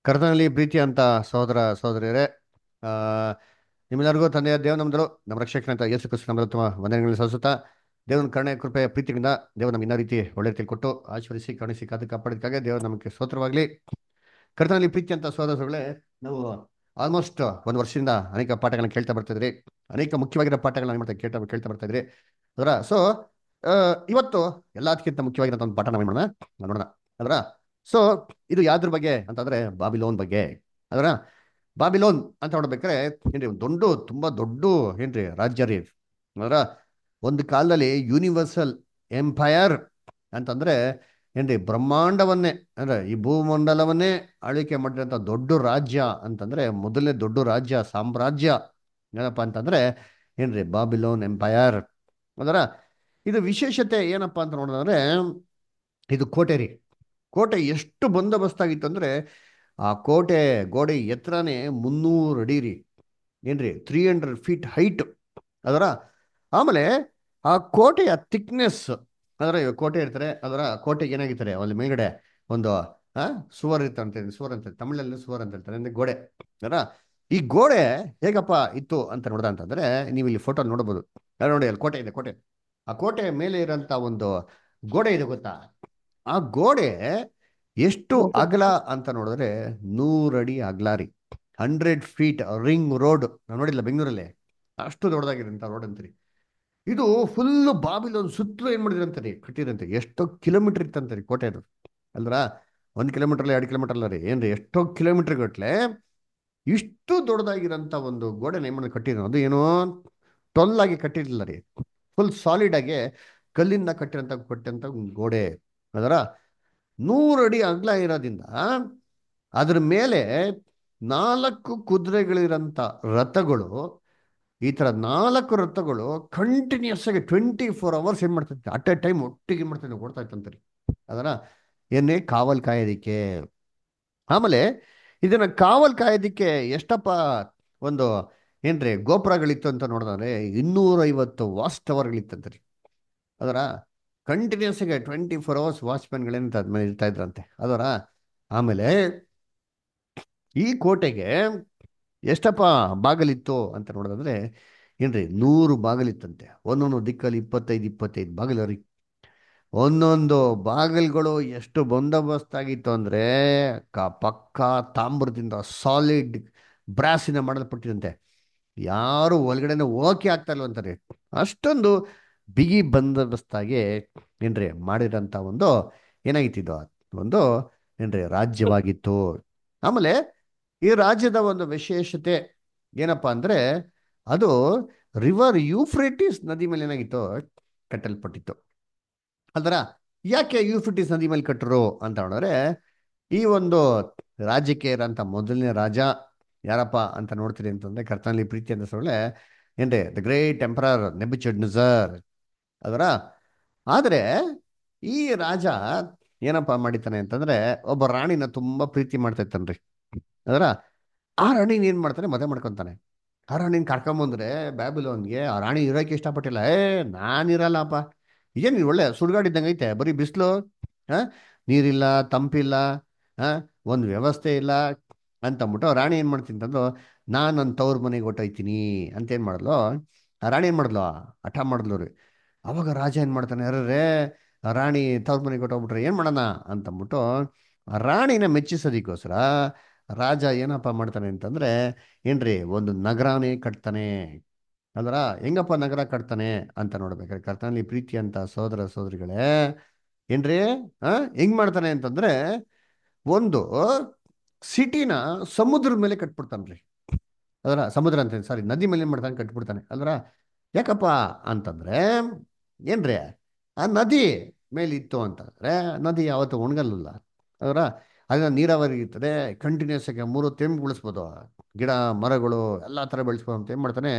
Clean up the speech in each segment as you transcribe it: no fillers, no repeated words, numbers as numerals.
ಕರ್ತನಲ್ಲಿ ಪ್ರೀತಿ ಅಂತ ಸಹೋದರ ಸಹೋದರಿಯರೇ, ಆ, ನಿಮ್ಮೆಲ್ಲರಿಗೂ ತಂದೆಯ ದೇವನಂದರು ನಮ್ಮ ರಕ್ಷಕನಂತ ಯೇಸು ಕ್ರಿಸ್ತ ನಮ್ಮ ಉತ್ತಮ ವಂದನೆಗಳನ್ನು ಸಲ್ಲಿಸುತ್ತಾ ದೇವನ ಕರುಣೆ ಕೃಪೆ ಪ್ರೀತಿಯಿಂದ ದೇವರು ನಮ್ಗೆ ಇನ್ನೂ ರೀತಿ ಒಳ್ಳೆ ರೀತಿಯಲ್ಲಿ ಕೊಟ್ಟು ಆಶೀರ್ವದಿಸಿ ಕರುಣಿಸಿ ಕಾದು ಕಾಪಾಡಿದಕ್ಕಾಗಿ ದೇವರು ನಮಗೆ ಸ್ತೋತ್ರವಾಗಲಿ. ಕರ್ತನಲ್ಲಿ ಪ್ರೀತಿ ಅಂತ ಸಹೋದರಗಳೇ, ನಾವು ಆಲ್ಮೋಸ್ಟ್ ಒಂದು ವರ್ಷದಿಂದ ಅನೇಕ ಪಾಠಗಳನ್ನ ಕೇಳ್ತಾ ಬರ್ತಿದ್ರಿ. ಅನೇಕ ಮುಖ್ಯವಾಗಿರೋ ಪಾಠಗಳನ್ನ ಮಾಡ್ತಾ ಕೇಳ್ತಾ ಬರ್ತಾ ಇದ್ರಿ ಅದರ. ಸೊ ಇವತ್ತು ಎಲ್ಲದಕ್ಕಿಂತ ಮುಖ್ಯವಾಗಿರೋ ಒಂದು ಪಾಠ ನಾವು ಮಾಡೋಣ ನೋಡೋಣ ಅದರ. ಸೊ ಇದು ಯಾವ್ದ್ರ ಬಗ್ಗೆ ಅಂತಂದ್ರೆ ಬಾಬಿಲೋನ್ ಬಗ್ಗೆ ಅದರ. ಬಾಬಿಲೋನ್ ಅಂತ ನೋಡ್ಬೇಕಾದ್ರೆ ಏನ್ರಿ ಒಂದು ತುಂಬಾ ದೊಡ್ಡ ಏನ್ರಿ ರಾಜ್ಯ ರೀ ಅದರ. ಒಂದು ಕಾಲದಲ್ಲಿ ಯೂನಿವರ್ಸಲ್ ಎಂಪೈರ್ ಅಂತಂದ್ರೆ ಏನ್ರಿ ಬ್ರಹ್ಮಾಂಡವನ್ನೇ ಅಂದ್ರೆ ಈ ಭೂಮಂಡಲವನ್ನೇ ಆಳ್ವಿಕೆ ಮಾಡಿರೋಂಥ ದೊಡ್ಡ ರಾಜ್ಯ ಅಂತಂದ್ರೆ ಮೊದಲನೇ ದೊಡ್ಡ ರಾಜ್ಯ ಸಾಮ್ರಾಜ್ಯ ಏನಪ್ಪಾ ಅಂತಂದ್ರೆ ಏನ್ರಿ ಬಾಬಿಲೋನ್ ಎಂಪೈರ್ ಅದರ. ಇದು ವಿಶೇಷತೆ ಏನಪ್ಪಾ ಅಂತ ನೋಡಿದ್ರೆ ಇದು ಕೋಟೆ ರೀ. ಕೋಟೆ ಎಷ್ಟು ಬಂದೋಬಸ್ತಾಗಿತ್ತು ಅಂದ್ರೆ ಆ ಕೋಟೆ ಗೋಡೆ ಎತ್ತರನೇ 300 ಅಡಿ ರೀ. ಏನ್ರಿ 300 ಫೀಟ್ ಹೈಟ್ ಅದರ. ಆಮೇಲೆ ಆ ಕೋಟೆಯ ಥಿಕ್ನೆಸ್ ಅದರ. ಇವಾಗ ಕೋಟೆ ಇರ್ತಾರೆ ಅದರ. ಕೋಟೆಗೆ ಏನಾಗಿರ್ತಾರೆ ಅಲ್ಲಿ ಮೇಲ್ಗಡೆ ಒಂದು ಆ ಸುವರ್ ಇರ್ತಂತೆ. ಸುವರ್ ಅಂತ ತಮಿಳಲ್ಲಿ ಸುವರ್ ಅಂತ ಹೇಳ್ತಾರೆ ಅಂದ್ರೆ ಗೋಡೆ ಅದರ. ಈ ಗೋಡೆ ಹೇಗಪ್ಪ ಇತ್ತು ಅಂತ ನೋಡ್ದ ಅಂತಂದ್ರೆ ನೀವು ಇಲ್ಲಿ ಫೋಟೋ ನೋಡ್ಬೋದು. ನೋಡಿ ಅಲ್ಲಿ ಕೋಟೆ ಇದೆ. ಕೋಟೆ ಆ ಕೋಟೆ ಮೇಲೆ ಇರೋಂಥ ಒಂದು ಗೋಡೆ ಇದೆ ಗೊತ್ತಾ. ಆ ಗೋಡೆ ಎಷ್ಟು ಅಗಲ ಅಂತ ನೋಡಿದ್ರೆ 100 ಅಡಿ ಅಗಲ ರೀ. 100 ಫೀಟ್ ರಿಂಗ್ ರೋಡ್ ನಾವು ನೋಡಿಲ್ಲ ಬೆಂಗಳೂರಲ್ಲಿ. ಅಷ್ಟು ದೊಡ್ಡದಾಗಿರೋಂಥ ರೋಡ್ ಅಂತೀರಿ ಇದು. ಫುಲ್ ಬಾಬಿಲೋನ್ ಸುತ್ತಲೂ ಏನ್ ಮಾಡಿದ್ರಂತೆ ಕಟ್ಟಿರಂತೆ. ಎಷ್ಟೋ ಕಿಲೋಮೀಟರ್ ಇತ್ತಂತೆ ರೀ ಕೋಟೆ ಅದು ಅಲ್ರ. 1 ಕಿಲೋಮೀಟರ್ 2 ಕಿಲೋಮೀಟರ್ ಅಲ್ಲ ರೀ. ಏನ್ರಿ ಎಷ್ಟೋ ಕಿಲೋಮೀಟರ್ ಗಟ್ಲೆ ಇಷ್ಟು ದೊಡ್ಡದಾಗಿರೋಂಥ ಒಂದು ಗೋಡೆನ ಏನ್ ಮಾಡಿ ಕಟ್ಟಿರೋ. ಅದು ಏನೋ ಟೊಲ್ಲಾಗಿ ಕಟ್ಟಿರಲಿಲ್ಲ ರೀ. ಫುಲ್ ಸಾಲಿಡ್ ಆಗಿ ಕಲ್ಲಿಂದ ಕಟ್ಟಿರಂತ ಗೋಡೆ ಅದರ. 100 ಅಡಿ ಅಗಲ ಇರೋದ್ರಿಂದ ಅದ್ರ ಮೇಲೆ 4 ಕುದುರೆಗಳಿರಂತ ರಥಗಳು. ಈ ತರ 4 ರಥಗಳು ಕಂಟಿನ್ಯೂಸ್ ಆಗಿ 24 ಅವರ್ಸ್ ಏನ್ ಮಾಡ್ತೈತೆ ಅಟ್ ಎ ಟೈಮ್ ಒಟ್ಟಿಗೆ ಏನ್ ಮಾಡ್ತೈತೆ ಓಡ್ತಾ ಇತ್ತಂತರಿ ಅದರ. ಏನೇ ಕಾವಲ್ ಕಾಯೋದಿಕ್ಕೆ. ಆಮೇಲೆ ಇದನ್ನ ಕಾವಲ್ ಕಾಯೋದಿಕ್ಕೆ ಎಷ್ಟಪ್ಪ ಒಂದು ಏನ್ರಿ ಗೋಪುರಗಳಿತ್ತು ಅಂತ ನೋಡಿದ್ರೆ 250 ವಾಚ್ ಟವರ್ಗಳಿತ್ತಂತರಿ ಅದರ. ಕಂಟಿನ್ಯೂಸ್ ಆಗಿ 24 ಅವರ್ಸ್ ವಾಚ್ಮ್ಯಾನ್ಗಳೇನಂತ ಅದ್ಮೇಲೆ ಇರ್ತಾ ಇದ್ರಂತೆ ಅದರ. ಆಮೇಲೆ ಈ ಕೋಟೆಗೆ ಎಷ್ಟಪ್ಪ ಬಾಗಲಿತ್ತು ಅಂತ ನೋಡೋದಂದ್ರೆ ಏನ್ರಿ 100 ಬಾಗಲಿತ್ತಂತೆ. ಒಂದೊಂದು ದಿಕ್ಕಲ್ಲಿ 25 ಬಾಗಿಲು ರೀ. ಒಂದೊಂದು ಬಾಗಿಲುಗಳು ಎಷ್ಟು ಬಂದೋಬಸ್ತಾಗಿತ್ತು ಅಂದ್ರೆ ಪಕ್ಕ ತಾಮ್ರದಿಂದ ಸಾಲಿಡ್ ಬ್ರಾಸಿನ ಮಾಡಲ್ಪಟ್ಟಿದಂತೆ. ಯಾರು ಒಳಗಡೆನೆ ಓಕೆ ಆಗ್ತಾ ಇಲ್ವಂತಾರೆ. ಅಷ್ಟೊಂದು ಬಿಗಿ ಬಂದೋಬಸ್ತಾಗಿ ಏನ್ರಿ ಮಾಡಿರೋಂಥ ಒಂದು ಏನಾಗಿತ್ತಿದ್ದು ಒಂದು ಏನ್ರಿ ರಾಜ್ಯವಾಗಿತ್ತು. ಆಮೇಲೆ ಈ ರಾಜ್ಯದ ಒಂದು ವಿಶೇಷತೆ ಏನಪ್ಪಾ ಅಂದ್ರೆ ಅದು ರಿವರ್ ಯೂಫ್ರೇಟಿಸ್ ನದಿ ಮೇಲೆ ಏನಾಗಿತ್ತು ಕಟ್ಟಲ್ಪಟ್ಟಿತ್ತು ಅಲ್ದರ. ಯಾಕೆ ಯೂಫ್ರೇಟಿಸ್ ನದಿ ಮೇಲೆ ಕಟ್ಟರು ಅಂತ ನೋಡಿದ್ರೆ ಈ ಒಂದು ರಾಜ್ಯಕ್ಕೆ ಇರೋಂಥ ಮೊದಲನೇ ರಾಜ ಯಾರಪ್ಪ ಅಂತ ನೋಡ್ತೀರಿ ಅಂತಂದ್ರೆ ಕರ್ತನಲ್ಲಿ ಪ್ರೀತಿ ಅಂತ ಸೊಳ್ಳೆ ಏನ್ರಿ ದ ಗ್ರೇಟ್ ಎಂಪರರ್ ನೆಬುಚಡ್ನೆಝರ್ ಅದರ. ಆದ್ರೆ ಈ ರಾಜ ಏನಪ್ಪಾ ಮಾಡಿತಾನೆ ಅಂತಂದ್ರೆ ಒಬ್ಬ ರಾಣಿನ ತುಂಬಾ ಪ್ರೀತಿ ಮಾಡ್ತಾ ಇತ್ತಾನ್ರಿ ಅದರ. ಆ ರಾಣಿನ ಏನ್ ಮಾಡ್ತಾನೆ ಮದುವೆ ಮಾಡ್ಕೊಂತಾನೆ. ಆ ರಾಣಿನ ಕರ್ಕೊಂಬಂದ್ರೆ ಬ್ಯಾಬಿಲೋನ್ಗೆ ಆ ರಾಣಿ ಇರೋಕೆ ಇಷ್ಟಪಟ್ಟಿಲ್ಲ. ನಾನಿರಲ್ಲಪ್ಪ. ಏನ್ ನೀನ್ ಒಳ್ಳೆ ಸುಡ್ಗಾಡಿದ್ದಂಗೆ ಐತೆ ಬರೀ ಬಿಸಿಲು. ಹಾ ನೀರಿಲ್ಲ ತಂಪಿಲ್ಲ. ಹಾ ಒಂದು ವ್ಯವಸ್ಥೆ ಇಲ್ಲ ಅಂತಂದ್ಬಿಟ್ಟು ರಾಣಿ ಏನ್ ಮಾಡ್ತೀನಿ ಅಂತಂದ್ರು ನಾನು ನನ್ನ ತವ್ರ ಮನೆಗೆ ಹೊಟ್ಟೋಯ್ತೀನಿ ಅಂತ ಏನ್ ಮಾಡಲು. ಆ ರಾಣಿ ಏನ್ ಮಾಡಿದ್ಲು ಹಠ ಮಾಡಿದ್ಲು ರೀ. ಅವಾಗ ರಾಜ ಏನ್ ಮಾಡ್ತಾನೆ ಅರ್ರೇ ರಾಣಿ ತವ್ರ ಮನೆಗೆ ಹೊಟ್ಟೋಗ್ಬಿಟ್ರೆ ಏನ್ ಮಾಡೋಣ ಅಂತಂದ್ಬಿಟ್ಟು ಆ ರಾಣಿನ ಮೆಚ್ಚಿಸೋದಿಕ್ಕೋಸ್ಕರ ರಾಜ ಏನಪ್ಪ ಮಾಡ್ತಾನೆ ಅಂತಂದ್ರೆ ಏನ್ರಿ ಒಂದು ನಗರನೇ ಕಟ್ತಾನೆ ಅಲ್ರ. ಹೆಂಗಪ್ಪ ನಗರ ಕಟ್ತಾನೆ ಅಂತ ನೋಡ್ಬೇಕಾದ್ರೆ ಕರ್ತನಲ್ಲಿ ಪ್ರೀತಿ ಅಂತ ಸಹೋದರ ಸಹೋದರಿಗಳೇ ಏನ್ರಿ ಹೆಂಗ್ ಮಾಡ್ತಾನೆ ಅಂತಂದ್ರೆ ಒಂದು ಸಿಟಿನ ಸಮುದ್ರದ ಮೇಲೆ ಕಟ್ಬಿಡ್ತಾನ್ರಿ ಅದರ. ಸಮುದ್ರ ಅಂತ ಸಾರಿ ನದಿ ಮೇಲೆ ಏನ್ ಮಾಡ್ತಾನೆ ಕಟ್ಬಿಡ್ತಾನೆ ಅಲ್ರ. ಯಾಕಪ್ಪ ಅಂತಂದ್ರೆ ಏನ್ರಿ ಆ ನದಿ ಮೇಲಿತ್ತು ಅಂತಂದ್ರೆ ನದಿ ಯಾವತ್ತೂ ಒಣಗಲ್ಲ ಅದರ. ಅದನ್ನ ನೀರಾವರಿ ಇರ್ತದೆ ಕಂಟಿನ್ಯೂಸ್ ಆಗಿ 3 ಹೊತ್ತು ಬೆಳೆಸ್ಬೋದು. ಗಿಡ ಮರಗಳು ಎಲ್ಲಾ ತರ ಬೆಳೆಸ್ಬೋದು ಅಂತ ಏನ್ ಮಾಡ್ತಾನೆ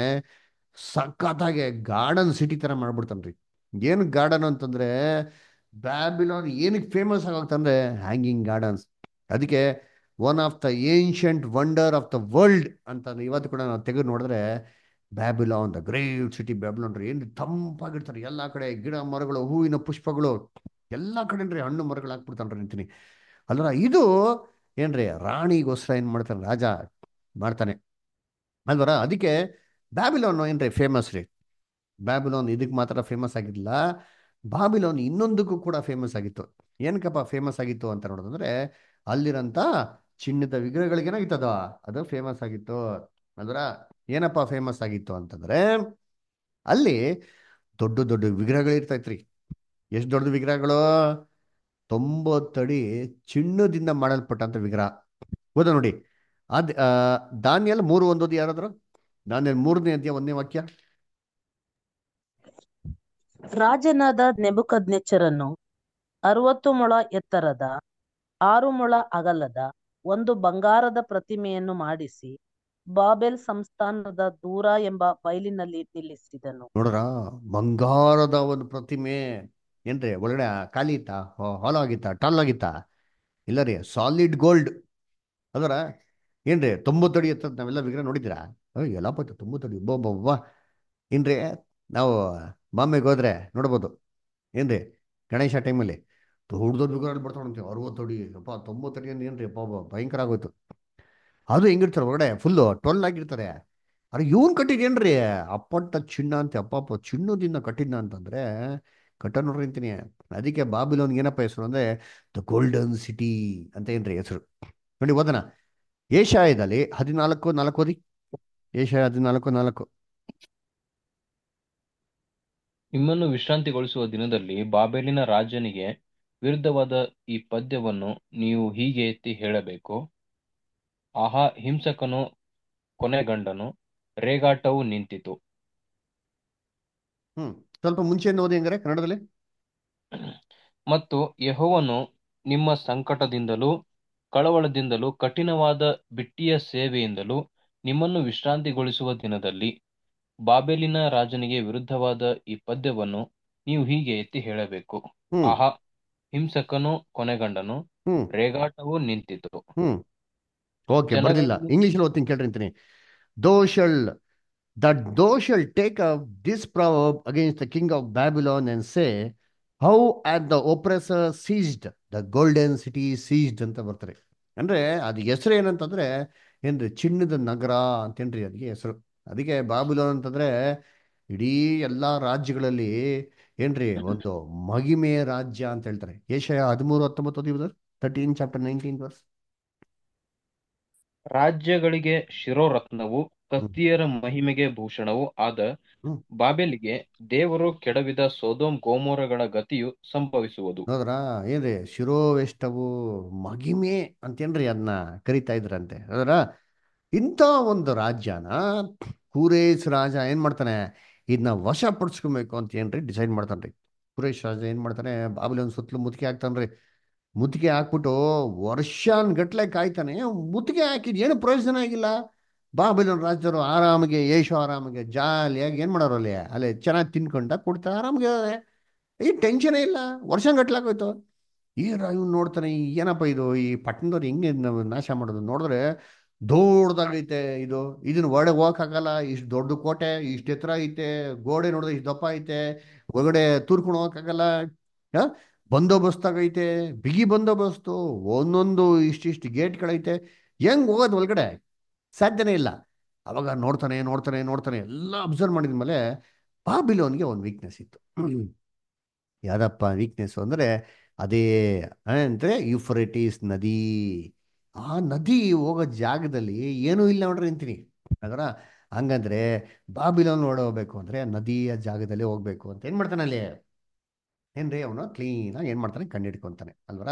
ಸಖತ್ತಾಗಿ ಗಾರ್ಡನ್ ಸಿಟಿ ತರ ಮಾಡ್ಬಿಡ್ತಾನ್ರಿ. ಏನು ಗಾರ್ಡನ್ ಅಂತಂದ್ರೆ ಬ್ಯಾಬಿಲಾನ್ ಏನಕ್ಕೆ ಫೇಮಸ್ ಆಗೋಗ್ತಂದ್ರೆ ಹ್ಯಾಂಗಿಂಗ್ ಗಾರ್ಡನ್ಸ್. ಅದಕ್ಕೆ one of the ancient wonder of the world ಅಂತ ಇವತ್ತು ಕೂಡ ನಾವು ತೆಗೆದು ನೋಡಿದ್ರೆ Babylon the great city Babylon ರೀ. ಏನು ತಂಪಾಗಿರ್ತಾರೆ ಎಲ್ಲಾ ಕಡೆ ಗಿಡ ಮರಗಳು ಹೂವಿನ ಪುಷ್ಪಗಳು ಎಲ್ಲಾ ಕಡೆ ಹಣ್ಣು ಮರಗಳು ಹಾಕ್ಬಿಡ್ತಾನ್ರಿ ನಿಂತೀನಿ ಅಲ್ರ. ಇದು ಏನ್ರಿ ರಾಣಿಗೋಸ್ಕರ ಏನು ಮಾಡ್ತಾನೆ ರಾಜ ಮಾಡ್ತಾನೆ ಅಲ್ವರ. ಅದಕ್ಕೆ ಬ್ಯಾಬಿಲೋನ್ ಏನ್ರಿ ಫೇಮಸ್ ರೀ. ಬ್ಯಾಬಿಲೋನ್ ಇದಕ್ಕೆ ಮಾತ್ರ ಫೇಮಸ್ ಆಗಿದ್ದಿಲ್ಲ, ಬಾಬಿಲೋನ್ ಇನ್ನೊಂದಕ್ಕೂ ಕೂಡ ಫೇಮಸ್ ಆಗಿತ್ತು. ಏನಕ್ಕಪ್ಪ ಫೇಮಸ್ ಆಗಿತ್ತು ಅಂತ ನೋಡೋದಂದ್ರೆ ಅಲ್ಲಿರಂತ ಚಿನ್ನದ ವಿಗ್ರಹಗಳಿಗೇನಾಗಿತ್ತದ ಅದು ಫೇಮಸ್ ಆಗಿತ್ತು. ಅಲ್ವರ. ಏನಪ್ಪ ಫೇಮಸ್ ಆಗಿತ್ತು ಅಂತಂದ್ರೆ ಅಲ್ಲಿ ದೊಡ್ಡ ದೊಡ್ಡ ವಿಗ್ರಹಗಳು ಇರ್ತೈತ್ರಿ. ಎಷ್ಟು ದೊಡ್ಡ ವಿಗ್ರಹಗಳು? 90 ಅಡಿ ಚಿನ್ನದಿಂದ ಮಾಡಲ್ಪಟ್ಟಂತ ವಿಗ್ರಹ. ಓದ ನೋಡಿ. ಅದ್ ದಾನಿಯಲ್ 3:1 ಯಾರಾದ್ರು? ದಾನಿಯಲ್ 3ನೇ ಅಧ್ಯಾಯ 1ನೇ ವಾಕ್ಯ. ರಾಜನಾದ ನೆಬೂಕದ್ನೆಚ್ಚರನು 60 ಮೊಳ ಎತ್ತರದ 6 ಮೊಳ ಅಗಲದ ಒಂದು ಬಂಗಾರದ ಪ್ರತಿಮೆಯನ್ನು ಮಾಡಿಸಿ ಬಾಬೆಲ್ ಸಂಸ್ಥಾನದ ದೂರ ಎಂಬ ಬಯಲಿನಲ್ಲಿ ನಿಲ್ಲಿಸಿದನು. ನೋಡ್ರ, ಬಂಗಾರದ ಒಂದು ಪ್ರತಿಮೆ. ಏನ್ರಿ ಒಳಗಡೆ ಖಾಲಿ ಇತ್ತಾ? ಹಾಲ್ ಆಗಿತ್ತಾ? ಟಲ್ ಆಗಿತ್ತಾ? ಇಲ್ಲ ರೀ, ಸಾಲಿಡ್ ಗೋಲ್ಡ್. ಅದರ ಏನ್ರಿ 90 ಅಡಿ ಎತ್ತದ ನಾವೆಲ್ಲ ವಿಗ್ರಹ ನೋಡಿದ್ದೀರಾ? ಎಲ್ಲಪ್ಪ 90 ಅಡಿ ಒಬ್ಬೊಬ್ಬ. ಏನ್ರಿ ನಾವು ಬಾಂಬೆಗೆ ಹೋದ್ರೆ ನೋಡ್ಬೋದು. ಏನ್ರಿ ಗಣೇಶ ಟೈಮಲ್ಲಿ ದೊಡ್ಡ ದೊಡ್ಡ ವಿಗ್ರಹ ಬರ್ತಾವಂತೆ 60 ಅಡಿ ಅಪ್ಪ 90 ಅಡಿ ಅಂದ್ರೆ ಏನ್ರಿ ಅಪ್ಪ ಭಯಂಕರ ಆಗೋಯ್ತು. ಅದು ಹೆಂಗಿರ್ತಾರೆ ಹೊರಗಡೆ ಫುಲ್ಲು ಟೊಲ್ ಆಗಿರ್ತಾರೆ. ಅರೆ ಇವನ್ ಕಟ್ಟಿದೇನ್ರಿ ಅಪ್ಪಟ್ಟ ಚಿನ್ನ ಅಂತೆ. ಅಪ್ಪಪ್ಪ ಚಿನ್ನದಿಂದ ಕಟ್ಟಿದ್ನ ಅಂತಂದ್ರೆ ಕಟ್ಟ ನೋಡ್ರಿ ಅಂತೀನಿ. ಅದಕ್ಕೆ ಬಾಬಿಲೋನ್ಗೆ ಏನಪ್ಪ ಹೆಸರು ಅಂದ್ರೆ ದ ಗೋಲ್ಡನ್ ಸಿಟಿ ಅಂತ ಏನ್ರಿ ಹೆಸರು. ನೋಡಿ ಓದನ ಏಷಾಯದಲ್ಲಿ 14:4 ಓದಿ. ಏಷಾಯ 14:4. ನಿಮ್ಮನ್ನು ವಿಶ್ರಾಂತಿಗೊಳಿಸುವ ದಿನದಲ್ಲಿ ಬಾಬೆಲಿನ ರಾಜನಿಗೆ ವಿರುದ್ಧವಾದ ಈ ಪದ್ಯವನ್ನು ನೀವು ಹೀಗೆ ಎತ್ತಿ ಹೇಳಬೇಕು. ಆಹಾ, ಹಿಂಸಕನು ಕೊನೆಗಂಡನು, ರೇಗಾಟವು ನಿಂತಿತು. ಸ್ವಲ್ಪ ಮುಂಚೆಯಿಂದ ಓದಿ ಹಂಗಾರೆ ಕನ್ನಡದಲ್ಲಿ. ಮತ್ತು ಯೆಹೋವನು ನಿಮ್ಮ ಸಂಕಟದಿಂದಲೂ ಕಳವಳದಿಂದಲೂ ಕಠಿಣವಾದ ಬಿಟ್ಟಿಯ ಸೇವೆಯಿಂದಲೂ ನಿಮ್ಮನ್ನು ವಿಶ್ರಾಂತಿಗೊಳಿಸುವ ದಿನದಲ್ಲಿ ಬಾಬೆಲಿನ ರಾಜನಿಗೆ ವಿರುದ್ಧವಾದ ಈ ಪದ್ಯವನ್ನು ನೀವು ಹೀಗೆ ಎತ್ತಿ ಹೇಳಬೇಕು. ಹ್ಮ್ ಆಹಾ, ಹಿಂಸಕನು ಕೊನೆಗಂಡನು, ಹ್ಮ್ ರೇಗಾಟವು ನಿಂತಿತು. ಹ್ಮ್ ಓಕೆ, ಬರ್ದಿಲ್ಲ. ಜನಗಳಲ್ಲಿ ಇಂಗ್ಲೀಷಲ್ಲಿ ಓದ್ತೀನಿ ಕೇಳ್ರಿ ಅಂತೀನಿ. Thou shalt that thou shalt take up this proverb against the king of Babylon and say, how at the oppressor seized the golden city seized ಅಂತ ಬರ್ತಾರೆ. ಅಂದ್ರೆ ಅದು ಹೆಸರು ಏನಂತಂದ್ರೆ ಏನ್ರಿ ಚಿನ್ನದ ನಗರ ಅಂತೇನ್ರಿ ಅದಕ್ಕೆ ಹೆಸರು. ಅದಕ್ಕೆ ಬಾಬಿಲೋನ್ ಅಂತಂದ್ರೆ ಇಡೀ ಎಲ್ಲಾ ರಾಜ್ಯಗಳಲ್ಲಿ ಏನ್ರಿ ಒಂದು ಮಹಿಮೆಯ ರಾಜ್ಯ ಅಂತ ಹೇಳ್ತಾರೆ. ಏಷಯ 13:19 13:19. ರಾಜ್ಯಗಳಿಗೆ ಶಿರೋರತ್ನವೂ ಹ್ಮ್ ಕಸ್ದೀಯರ ಮಹಿಮೆಗೆ ಭೂಷಣವೂ ಆದ ಹ್ಮ್ ಬಾಬೆಲಿಗೆ ದೇವರು ಕೆಡವಿದ ಸೊದೋಮ್ ಗೊಮೋರಗಳ ಗತಿಯು ಸಂಭವಿಸುವುದು. ನೋಡ್ರಾ ಏನ್ರಿ ಶಿರೋವೆಷ್ಟವು ಮಹಿಮೆ ಅಂತೇನ್ರಿ ಅದನ್ನ ಕರಿತಾ ಇದ್ರಂತೆ. ಅದರ ಇಂಥ ಒಂದು ರಾಜ್ಯನ ಕೂರೇಶ್ ರಾಜ ಏನ್ ಮಾಡ್ತಾನೆ, ಇದನ್ನ ವಶಪಡಿಸ್ಕೊಬೇಕು ಅಂತ ಏನ್ರಿ ಡಿಸೈಡ್ ಮಾಡ್ತಾನ್ರಿ. ಕೂರೇಶ್ ರಾಜ ಏನ್ ಮಾಡ್ತಾನೆ, ಬಾಬಿಲೋನ್ ಸುತ್ತಲೂ ಮುತ್ತಿಗೆ ಹಾಕ್ತಾನ್ರಿ. ಮುತ್ತಿಗೆ ಹಾಕ್ಬಿಟ್ಟು ವರ್ಷಾನ್ಗಟ್ಲೆ ಕಾಯ್ತಾನೆ. ಮುತ್ತಿಗೆ ಹಾಕಿದ್ ಏನು ಪ್ರಯೋಜನ ಆಗಿಲ್ಲ. ಬಾಬಿಲೋನ್ ರಾಜ್ಯರು ಆರಾಮಿಗೆ ಯೇಷು ಆರಾಮಿಗೆ ಜಾಲಿಯಾಗಿ ಏನ್ ಮಾಡೋರು ಅಲ್ಲಿ ಅಲ್ಲಿ ಚೆನ್ನಾಗಿ ತಿನ್ಕೊಂಡ ಕೊಡ್ತಾ ಆರಾಮಿಗೆ ಈ ಟೆನ್ಷನೇ ಇಲ್ಲ. ವರ್ಷಗಟ್ಲಾಗೋಯ್ತು. ಈ ಇವ್ನು ನೋಡ್ತಾನೆ ಏನಪ್ಪ ಇದು ಈ ಪಟ್ಟಣದವ್ರು ಹೆಂಗೆ ನಾವು ನಾಶ ಮಾಡೋದು ನೋಡಿದ್ರೆ ದೊಡ್ಡದಾಗೈತೆ ಇದು. ಇದನ್ನ ಒಳಗೆ ಹೋಗಕ್ಕಾಗಲ್ಲ. ಇಷ್ಟು ದೊಡ್ಡ ಕೋಟೆ, ಇಷ್ಟು ಎತ್ತರ ಐತೆ, ಗೋಡೆ ನೋಡಿದ್ರೆ ಇಷ್ಟು ದಪ್ಪ ಐತೆ, ಒಳಗಡೆ ತೂರ್ಕೊಂಡು ಹೋಗಕ್ಕಾಗಲ್ಲ. ಆ? ಬಂದೋಬಸ್ತಾಗೈತೆ, ಬಿಗಿ ಬಂದೋಬಸ್ತು, ಒಂದೊಂದು ಇಷ್ಟಿಷ್ಟು ಗೇಟ್ಗಳೈತೆ. ಹೆಂಗ್ ಹೋಗೋದು ಒಳಗಡೆ? ಸಾಧ್ಯನೇ ಇಲ್ಲ. ಅವಾಗ ನೋಡ್ತಾನೆ ನೋಡ್ತಾನೆ ನೋಡ್ತಾನೆ ಎಲ್ಲ ಅಬ್ಸರ್ವ್ ಮಾಡಿದ್ಮೇಲೆ ಬಾಬಿಲೋನ್ಗೆ ಒಂದು ವೀಕ್ನೆಸ್ ಇತ್ತು. ಯಾವ್ದಪ್ಪ ವೀಕ್ನೆಸ್ ಅಂದ್ರೆ ಅದೇ ಅಂದ್ರೆ ಯುಫ್ರೆಟಿಸ್ ನದಿ. ಆ ನದಿ ಹೋಗೋ ಜಾಗದಲ್ಲಿ ಏನೂ ಇಲ್ಲ ನೋಡ್ರಿ ಅಂತೀನಿ. ಅದರ ಹಂಗಂದ್ರೆ ಬಾಬಿಲೋನ್ ನೋಡೋಗ್ಬೇಕು ಅಂದ್ರೆ ನದಿಯ ಜಾಗದಲ್ಲಿ ಹೋಗ್ಬೇಕು ಅಂತ ಏನ್ ಮಾಡ್ತಾನೆ ಅಲ್ಲಿ ಏನ್ರಿ ಅವನು ಕ್ಲೀನಾಗಿ ಏನ್ ಮಾಡ್ತಾನೆ ಕಂಡಿಡ್ಕೊಂತಾನೆ ಅಲ್ವರ.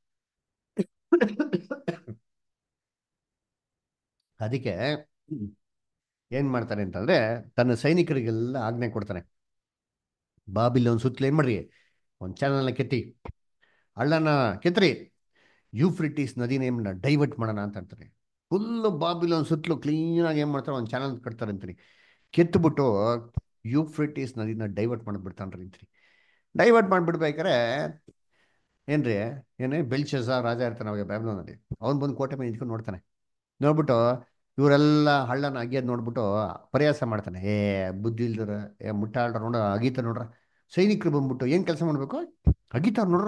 ಅದಕ್ಕೆ ಏನ್ ಮಾಡ್ತಾನೆ ಅಂತಂದ್ರೆ ತನ್ನ ಸೈನಿಕರಿಗೆಲ್ಲ ಆಜ್ಞೆ ಕೊಡ್ತಾನೆ. ಬಾಬಿಲೋನ್ ಸುತ್ತಲೂ ಏನ್ ಮಾಡ್ರಿ ಒಂದು ಚಾನಲ್ನ ಕೆತ್ತಿ, ಹಳ್ಳನ ಕೆತ್ರಿ, ಯೂಫ್ರಿಟಿಸ್ ನದಿನ ಏನ್ ಡೈವರ್ಟ್ ಮಾಡೋಣ ಅಂತ ಅಂತಾರೆ. ಫುಲ್ ಬಾಬಿಲೋನ್ ಸುತ್ತಲೂ ಕ್ಲೀನಾಗಿ ಏನು ಮಾಡ್ತಾರೆ ಒಂದು ಚಾನಲ್ ಕಟ್ತಾರೆ ಅಂತೀನಿ. ಕೆತ್ಬಿಟ್ಟು ಯೂಫ್ರಿಟಿಸ್ ನದಿನ ಡೈವರ್ಟ್ ಮಾಡಿಬಿಡ್ತಾನ್ರಿ ಅಂತೀನಿ. ಡೈವರ್ಟ್ ಮಾಡಿಬಿಡ್ಬೇಕಾರೆ ಏನ್ರಿ ಏನೇ ಬೆಲ್ಶಜಾರ್ ರಾಜ ಇರ್ತಾನೆ ಅವಾಗ ಬ್ಯಾಬಿಲೋನಲ್ಲಿ. ಅವ್ನು ಬಂದು ಕೋಟೆ ಮೇಲೆ ನಿಂತ್ಕೊಂಡು ನೋಡ್ತಾನೆ. ನೋಡ್ಬಿಟ್ಟು ಇವರೆಲ್ಲ ಹಳ್ಳನ ಅಗಿಯೋದು ನೋಡ್ಬಿಟ್ಟು ಪರಿಹಾಸ ಮಾಡ್ತಾನೆ. ಬುದ್ಧಿ ಇಲ್ದ್ರ ಮುಟ್ಟಾಳ್ರ ನೋಡ ಅಗೀತ ನೋಡ್ರ. ಸೈನಿಕರು ಬಂದ್ಬಿಟ್ಟು ಏನು ಕೆಲಸ ಮಾಡ್ಬೇಕು, ಅಗಿತಾರ ನೋಡ್ರ.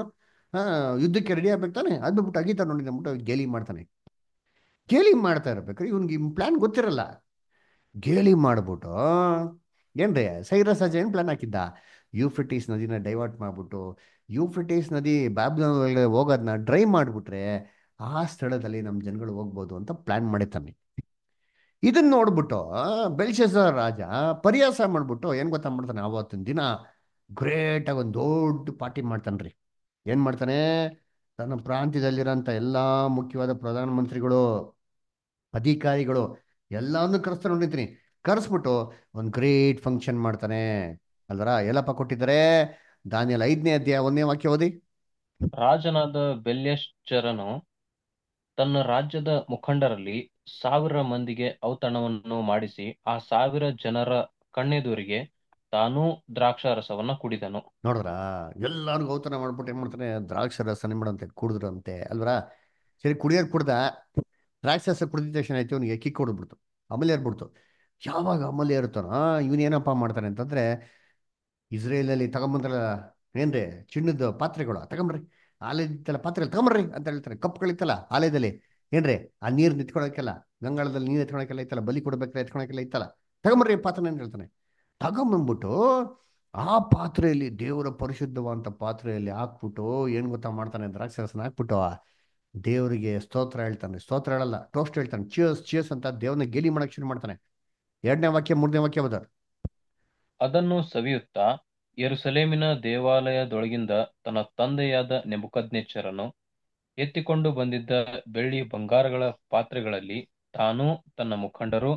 ಯುದ್ಧಕ್ಕೆ ರೆಡಿ ಆಗ್ಬೇಕು ತಾನೆ, ಅದು ಬಿಟ್ಬಿಟ್ಟು ಅಗಿತಾನೆ ನೋಡಿ ಅಂದ್ಬಿಟ್ಟು ಗೇಲಿ ಮಾಡ್ತಾನೆ. ಗೇಲಿ ಮಾಡ್ತಾ ಇರ್ಬೇಕಾದ್ರೆ ಇವ್ನಿಗೆ ಪ್ಲಾನ್ ಗೊತ್ತಿರಲ್ಲ. ಗೇಲಿ ಮಾಡ್ಬಿಟ್ಟು ಏನ್ರಿ ಸೈರಸ್ ಅಜ ಏನು ಪ್ಲಾನ್ ಹಾಕಿದ್ದ, ಯೂಫ್ರಿಟೀಸ್ ನದಿನ ಡೈವರ್ಟ್ ಮಾಡ್ಬಿಟ್ಟು ಯೂಫ್ರಿಟೀಸ್ ನದಿ ಬ್ಯಾಬ್ಲೋನ್ ಒಳಗಡೆ ಹೋಗೋದನ್ನ ಡ್ರೈ ಮಾಡಿಬಿಟ್ರೆ ಆ ಸ್ಥಳದಲ್ಲಿ ನಮ್ಮ ಜನಗಳು ಹೋಗ್ಬೋದು ಅಂತ ಪ್ಲಾನ್ ಮಾಡಿರ್ತಾನೆ. ಇದನ್ನ ನೋಡ್ಬಿಟ್ಟು ಬೆಲ್ಶಸ್ಸರ್ ರಾಜ ಪರಿಹಾಸ ಮಾಡ್ಬಿಟ್ಟು ಏನ್ ಗೊತ್ತಾ ಮಾಡ್ತಾನೆ, ಆವತ್ತಿನ ದಿನ ಗ್ರೇಟ್ ಆಗಿ ಒಂದು ದೊಡ್ಡ ಪಾರ್ಟಿ ಮಾಡ್ತಾನ್ರಿ. ಏನ್ ಮಾಡ್ತಾನೆ, ತನ್ನ ಪ್ರಾಂತ್ಯದಲ್ಲಿರೋಂಥ ಎಲ್ಲಾ ಮುಖ್ಯವಾದ ಪ್ರಧಾನಮಂತ್ರಿಗಳು, ಅಧಿಕಾರಿಗಳು ಎಲ್ಲಾನು ಕರೆಸ್ತಾನೆ ನೋಡಿರ್ತೀನಿ. ಕರೆಸ್ಬಿಟ್ಟು ಒಂದು ಗ್ರೇಟ್ ಫಂಕ್ಷನ್ ಮಾಡ್ತಾನೆ. ಅಲ್ವರ ಎಲ್ಲಪ್ಪ ಕೊಟ್ಟಿದ್ದಾರೆ, ದಾನಿಯೇಲ 5ನೇ ಅಧ್ಯಾಯ 1ನೇ ವಾಕ್ಯ ಓದಿ. ರಾಜನಾದ ಬೆಲ್ಯಶ್ಚರನು ತನ್ನ ರಾಜ್ಯದ ಮುಖಂಡರಲ್ಲಿ 1000 ಮಂದಿಗೆ ಔತಣವನ್ನು ಮಾಡಿಸಿ ಆ 1000 ಜನರ ಕಣ್ಣೆದುರಿಗೆ ತಾನೂ ದ್ರಾಕ್ಷಾರಸವನ್ನ ಕುಡಿದನು. ನೋಡ್ರ, ಎಲ್ಲಾರ್ಗು ಔತಣ ಮಾಡ್ಬಿಟ್ಟು ಏನ್ ಮಾಡ್ತಾನೆ, ದ್ರಾಕ್ಷ ರಸ ಮಾಡಂತೆ ಕುಡಿದ್ರಂತೆ ಅಲ್ವರ. ಸರಿ ಕುಡಿಯೋದು ಕುಡ್ದ, ದ್ರಾಕ್ಷಿ ರಸ ಕುಡಿದ ತಕ್ಷಣ ಆಯ್ತು ಅವನಿಗೆ ಕಿಕ್ ಹೊಡ್ಬಿಡ್ತು, ಅಮಲೆ ಏರ್ಬಿಡ್ತು. ಯಾವಾಗ ಅಮಲೆ ಏರುತ್ತಾನೋ ಇವನೇನಪ್ಪ ಮಾಡ್ತಾನೆ ಅಂತಂದ್ರೆ, ಇಸ್ರೇಲಲ್ಲಿ ತಗೊಂಬಂದ್ರಲ್ಲ ಏನ್ರಿ ಚಿನ್ನದ ಪಾತ್ರೆಗಳು ತಗೊಂಬರ್ರಿ, ಆಲಯದಲ್ಲ ಪಾತ್ರೆಗಳು ತಗೊಂಬರ್ರಿ ಅಂತ ಹೇಳ್ತಾರೆ. ಕಪ್ಗಳಿತ್ತಲ್ಲ ಆಲಯದಲ್ಲಿ ಏನ್ರಿ, ಆ ನೀರು ನಿತ್ಕೊಳಕ್ಕೆಲ್ಲ, ಗಂಗಾಳದಲ್ಲಿ ನೀರು ಎತ್ಕೊಳಕ್ಕೆಲ್ಲ ಇತ್ತಲ್ಲ, ಬಲಿ ಕೊಡ್ಬೇಕಾದ್ರೆ ಎತ್ಕೊಳಕ್ಕೆಲ್ಲ ಇತ್ತಲ್ಲ, ತಗೊಂಬರ್ರಿ ಪಾತ್ರೆ ಅಂತ ಹೇಳ್ತಾನೆ. ತಗೊಂಬಂದ್ಬಿಟ್ಟು ಆ ಪಾತ್ರೆಯಲ್ಲಿ, ದೇವರ ಪರಿಶುದ್ಧವಂತ ಪಾತ್ರೆಯಲ್ಲಿ ಹಾಕ್ಬಿಟ್ಟು ಏನ್ ಗೊತ್ತಾ ಮಾಡ್ತಾನೆ, ದ್ರಾಕ್ಷರಸನ ಹಾಕ್ಬಿಟ್ಟು ದೇವರಿಗೆ ಸ್ತೋತ್ರ ಹೇಳ್ತಾನೆ. ಸ್ತೋತ್ರ ಹೇಳಲ್ಲ, ಟೋಸ್ಟ್ ಹೇಳ್ತಾನೆ, ಚಿಯರ್ಸ್ ಚಿಯರ್ಸ್ ಅಂತ ದೇವ್ರನ್ನ ಗೇಲಿ ಮಾಡಕ್ ಶುರು ಮಾಡ್ತಾನೆ. 2ನೇ ವಾಕ್ಯ 3ನೇ ವಾಕ್ಯ ಬದ. ಅದನ್ನು ಸವಿಯುತ್ತಾ ಯೆರೂಸಲೇಮಿನ ದೇವಾಲಯದೊಳಗಿಂದ ತನ್ನ ತಂದೆಯಾದ ನೆಬೂಕದ್ನೆಚ್ಚರನು ಎತ್ತಿಕೊಂಡು ಬಂದಿದ್ದ ಬೆಳ್ಳಿ ಬಂಗಾರಗಳ ಪಾತ್ರೆಗಳಲ್ಲಿ ತಾನೂ ತನ್ನ ಮುಖಂಡರು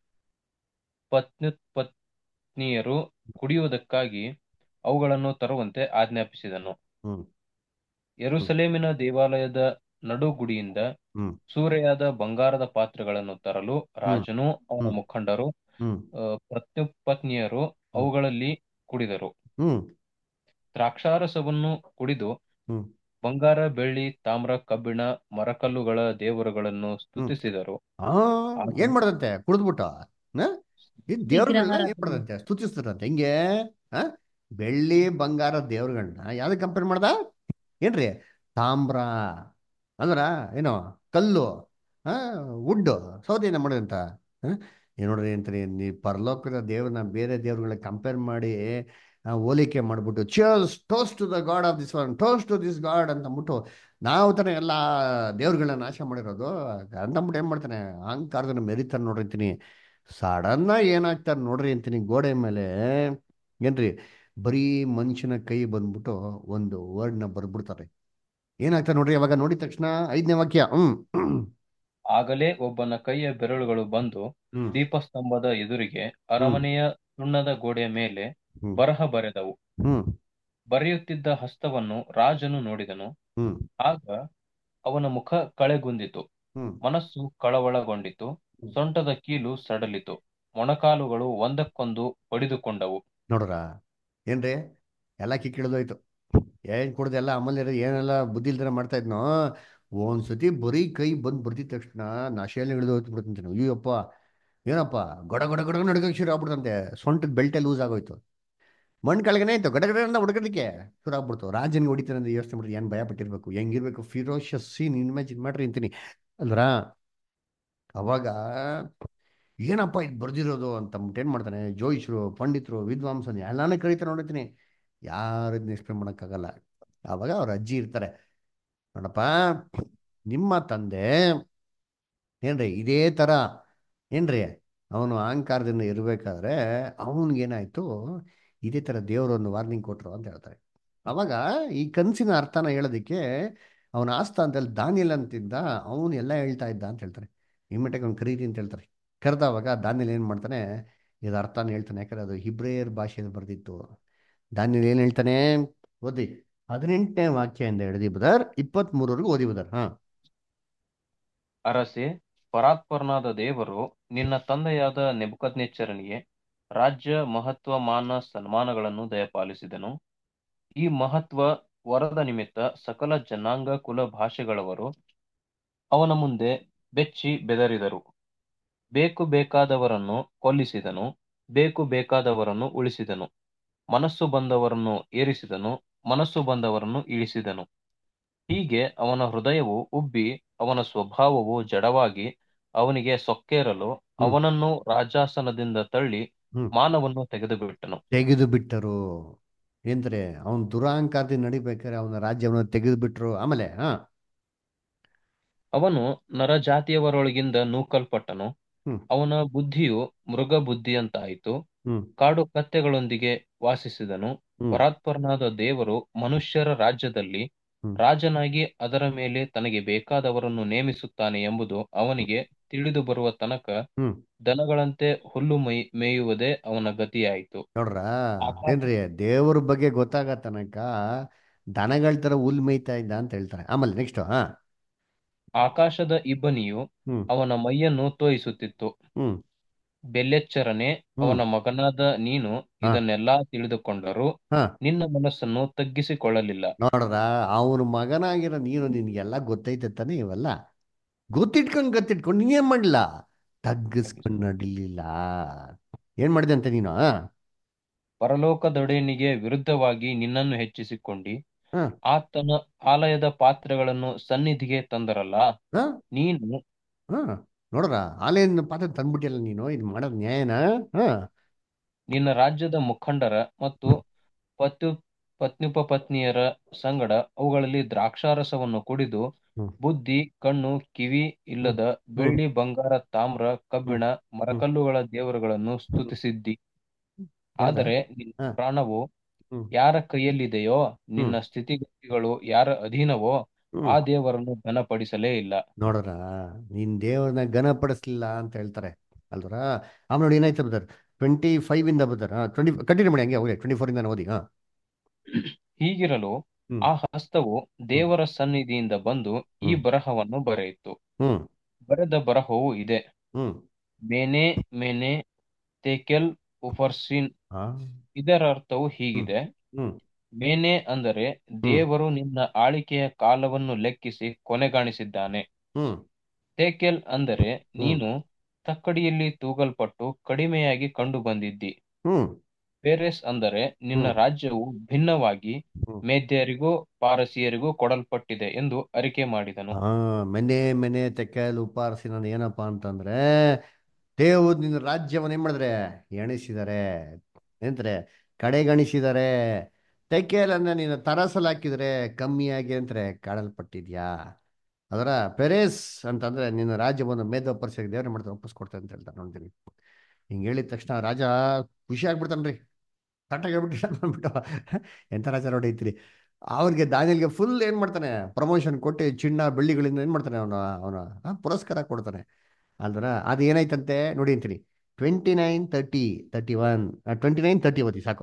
ಪತ್ನಿಯರು ಕುಡಿಯುವುದಕ್ಕಾಗಿ ಅವುಗಳನ್ನು ತರುವಂತೆ ಆಜ್ಞಾಪಿಸಿದನು. ಹ್ಮ್ ಹ್ಮ್ ಯೆರೂಸಲೇಮಿನ ದೇವಾಲಯದ ನಡುಗುಡಿಯಿಂದ ಹ್ಮ್ ಸೂರೆಯಾದ ಬಂಗಾರದ ಪಾತ್ರೆಗಳನ್ನು ತರಲು ಹ್ಮ್ ರಾಜನು ಅವನ ಹ್ಮ್ ಮುಖಂಡರು ಹ್ಮ್ ಪತ್ನಿಯರು ಹ್ಮ್ ಅವುಗಳಲ್ಲಿ ಕುಡಿದರು. ಹ್ಮ್ ದ್ರಾಕ್ಷಾರಸವನ್ನು ಕುಡಿದು ಹ್ಮ್ ಬಂಗಾರ, ಬೆಳ್ಳಿ, ತಾಮ್ರ, ಕಬ್ಬಿಣ, ಮರಕಲ್ಲುಗಳ ದೇವರುಗಳನ್ನು ಹ್ಮ್ ಸ್ತುತಿಸಿದರು. ಆ ಆಗ ಏನ್ ಮಾಡದಂತೆ ಕುಡಿದ್ಬಿಟ್ಟ, ಈ ದೇವ್ರುಗಳನ್ನ ಏನ್ ವಿಗ್ರಹಾರಾಧನೆ. ಮಾಡದಂತೆ ಸ್ತುತಿಸ್ತಾರಂತೆ. ಹೆಂಗೆ ಆ ಬೆಳ್ಳಿ ಬಂಗಾರ ದೇವ್ರುಗಳನ್ನ ಯಾವ್ದಕ್ಕೆ ಕಂಪೇರ್ ಮಾಡ್ದ, ಏನ್ರಿ ತಾಮ್ರ ಅಂದ್ರ ಏನೋ ಕಲ್ಲು, ಆ ವುಡ್, ಸೌದೆನ ಮಾಡೋದಂತ. ಏನ್ ನೋಡ್ರಿ ಅಂತೀನಿ, ನೀ ಪರಲೋಕದ ದೇವ್ರನ್ನ ಬೇರೆ ದೇವ್ರುಗಳಿಗೆ ಕಂಪೇರ್ ಮಾಡಿ ಹೋಲಿಕೆ ಮಾಡ್ಬಿಟ್ಟು cheers toast to the god of this one, toast to this god ಅಂತ ಅಂದ್ಬಿಟ್ಟು ನಾವು ತಾನೇ ಎಲ್ಲ ದೇವ್ರುಗಳನ್ನ ನಾಶ ಮಾಡಿರೋದು ಅಂತಂದ್ಬಿಟ್ಟು ಏನ್ ಮಾಡ್ತಾನೆ, ಅಹಂಕಾರದನ್ನ ಮೆರಿತಾನೆ ನೋಡ್ರಿ ಅಂತೀನಿ. ಸಡನ್ನ ಏನಾಗ್ತಾರೆ ನೋಡ್ರಿ ಅಂತೀನಿ, ಗೋಡೆ ಮೇಲೆ ಏನ್ರಿ ಬರೀ ಮನುಷ್ಯನ ಕೈ ಬಂದ್ಬಿಟ್ಟು ಒಂದು ವರ್ಡ್ನ ಬರ್ಬಿಡ್ತಾರೆ. ಏನಾಗ್ತಾರೆ ನೋಡ್ರಿ ಅವಾಗ ನೋಡಿದ ತಕ್ಷಣ 5ನೇ ವಾಕ್ಯ. ಆಗಲೇ ಒಬ್ಬನ ಕೈಯ ಬೆರಳುಗಳು ಬಂದು ಹ್ಮ್ ದೀಪಸ್ತಂಭದ ಎದುರಿಗೆ ಹ್ಮ್ ಅರಮನೆಯ ಸುಣ್ಣದ ಗೋಡೆಯ ಮೇಲೆ ಹ್ಮ್ ಬರಹ ಬರೆದವು. ಹ್ಮ್ ಬರೆಯುತ್ತಿದ್ದ ಹಸ್ತವನ್ನು ರಾಜನು ನೋಡಿದನು. ಹ್ಮ್ ಆಗ ಅವನ ಮುಖ ಕಳೆಗುಂದಿತು, ಹ್ಮ್ ಮನಸ್ಸು ಕಳವಳಗೊಂಡಿತು, ಹ್ಮ್ ಸೊಂಟದ ಕೀಲು ಸಡಲಿತು, ಮೊಣಕಾಲುಗಳು ಒಂದಕ್ಕೊಂದು ಬಡಿದುಕೊಂಡವು. ನೋಡ್ರ ಏನ್ರಿ, ಎಲ್ಲ ಕಿಕ್ಕಿಳಿದೋಯ್ತು. ಏನ್ ಕುಡ್ದು ಎಲ್ಲ ಆಮೇಲೆ ಏನೆಲ್ಲ ಬುದ್ಧಿ ಇಲ್ದನ ಮಾಡ್ತಾ ಇದ್ನೋ, ಒಂದ್ಸತಿ ಬರೀ ಕೈ ಬಂದು ಬರ್ದಿದ ತಕ್ಷಣ ನಶೆಯಲ್ಲಿ ಇಳಿದು ಹೋಯ್ತು ಬಿಡ್ತಂತೀನಿ. ಅಯ್ಯಪ್ಪ ಏನಪ್ಪ, ಗಡ ಗಡ ಗಡ ನಡ್ಕಕ್ಕೆ ಶುರು ಆಗ್ಬಿಡ್ತಂತೆ. ಸೊಂಟದ ಬೆಲ್ಟೆ ಲೂಸ್ ಆಗೋಯ್ತು, ಮಣ್ಣು ಕೆಳಗನೆ ಆಯ್ತು, ಗಡ ಗಡ ಅಂತ ಹುಡುಕದಕ್ಕೆ ಶುರು ಆಗ್ಬಿಡ್ತು. ರಾಜನಿಗೆ ಹೊಡಿತಾನೆ ಅಂದ್ರೆ ಯೋಚನೆ ಮಾಡ್ರಿ ಏನ್ ಭಯ ಪಟ್ಟಿರ್ಬೇಕು, ಹೆಂಗಿರ್ಬೇಕು, ಫಿರೋಷಸ್ ಸೀನ್ ಇಮ್ಯಾಜಿನ್ ಮಾಡ್ರಿ ಅಂತೀನಿ ಅಲ್ವರಾ. ಅವಾಗ ಏನಪ್ಪ ಇದು ಬರ್ದಿರೋದು ಅಂತ ಅಂದ್ಬಿಟ್ಟು ಏನ್ ಮಾಡ್ತಾನೆ, ಜೋಯಿಷರು, ಪಂಡಿತರು, ವಿದ್ವಾಂಸರು ಎಲ್ಲಾನು ಕರೀತಾರೆ ನೋಡಿರ್ತೀನಿ. ಯಾರು ಇದನ್ನ ಎಕ್ಸ್ಪ್ಲೇನ್ ಮಾಡೋಕ್ಕಾಗಲ್ಲ. ಆವಾಗ ಅವ್ರ ಅಜ್ಜಿ ಇರ್ತಾರೆ, ನೋಡಪ್ಪ ನಿಮ್ಮ ತಂದೆ ಏನ್ರಿ ಇದೇ ತರ ಏನ್ರಿ ಅವನು ಅಹಂಕಾರದಿಂದ ಇರಬೇಕಾದ್ರೆ ಅವನಿಗೇನಾಯ್ತು, ಇದೇ ತರ ದೇವರು ಒಂದು ವಾರ್ನಿಂಗ್ ಕೊಟ್ರು ಅಂತ ಹೇಳ್ತಾರೆ. ಅವಾಗ ಈ ಕನಸಿನ ಅರ್ಥನ ಹೇಳೋದಕ್ಕೆ ಅವನ ಆಸ್ಥಾನದಲ್ಲಿ ದಾನಿಯೇಲ್ ಅಂತಿದ್ದ, ಅವನು ಎಲ್ಲ ಹೇಳ್ತಾ ಇದ್ದ ಅಂತ ಹೇಳ್ತಾರೆ. ಇಮ್ಮಿಡಿಯೇಟ್ ಅವ್ನು ಕರೀರಿ ಅಂತ ಹೇಳ್ತಾರೆ. ಕರೆದವಾಗ ದಾನಿಯೇಲ್ ಏನು ಮಾಡ್ತಾನೆ, ಇದು ಅರ್ಥನ ಹೇಳ್ತಾನೆ. ಯಾಕಂದ್ರೆ ಅದು ಹಿಬ್ರೇಯರ್ ಭಾಷೆಯಲ್ಲಿ ಬರೆದಿತ್ತು. ದಾನಿಯೇಲ್ ಏನು ಹೇಳ್ತಾನೆ ಓದಿ, 18ನೇ ವಾಕ್ಯದಿಂದ ಹಿಡಿದಿ ಬದರ್ 23ವರೆಗೂ ಓದಿ ಬದರ್. ಹಾ. ಅರಸೆ, ಪರಾತ್ಪರನಾದ ದೇವರು ನಿನ್ನ ತಂದೆಯಾದ ನೆಬೂಕದ್ನೆಚ್ಚರನಿಗೆ ರಾಜ್ಯ, ಮಹತ್ವ, ಮಾನ, ಸನ್ಮಾನಗಳನ್ನು ದಯಪಾಲಿಸಿದನು. ಈ ಮಹತ್ವ ವರದ ನಿಮಿತ್ತ ಸಕಲ ಜನಾಂಗ, ಕುಲ, ಭಾಷೆಗಳವರು ಅವನ ಮುಂದೆ ಬೆಚ್ಚಿ ಬೆದರಿದರು. ಬೇಕು ಬೇಕಾದವರನ್ನು ಕೊಲ್ಲಿಸಿದನು, ಬೇಕು ಬೇಕಾದವರನ್ನು ಉಳಿಸಿದನು. ಮನಸ್ಸು ಬಂದವರನ್ನು ಏರಿಸಿದನು, ಮನಸ್ಸು ಬಂದವರನ್ನು ಇಳಿಸಿದನು. ಹೀಗೆ ಅವನ ಹೃದಯವು ಉಬ್ಬಿ ಅವನ ಸ್ವಭಾವವು ಜಡವಾಗಿ ಅವನಿಗೆ ಸೊಕ್ಕೇರಲು ಹ್ಮ್ ಅವನನ್ನು ರಾಜಾಸನದಿಂದ ತಳ್ಳಿ ಹ್ಮ್ ಮಾನವನ್ನು ತೆಗೆದುಬಿಟ್ಟನು. ತೆಗೆದು ಬಿಟ್ಟರು. ಏನ್ರೆ ಅವನ್ ದುರಾಂಕಾರದಿಂದ ನಡಿಬೇಕಾದ್ರೆ ಅವನ ರಾಜ್ಯವನ್ನು ತೆಗೆದು ಬಿಟ್ರು. ಆಮೇಲೆ ಅವನು ನರಜಾತಿಯವರೊಳಗಿಂದ ನೂಕಲ್ಪಟ್ಟನು. ಹ್ಮ್ ಅವನ ಬುದ್ಧಿಯು ಮೃಗ ಬುದ್ಧಿಯಂತಾಯಿತು. ಹ್ಮ್ ಕಾಡು ಕತ್ತೆಗಳೊಂದಿಗೆ ವಾಸಿಸಿದನು. ಹ್ಮ್ ಪರಾತ್ಪರನಾದ ದೇವರು ಮನುಷ್ಯರ ರಾಜ್ಯದಲ್ಲಿ ಹ್ಮ್ ರಾಜನಾಗಿ ಅದರ ಮೇಲೆ ತನಗೆ ಬೇಕಾದವರನ್ನು ನೇಮಿಸುತ್ತಾನೆ ಎಂಬುದು ಅವನಿಗೆ ತಿಳಿದು ಬರುವ ತನಕ ಹ್ಮ್ ದನಗಳಂತೆ ಹುಲ್ಲು ಮೇಯುವುದೇ ಅವನ ಗತಿಯಾಯಿತು. ನೋಡ್ರ ಆಕಾಶ ಏನ್ರಿ ದೇವ್ರ ಬಗ್ಗೆ ಗೊತ್ತಾಗ ತನಕ ದನಗಳ ತರ ಹುಲ್ ಮೇಯ್ತಾ ಇದ್ದ ಅಂತ ಹೇಳ್ತಾರೆ. ಆಮೇಲೆ ನೆಕ್ಸ್ಟ್ ಆಕಾಶದ ಇಬ್ಬನಿಯು ಹ್ಮ್ ಅವನ ಮೈಯನ್ನು ತೋಯಿಸುತ್ತಿತ್ತು. ಹ್ಮ್ ಬೆಲ್ಲೆಚ್ಚರನೇ, ಹ್ಮ್ ಅವನ ಮಗನಾದ ನೀನು ಹಾ ಇದನ್ನೆಲ್ಲಾ ತಿಳಿದುಕೊಂಡರೂ ಹಾ ನಿನ್ನ ಮನಸ್ಸನ್ನು ತಗ್ಗಿಸಿಕೊಳ್ಳಲಿಲ್ಲ. ನೋಡ್ರ ಅವನ ಮಗನಾಗಿರೋ ನೀನು ನಿನ್ಗೆಲ್ಲ ಗೊತ್ತೈತೆ ತಾನೆ ಇವೆಲ್ಲ ಗೊತ್ತಿಟ್ಕೊಂಡು ನೀನೇನ್ ಮಾಡ್ಲಿಲ್ಲ, ತಗ್ಗಿಸ್ಕೊಂಡು ನಡಿಲಿಲ್ಲ. ಏನ್ ಮಾಡಿದೆ ಅಂತ ನೀನು ಪರಲೋಕದೊಡೆಯನಿಗೆ ವಿರುದ್ಧವಾಗಿ ನಿನ್ನನ್ನು ಹೆಚ್ಚಿಸಿಕೊಂಡಿ ಹ ಆತನ ಆಲಯದ ಪಾತ್ರೆಗಳನ್ನು ಸನ್ನಿಧಿಗೆ ತಂದರಲ್ಲ. ಹ ನೀನು ಹ ನೋಡ್ರ ಆಲೆಯನ್ನು ಪಾತ್ರ ತಂದ್ಬಿಟ್ಟಿಯಲ್ಲ ನೀನು, ಇದು ಮಾಡೋದು ನ್ಯಾಯನಾ? ಹ ನಿನ್ನ ರಾಜ್ಯದ ಮುಖಂಡರ ಮತ್ತು ಪತ್ಯು ಪತ್ನಿಯರ ಸಂಗಡ ಅವುಗಳಲ್ಲಿ ದ್ರಾಕ್ಷಾರಸವನ್ನು ಕುಡಿದು ಹ್ಮ್ ಬುದ್ಧಿ, ಕಣ್ಣು, ಕಿವಿ ಹ್ಮ್ ಇಲ್ಲದ ಹ್ಮ್ ಬೆಳ್ಳಿ, ಬಂಗಾರ, ತಾಮ್ರ, ಹ್ಮ್ ಕಬ್ಬಿಣ, ಹ್ಮ್ ಮರಕಲ್ಲುಗಳ ದೇವರುಗಳನ್ನು ಹ್ಮ್ ಸ್ತುತಿಸಿದ್ದಿ. ನೋಡ್ರ ಆದರೆ ನಿನ್ನ ಹ ಪ್ರಾಣವು ಹ್ಮ್ ಯಾರ ಕೈಯಲ್ಲಿದೆಯೋ, ಹ್ಮ್ ನಿನ್ನ ಸ್ಥಿತಿಗತಿಗಳು ಯಾರ ಅಧೀನವೋ, ಹ್ಮ್ ಆ ದೇವರನ್ನು ಘನಪಡಿಸಲೇ ಇಲ್ಲ. ನೋಡ್ರ ನೀನ್ ದೇವ್ರನ್ನ ಘನಪಡಿಸ್ಲಿಲ್ಲ ಅಂತ ಹೇಳ್ತಾರೆ ಅಲ್ವರ. ಆಮೇಲೆ ನೋಡಿ ಏನಾಯ್ತು ಬದರ್ 25 ಇಂದ ಬದರ್ 20 ಕಂಟಿನ್ಯೂ ಮಾಡಿ, ಹಂಗೆ ಹೋಗಿ 24 ಇಂದ ಓದಿ. ಹೀಗಿರಲು ಹ್ಮ್ ಆ ಹಸ್ತವು ಹ್ಮ್ ದೇವರ ಸನ್ನಿಧಿಯಿಂದ ಬಂದು ಈ ಹ್ಮ್ ಬರಹವನ್ನು ಬರೆಯಿತು. ಹ್ಮ್ ಬರೆದ ಬರಹವು ಇದೆ: ಹ್ಮ್ ಮೇನೆ ಮೇನೆ ತೆಕೆಲ್ ಉಫರ್ಸಿನ್. ಹಾ ಇದರ ಅರ್ಥವು ಹ್ಮ್ ಹೀಗಿದೆ: ಹ್ಮ್ ಮೇನೆ ಅಂದರೆ ಹ್ಮ್ ದೇವರು ನಿನ್ನ ಆಳಿಕೆಯ ಕಾಲವನ್ನು ಲೆಕ್ಕಿಸಿ ಕೊನೆಗಾಣಿಸಿದ್ದಾನೆ. ಹ್ಮ್ ತೆಕೆಲ್ ಅಂದರೆ ಹ್ಮ್ ನೀನು ತಕ್ಕಡಿಯಲ್ಲಿ ತೂಗಲ್ಪಟ್ಟು ಕಡಿಮೆಯಾಗಿ ಕಂಡು ಬಂದಿದ್ದಿ. ಹ್ಮ್ ಪೆರೆಸ್ ಅಂದರೆ ನಿನ್ನ ಹ್ಮ್ ರಾಜ್ಯವು ಭಿನ್ನವಾಗಿ ಹ್ಮ್ ಮೇದ್ಯರಿಗೂ ಪಾರಸಿಯರಿಗೂ ಕೊಡಲ್ಪಟ್ಟಿದೆ ಎಂದು ಅರಿಕೆ ಮಾಡಿದನು. ಹಾ ಮೆನೆ ತೆಕ್ಕಲು ಉಪಾರಸಿ ನಾನು ಏನಪ್ಪಾ ಅಂತಂದ್ರೆ ದೇವ್ರು ನಿನ್ನ ರಾಜ್ಯವನ್ನ ಏನ್ ಮಾಡಿದ್ರೆ ಎಣಿಸಿದ್ದಾರೆ ಎಂದ್ರೆ ಕಡೆಗಣಿಸಿದ್ದಾರೆ. ತೆಕ್ಕೇಲ್ ಅಂದ್ರೆ ನೀನು ತರಾಸಲ್ ಹಾಕಿದ್ರೆ ಕಮ್ಮಿಯಾಗಿ ಅಂದ್ರೆ ಕಾಡಲ್ಪಟ್ಟಿದ್ಯಾ. ಅದರ ಪೆರೇಸ್ ಅಂತಂದ್ರೆ ನಿನ್ನ ರಾಜ್ಯವನ್ನು ಮೇಧೋಪರಿಸಿ ದೇವ್ರ ಮಾಡ್ತಾರೆ ವಾಪಸ್ ಕೊಡ್ತಾರೆ ಅಂತ ಹೇಳ್ತಾರೆ ನೋಡ್ತೀನಿ. ಹಿಂಗೆ ಹೇಳಿದ ತಕ್ಷಣ ರಾಜ ಖುಷಿ ಆಗ್ಬಿಡ್ತಾನ್ರಿ. ಕರೆಕ್ಟಾಗಿ ಹೇಳ್ಬಿಟ್ಟು ಅಂದ್ಬಿಟ್ಟು ಎಂಥ ರಾಜ ನೋಡಿ ಐತ್ರಿ. ಅವ್ರಿಗೆ ದಾನಿಯಲ್ಗೆ ಫುಲ್ ಏನು ಮಾಡ್ತಾನೆ, ಪ್ರಮೋಷನ್ ಕೊಟ್ಟು ಚಿನ್ನ ಬೆಳ್ಳಿಗಳಿಂದ ಏನು ಮಾಡ್ತಾನೆ, ಅವನ ಪುರಸ್ಕಾರ ಕೊಡ್ತಾನೆ. ಅಲ್ದ್ರ ಅದು ಏನಾಯ್ತಂತೆ ನೋಡಿ ಅಂತೀನಿ. 29 30 31 29 30 ಓದಿ ಸಾಕು.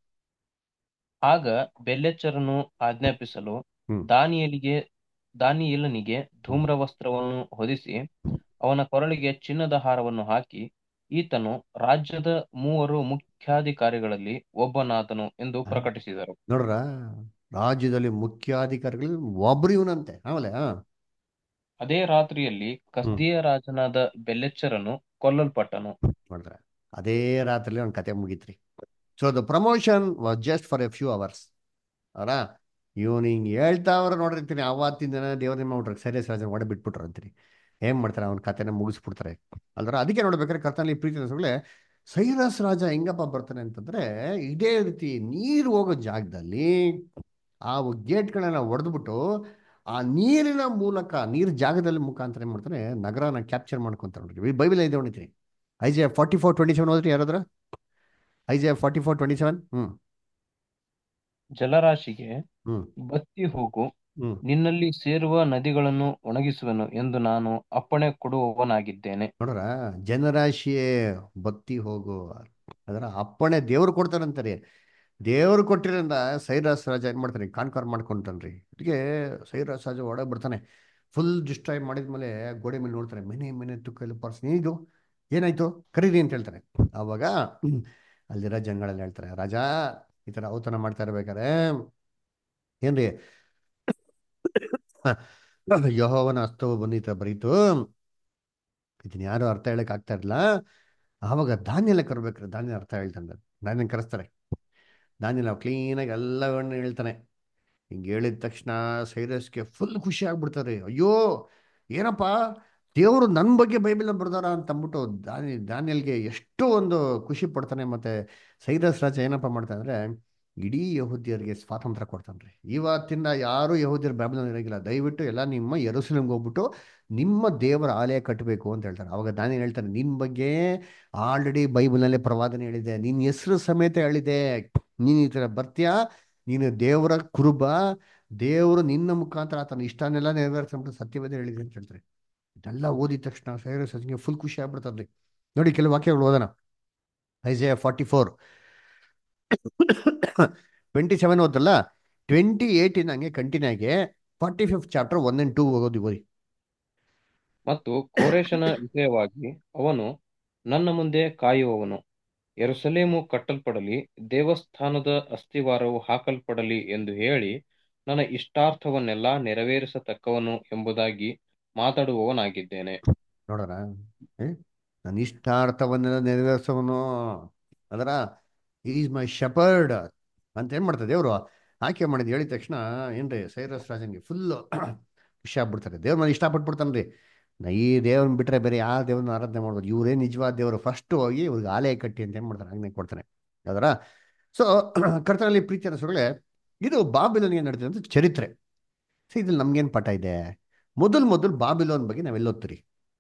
ಆಗ ಬೆಲ್ಲೆಚ್ಚರನು ಆಜ್ಞಾಪಿಸಲು ಹ್ಮ್ ದಾನಿಯೇಲಿಗೆ ದಾನಿಯೇಲನಿಗೆ ಹ್ಮ್ ಧೂಮ್ರವಸ್ತ್ರವನ್ನು ಹೊದಿಸಿ ಅವನ ಕೊರಳಿಗೆ ಚಿನ್ನದ ಹಾರವನ್ನು ಹಾಕಿ, ಈತನು ರಾಜ್ಯದ 3 ಮುಖ್ಯಾಧಿಕಾರಿಗಳಲ್ಲಿ ಒಬ್ಬನಾದನು ಎಂದು ಪ್ರಕಟಿಸಿದರು. ನೋಡ್ರ ರಾಜ್ಯದಲ್ಲಿ ಮುಖ್ಯಾಧಿಕಾರಿಗಳು ಒಬ್ರು ಇವನಂತೆ. ಆಮೇಲೆ ಅದೇ ರಾತ್ರಿಯಲ್ಲಿ ಹ್ಮ್ ಕಸ್ದೀಯ ರಾಜನಾದ ಬೆಲ್ಲೆಚ್ಚರನು ಕೊಲ್ಲಲ್ಪಟ್ಟನು. ನೋಡ್ರ ಅದೇ ರಾತ್ರಿ ಅವ್ನ ಕತೆ ಮುಗೀತ್ರಿ. So the promotion was just for a few hours. ಅವರ ಇವನು ಹಿಂಗೆ ಹೇಳ್ತಾವ್ರ ನೋಡಿರ್ತೀನಿ. ಅವತ್ತಿನ ದಿನ ದೇವ್ರ ನಿಮ್ಮ ಮಾಡ್ಬಿಟ್ರೆ ಸೈರಸ್ ರಾಜನ ಒಡೆ ಬಿಟ್ಬಿಟ್ರು ಅಂತೀನಿ. ಏನ್ ಮಾಡ್ತಾರೆ, ಅವ್ನ ಕತೆನ ಮುಗಿಸ್ಬಿಡ್ತಾರೆ. ಅಲ್ದ್ರ ಅದಕ್ಕೆ ನೋಡ್ಬೇಕಾದ್ರೆ ಕರ್ತನಲ್ಲಿ ಪ್ರೀತಿ ಅನ್ಸೋಗಳೇ ಸೈರಸ್ ರಾಜ ಹೆಂಗಪ್ಪ ಬರ್ತಾನೆ ಅಂತಂದ್ರೆ ಇದೇ ರೀತಿ ನೀರು ಹೋಗೋ ಜಾಗದಲ್ಲಿ ಆ ಗೇಟ್ಗಳನ್ನ ಒಡೆದ್ಬಿಟ್ಟು ಆ ನೀರಿನ ಮೂಲಕ ನೀರು ಜಾಗದಲ್ಲಿ ಮುಖಾಂತರ ಏನ್ ಮಾಡ್ತಾನೆ ನಗರನ ಕ್ಯಾಪ್ಚರ್ ಮಾಡ್ಕೊಂತಾರೆ. ನೋಡ್ರಿ ಬೈಬಲ್ ಇದೆ ಹೊಣಿತೀನಿ. ಐಜೆ 44:27 ಓದ್ರಿ ಯಾರಾದ್ರ. ಐಜೆ 44:27. ಜಲರಾಶಿಗೆ ಹ್ಮ್ ಬತ್ತಿ ಹೋಗು, ಹ್ಮ್ ನಿನ್ನಲ್ಲಿ ಸೇರುವ ನದಿಗಳನ್ನು ಒಣಗಿಸುವೆನು ಎಂದು ನಾನು ಅಪ್ಪಣೆ ಕೊಡುವವನಾಗಿದ್ದೇನೆ. ನೋಡ್ರ ಜನರಾಶಿಯೇ ಬತ್ತಿ ಹೋಗು, ಅದರ ಅಪ್ಪಣೆ ದೇವ್ರು ಕೊಡ್ತಾರಂತಾರೆ. ದೇವ್ರು ಕೊಟ್ಟಿರಿಂದ ಸೈರಸ್ ರಾಜ ಏನ್ ಮಾಡ್ತಾನೆ ಕಾನ್ಕಾರ್ ಮಾಡ್ಕೊಂತಾನ್ರಿ. ಅದಕ್ಕೆ ಸೈರಸ್ ರಾಜ ಒಳಗೆ ಬರ್ತಾನೆ. ಫುಲ್ ಡಿಸ್ಟ್ರಾಯ್ ಮಾಡಿದ್ಮೇಲೆ ಗೋಡೆ ಮೇಲೆ ನೋಡ್ತಾನೆ, ಮನೆ ತುಕ್ಕಲು ಪರ್ಸ್ ಇದು ಏನಾಯ್ತು ಕರೀರಿ ಅಂತ ಹೇಳ್ತಾರೆ. ಅವಾಗ ಅಲ್ಲಿರೋ ಜನಗಳೆಲ್ಲ ಹೇಳ್ತಾರೆ, ರಾಜ ಈ ತರ ಔತಣ ಮಾಡ್ತಾ ಇರ್ಬೇಕಾರೆ ಏನ್ರಿ ಯೆಹೋವನ ಹಸ್ತವು ಬಂದು ಈ ತರ ಬರೀತು, ಇದನ್ನ ಯಾರು ಅರ್ಥ ಹೇಳಕ್ ಆಗ್ತಾ ಇರಲಿಲ್ಲ. ಆವಾಗ ದಾನಿಯೆಲ್ಲ ಕರ್ಬೇಕ್ರೆ ದಾನಿಯ ಅರ್ಥ ಹೇಳ್ತಾನೆ. ದಾನಿಯನ್ ಕರೆಸ್ತಾರೆ. ದಾನಿಯಲ್ಲ ಕ್ಲೀನಾಗಿ ಎಲ್ಲವನ್ನ ಹೇಳ್ತಾನೆ. ಹಿಂಗೆ ಹೇಳಿದ ತಕ್ಷಣ ಸೈರಸ್ಗೆ ಫುಲ್ ಖುಷಿ ಆಗ್ಬಿಡ್ತಾರೆ. ಅಯ್ಯೋ ಏನಪ್ಪ, ದೇವರು ನನ್ನ ಬಗ್ಗೆ ಬೈಬಲ್ ಬರ್ದಾರ ಅಂತ ಅಂದ್ಬಿಟ್ಟು ದಾನಿಯಲ್ಗೆ ಎಷ್ಟು ಒಂದು ಖುಷಿ ಪಡ್ತಾನೆ. ಮತ್ತೆ ಸೈರಸ್ ರಾಜ ಏನಪ್ಪ ಮಾಡ್ತಾನೆ ಅಂದ್ರೆ ಇಡೀ ಯಹೂದ್ಯರಿಗೆ ಸ್ವಾತಂತ್ರ್ಯ ಕೊಡ್ತಾನ್ರಿ. ಇವತ್ತಿಂದ ಯಾರು ಯಹೂದ್ಯರು ಬ್ಯಾಬಿಲೋನ್ ಇರಂಗಿಲ್ಲ, ದಯವಿಟ್ಟು ಎಲ್ಲ ನಿಮ್ಮ ಯೆರೂಸಲೇಮ್ಗೆ ಹೋಗ್ಬಿಟ್ಟು ನಿಮ್ಮ ದೇವರ ಆಲಯ ಕಟ್ಟಬೇಕು ಅಂತ ಹೇಳ್ತಾರೆ. ಅವಾಗ ದಾನಿಯೇಲ್ ಹೇಳ್ತಾನೆ, ನಿನ್ನ ಬಗ್ಗೆ ಆಲ್ರೆಡಿ ಬೈಬಲ್ನಲ್ಲೇ ಪ್ರವಾದನೆ ಹೇಳಿದೆ, ನಿನ್ನ ಹೆಸರು ಸಮೇತ ಹೇಳಿದೆ, ನೀನು ಈ ಥರ ಬರ್ತೀಯಾ, ನೀನು ದೇವರ ಕುರುಬ, ದೇವರು ನಿನ್ನ ಮುಖಾಂತರ ಆತನ ಇಷ್ಟನೆಲ್ಲ ನೆರವೇರಿಸ್ಬಿಟ್ಟು ಸತ್ಯವೇದ ಹೇಳಿದೆ ಅಂತ ಹೇಳ್ತಾರೆ. ಇದೆಲ್ಲ ಓದಿದ ತಕ್ಷಣ ಸೈರಸ್ ಫುಲ್ ಖುಷಿ ಆಗ್ಬಿಡ್ತದ್ರಿ. ನೋಡಿ ಕೆಲವು ವಾಕ್ಯಗಳು ಓದೋಣ. ಐಸೈಯಾ 44 27 ಓದಲ್ಲ, 28 ಹಂಗೆ ಕಂಟಿನ್ಯೂ ಆಗಿ 45th ಚಾಪ್ಟರ್ 1 and 2 ಓದಿ. ಮತ್ತು ಕೋರೆಷನ ವಿಷಯವಾಗಿ ಅವನು ನನ್ನ ಮುಂದೆ ಕಾಯುವವನು, ಯೆರೂಸಲೇಮು ಕಟ್ಟಲ್ಪಡಲಿ, ದೇವಸ್ಥಾನದ ಅಸ್ತಿವಾರವು ಹಾಕಲ್ಪಡಲಿ ಎಂದು ಹೇಳಿ ನನ್ನ ಇಷ್ಟಾರ್ಥವನ್ನೆಲ್ಲ ನೆರವೇರಿಸತಕ್ಕವನು ಎಂಬುದಾಗಿ ಮಾತಾಡುವವನಾಗಿದ್ದೇನೆ. ನೋಡೋಣ, ನನ್ನ ಇಷ್ಟಾರ್ಥವನ್ನೆಲ್ಲ ನೆರವೇರಿಸೋನು, ಅದರ ಈಸ್ ಮೈ ಶಪರ್ಡ್ ಅಂತ ಏನ್ ಮಾಡ್ತಾರೆ ದೇವರು ಆಯ್ಕೆ ಮಾಡಿದ್ ಹೇಳಿದ ತಕ್ಷಣ ಏನ್ರಿ ಸೈರಸ್ ರಾಜನ್ಗೆ ಫುಲ್ ಖುಷಿ ಆಗ್ಬಿಡ್ತಾರೆ. ದೇವ್ರ ನಾನು ಇಷ್ಟಪಟ್ಬಿಡ್ತಾನ್ರಿ. ಈ ದೇವ್ರನ್ನ ಬಿಟ್ರೆ ಬೇರೆ ಯಾವ ದೇವ್ರನ್ನ ಆರಾಧನೆ ಮಾಡ್ಬೋದು, ಇವರೇ ನಿಜವಾದ ದೇವರು, ಫಸ್ಟ್ ಹೋಗಿ ಇವ್ರಿಗೆ ಆಲಯ ಕಟ್ಟಿ ಅಂತ ಏನ್ ಮಾಡ್ತಾರೆ ಆಜ್ಞೆ ಕೊಡ್ತಾನೆ. ಅದರ ಸೊ ಕರ್ತನಲ್ಲಿ ಪ್ರೀತಿ ಅನ್ನಿಸೋಗಳೇ, ಇದು ಬಾಬಿಲೋನಿಗೆ ನಡೆದಿದಂತ ಚರಿತ್ರೆ. ಸೊ ಇದ್ರಲ್ಲಿ ನಮ್ಗೇನ್ ಪಾಠ ಇದೆ? ಮೊದಲು ಬಾಬಿಲೋನ್ ಬಗ್ಗೆ ನಾವೆಲ್ಲ ಓದ್ತೀರಿ.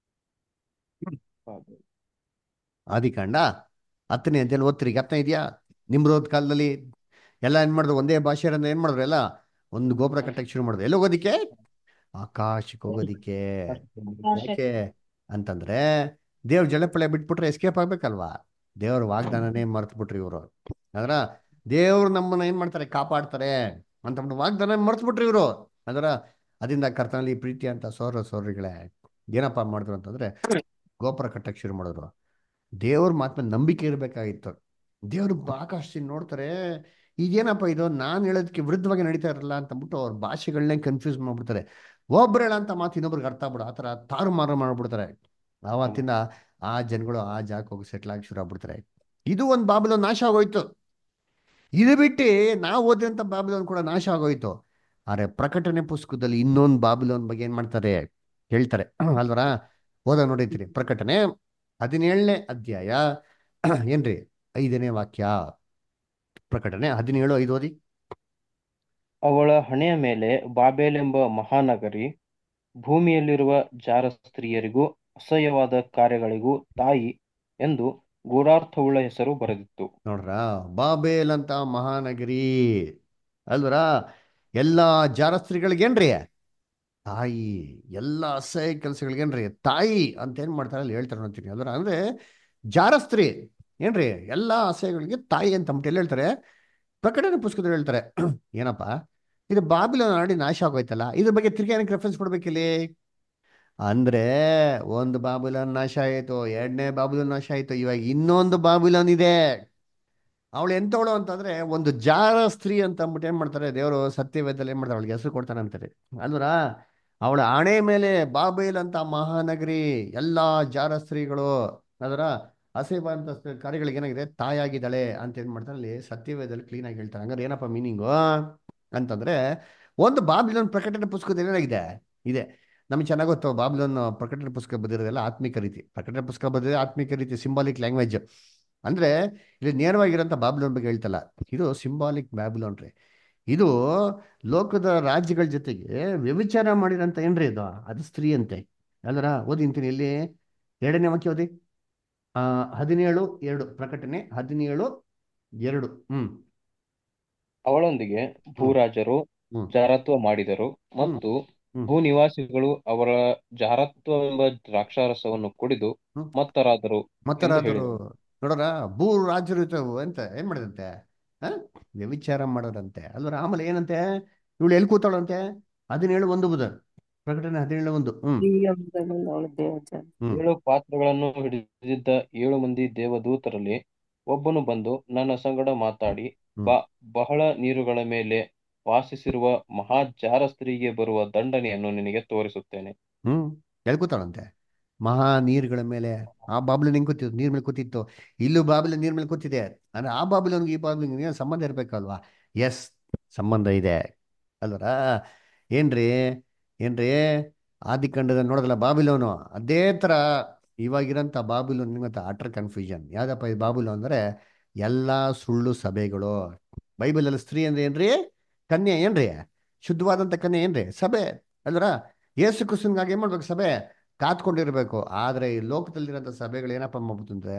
ಆದಿಕಾಂಡ 10ನೇ ಅಧ್ಯಾಯ ಓದ್ತೀರಿ, ಜ್ಞಾಪನ ಇದೆಯಾ? ನಿಮ್ರೋದ್ ಕಾಲದಲ್ಲಿ ಎಲ್ಲ ಏನ್ ಮಾಡಿದ್ರು, ಒಂದೇ ಭಾಷೆಯನ್ನ ಏನ್ ಮಾಡಿದ್ರು, ಎಲ್ಲ ಒಂದು ಗೋಪುರ ಕಟ್ಟಕ್ಕೆ ಶುರು ಮಾಡಿದ್ರು. ಎಲ್ಲಿ ಹೋಗೋದಿಕ್ಕೆ? ಆಕಾಶಕ್ಕೆ ಹೋಗೋದಿಕ್ಕೆ. ಯಾಕೆ ಅಂತಂದ್ರೆ ದೇವ್ರ ಜಲಪಳೆ ಬಿಟ್ಬಿಟ್ರೆ ಎಸ್ಕೇಪ್ ಆಗ್ಬೇಕಲ್ವಾ? ದೇವ್ರ ವಾಗ್ದಾನನೇ ಮರ್ತು ಬಿಟ್ರಿ ಇವರು. ಅದರ ದೇವ್ರು ನಮ್ಮನ್ನ ಏನ್ ಮಾಡ್ತಾರೆ, ಕಾಪಾಡ್ತಾರೆ ಅಂತ ವಾಗ್ದಾನ ಮರ್ತು ಬಿಟ್ರಿ ಇವರು. ಅದರ ಅದರಿಂದ ಕರ್ತನಲ್ಲಿ ಪ್ರೀತಿ ಅಂತ ಸೋದರಿಗಳೇ ಏನಪ್ಪ ಮಾಡಿದ್ರು ಅಂತಂದ್ರೆ ಗೋಪುರ ಕಟ್ಟಕ್ಕೆ ಶುರು ಮಾಡಿದ್ರು. ದೇವ್ರ ಮಾತ್ರ ನಂಬಿಕೆ ಇರಬೇಕಾಗಿತ್ತು. ದೇವ್ರು ಆಕಾಶದಿಂದ ನೋಡ್ತಾರೆ, ಇದೇನಪ್ಪ ಇದು, ನಾನು ಹೇಳೋದಕ್ಕೆ ವಿರುದ್ಧವಾಗಿ ನಡೀತಾ ಇರಲ್ಲ ಅಂತಂದ್ಬಿಟ್ಟು ಅವ್ರ ಭಾಷೆಗಳನ್ನೇ ಕನ್ಫ್ಯೂಸ್ ಮಾಡ್ಬಿಡ್ತಾರೆ. ಒಬ್ರು ಹೇಳಂತ ಮಾತು ಇನ್ನೊಬ್ರಿಗೆ ಅರ್ಥ ಆಗ್ಬಿಡು, ಆ ಥರ ತಾರುಮಾರು ಮಾಡ್ಬಿಡ್ತಾರೆ. ಆವತ್ತಿಂದ ಆ ಜನಗಳು ಆ ಜಾಗಕ್ಕೆ ಹೋಗಿ ಸೆಟ್ಲ್ ಆಗಿ ಶುರು ಆಗ್ಬಿಡ್ತಾರೆ. ಇದು ಒಂದು ಬಾಬಿಲೋನ್ ನಾಶ ಆಗೋಯ್ತು. ಇದು ಬಿಟ್ಟು ನಾವು ಓದಿದಂಥ ಬಾಬಿಲೋನ್ ಕೂಡ ನಾಶ ಆಗೋಯ್ತು. ಆದ್ರೆ ಪ್ರಕಟಣೆ ಪುಸ್ತಕದಲ್ಲಿ ಇನ್ನೊಂದು ಬಾಬಿಲೋನ್ ಬಗ್ಗೆ ಏನ್ ಮಾಡ್ತಾರೆ ಹೇಳ್ತಾರೆ ಅಲ್ವರ? ಓದ ನೋಡಿರ್ತೀರಿ, ಪ್ರಕಟಣೆ 17ನೇ ಅಧ್ಯಾಯ ಏನ್ರಿ 5ನೇ ವಾಕ್ಯ. ಪ್ರಕಟಣೆ 17:5 ಓದಿ. ಅವಳ ಹಣೆಯ ಮೇಲೆ ಬಾಬೆಲೆಂಬ ಮಹಾನಗರಿ, ಭೂಮಿಯಲ್ಲಿರುವ ಜಾರ ಸ್ತ್ರೀಯರಿಗೂ ಅಸಹ್ಯವಾದ ಕಾರ್ಯಗಳಿಗೂ ತಾಯಿ ಎಂದು ಗೂಢಾರ್ಥವುಳ್ಳ ಹೆಸರು ಬರೆದಿತ್ತು. ನೋಡ್ರ, ಬಾಬೇಲ್ ಅಂತ ಮಹಾನಗರಿ ಅಲ್ವರ, ಎಲ್ಲಾ ಜಾರ ಸ್ತ್ರೀಗಳಿಗೇನ್ರಿ ತಾಯಿ, ಎಲ್ಲ ಅಸಹ್ಯ ಕೆಲಸಗಳಿಗೇನ್ರಿ ತಾಯಿ ಅಂತ ಏನ್ ಮಾಡ್ತಾರೆ ಅಲ್ಲಿ ಹೇಳ್ತಾರೆ ನೋಡ್ತೀನಿ. ಅಲ್ವರ ಅಂದ್ರೆ ಜಾರ ಸ್ತ್ರೀ ಏನ್ರಿ ಎಲ್ಲಾ ಅಸಹ್ಯಗಳಿಗೆ ತಾಯಿ ಅಂತ ಅಂದ್ಬಿಟ್ಟು ಎಲ್ಲಿ ಹೇಳ್ತಾರೆ? ಪ್ರಕಟಣೆ ಪುಸ್ತಕದಲ್ಲಿ ಹೇಳ್ತಾರೆ. ಏನಪ್ಪಾ ಇದು ಬಾಬಿಲೋನ್ ಆಲ್ರೆಡಿ ನಾಶ ಆಗೋಯ್ತಲ್ಲ, ಇದ್ರ ಬಗ್ಗೆ ತಿರ್ಗಿ ಏನಕ್ಕೆ ರೆಫರೆನ್ಸ್ ಕೊಡ್ಬೇಕಿಲ್ಲಿ ಅಂದ್ರೆ, ಒಂದು ಬಾಬಿಲೋನ್ ನಾಶ ಆಯಿತು, ಎರಡನೇ ಬಾಬಿಲೋನ್ ನಾಶ ಆಯಿತು, ಇವಾಗ ಇನ್ನೊಂದು ಬಾಬಿಲೋನ್ ಇದೆ. ಅವಳು ಎಂತವಳು ಅಂತಂದ್ರೆ ಒಂದು ಜಾರ ಸ್ತ್ರೀ ಅಂತ ಅಂದ್ಬಿಟ್ಟು ಏನ್ ಮಾಡ್ತಾರೆ ದೇವರು ಸತ್ಯವೇದದಲ್ಲಿ ಏನ್ ಮಾಡ್ತಾರೆ ಅವಳಿಗೆ ಹೆಸರು ಕೊಡ್ತಾನೆ ಅಂತಾರೆ ಅಲ್ವರ? ಅವಳ ಹಣೆ ಮೇಲೆ ಬಾಬೇಲ್ ಅಂತ ಮಹಾನಗರಿ, ಎಲ್ಲಾ ಜಾರ ಸ್ತ್ರೀಗಳು ಅದರ ಅಸಹ್ಯವಾದಂತ ಕಾರ್ಯಗಳಿಗೆ ಏನಾಗಿದೆ ತಾಯಾಗಿದ್ದಾಳೆ ಅಂತ ಏನ್ ಮಾಡ್ತಾರೆ ಅಲ್ಲಿ ಸತ್ಯವೇದದಲ್ಲಿ ಕ್ಲೀನ್ ಆಗಿ ಹೇಳ್ತಾರೆ. ಹಂಗಾರೆ ಏನಪ್ಪ ಮೀನಿಂಗು ಅಂತಂದ್ರೆ, ಒಂದು ಬಾಬಿಲೋನ್ ಪ್ರಕಟಣೆ ಪುಸ್ತಕದಲ್ಲಿ ಏನಾಗಿದೆ ಇದೆ. ನಮ್ಗೆ ಚೆನ್ನಾಗಿ ಗೊತ್ತು, ಬಾಬಿಲೋನ್ ಪ್ರಕಟಣೆ ಪುಸ್ತಕ ಬದಿರೋದೆಲ್ಲ ಆತ್ಮಿಕ ರೀತಿ. ಪ್ರಕಟಣೆ ಪುಸ್ತಕ ಬದಿರೋ ಆತ್ಮಿಕ ರೀತಿ, ಸಿಂಬಾಲಿಕ್ ಲ್ಯಾಂಗ್ವೇಜ್. ಅಂದ್ರೆ ಇಲ್ಲಿ ನೇರವಾಗಿರೋಂಥ ಬಾಬಿಲೋನ್ ಬಗ್ಗೆ ಹೇಳ್ತಲ್ಲ, ಇದು ಸಿಂಬಾಲಿಕ್ ಬ್ಯಾಬಿಲೋನ್ ರೀ. ಇದು ಲೋಕದ ರಾಜ್ಯಗಳ ಜೊತೆಗೆ ವ್ಯಭಿಚಾರ ಮಾಡಿರೋಂಥ ಏನ್ರಿ ಇದು, ಅದು ಸ್ತ್ರೀ ಅಂತೆ ಅಲ್ವರ? ಓದಿ ಅಂತೀನಿ ಇಲ್ಲಿ 2ನೇ ವಾಕ್ಯ ಓದಿ. 17:2 ಪ್ರಕಟಣೆ 17:2. ಅವಳೊಂದಿಗೆ ಹ್ಮ್ ಭೂರಾಜರು ಹ್ಮ್ ಜಾರತ್ವ ಮಾಡಿದರು ಹ್ಮ್ ಮತ್ತು ಹ್ಮ್ ಭೂನಿವಾಸಿಗಳು ಅವರ ಜಾರತ್ವವೆಂಬ ದ್ರಾಕ್ಷಾರಸವನ್ನು ಕುಡಿದು ಹ್ಮ್ ಮತ್ತರಾದರು ಎಂದು ಮತ್ತರಾದರು. ಹೇಳಿದರು. ನೋಡೋರ, ಭೂ ರಾಜರು ಅಂತ ಏನ್ ಮಾಡಿದಂತೆ, ಹ ವ್ಯಭಿಚಾರ ಮಾಡೋದಂತೆ ಅಲ್ವರ? ಆಮೇಲೆ ಏನಂತೆ, ಇವಳು ಎಲ್ಲಿ ಕೂತಾಳಂತೆ? 17:1 ಬುಧ. ಪ್ರಕಟಣೆ 17:1. ಹ್ಮ್ 7 ಪಾತ್ರೆಗಳನ್ನು ಹಿಡಿದಿದ್ದ 7 ಮಂದಿ ದೇವದೂತರಲ್ಲಿ ಒಬ್ಬನು ಬಂದು ನನ್ನ ಸಂಗಡ ಮಾತಾಡಿ, ಹ್ಮ್ ಬಹಳ ನೀರುಗಳ ಮೇಲೆ ವಾಸಿಸಿರುವ ಮಹಾ ಜಾರ ಸ್ತ್ರೀಗೆ ಬರುವ ದಂಡನೆಯನ್ನು ನಿನಗೆ ತೋರಿಸುತ್ತೇನೆ. ಹ್ಮ್ ಎಲ್ಲಿ ಕೂತಾಳಂತೆ? ಮಹಾ ನೀರುಗಳ ಮೇಲೆ. ಆ ಬಾಬಿಲೋನ್ ಹೆಂಗ್ ಕೂತಿತ್ತು? ನೀರ್ ಮೇಲೆ ಕೂತಿತ್ತು. ಇಲ್ಲೂ ಬಾಬಿಲೋನ್ ನೀರ್ ಮೇಲೆ ಕೂತಿದೆ. ಅಂದ್ರೆ ಆ ಬಾಬಿಲೋನ್ಗೆ ಈ ಬಾಬಿಲೋನ್ಗೆ ಸಂಬಂಧ ಇರ್ಬೇಕಲ್ವಾ? ಎಸ್, ಸಂಬಂಧ ಇದೆ. ಅಲ್ವರ? ಏನ್ರಿ, ಏನ್ರಿ, ಆದಿಕಾಂಡದಲ್ಲಿ ನೋಡೋದಲ್ಲ ಬಾಬಿಲೋನು, ಅದೇ ಥರ ಇವಾಗಿರೋಂಥ ಬಾಬಿಲೋನ್ ನಿಮಗೆ ಅಟರ್ ಕನ್ಫ್ಯೂಷನ್. ಯಾವ್ದಪ್ಪ ಈ ಬಾಬಿಲೋನ್ ಅಂದರೆ ಎಲ್ಲ ಸುಳ್ಳು ಸಭೆಗಳು. ಬೈಬಲಲ್ಲಿ ಸ್ತ್ರೀ ಅಂದ್ರೆ ಏನ್ರಿ? ಕನ್ಯೆ ಏನ್ರಿ? ಶುದ್ಧವಾದಂಥ ಕನ್ಯೆ ಏನ್ರಿ? ಸಭೆ. ಅಲ್ವರ? ಯೇಸು ಕ್ರಿಸ್ತನ್ಗಾಗಿ ಏನು ಮಾಡ್ಬೇಕು? ಸಭೆ ಕಾತ್ಕೊಂಡಿರ್ಬೇಕು. ಆದರೆ ಈ ಲೋಕದಲ್ಲಿರೋಂಥ ಸಭೆಗಳು ಏನಪ್ಪ ಮಾಡ್ಬಿಟ್ಟು ಅಂದ್ರೆ,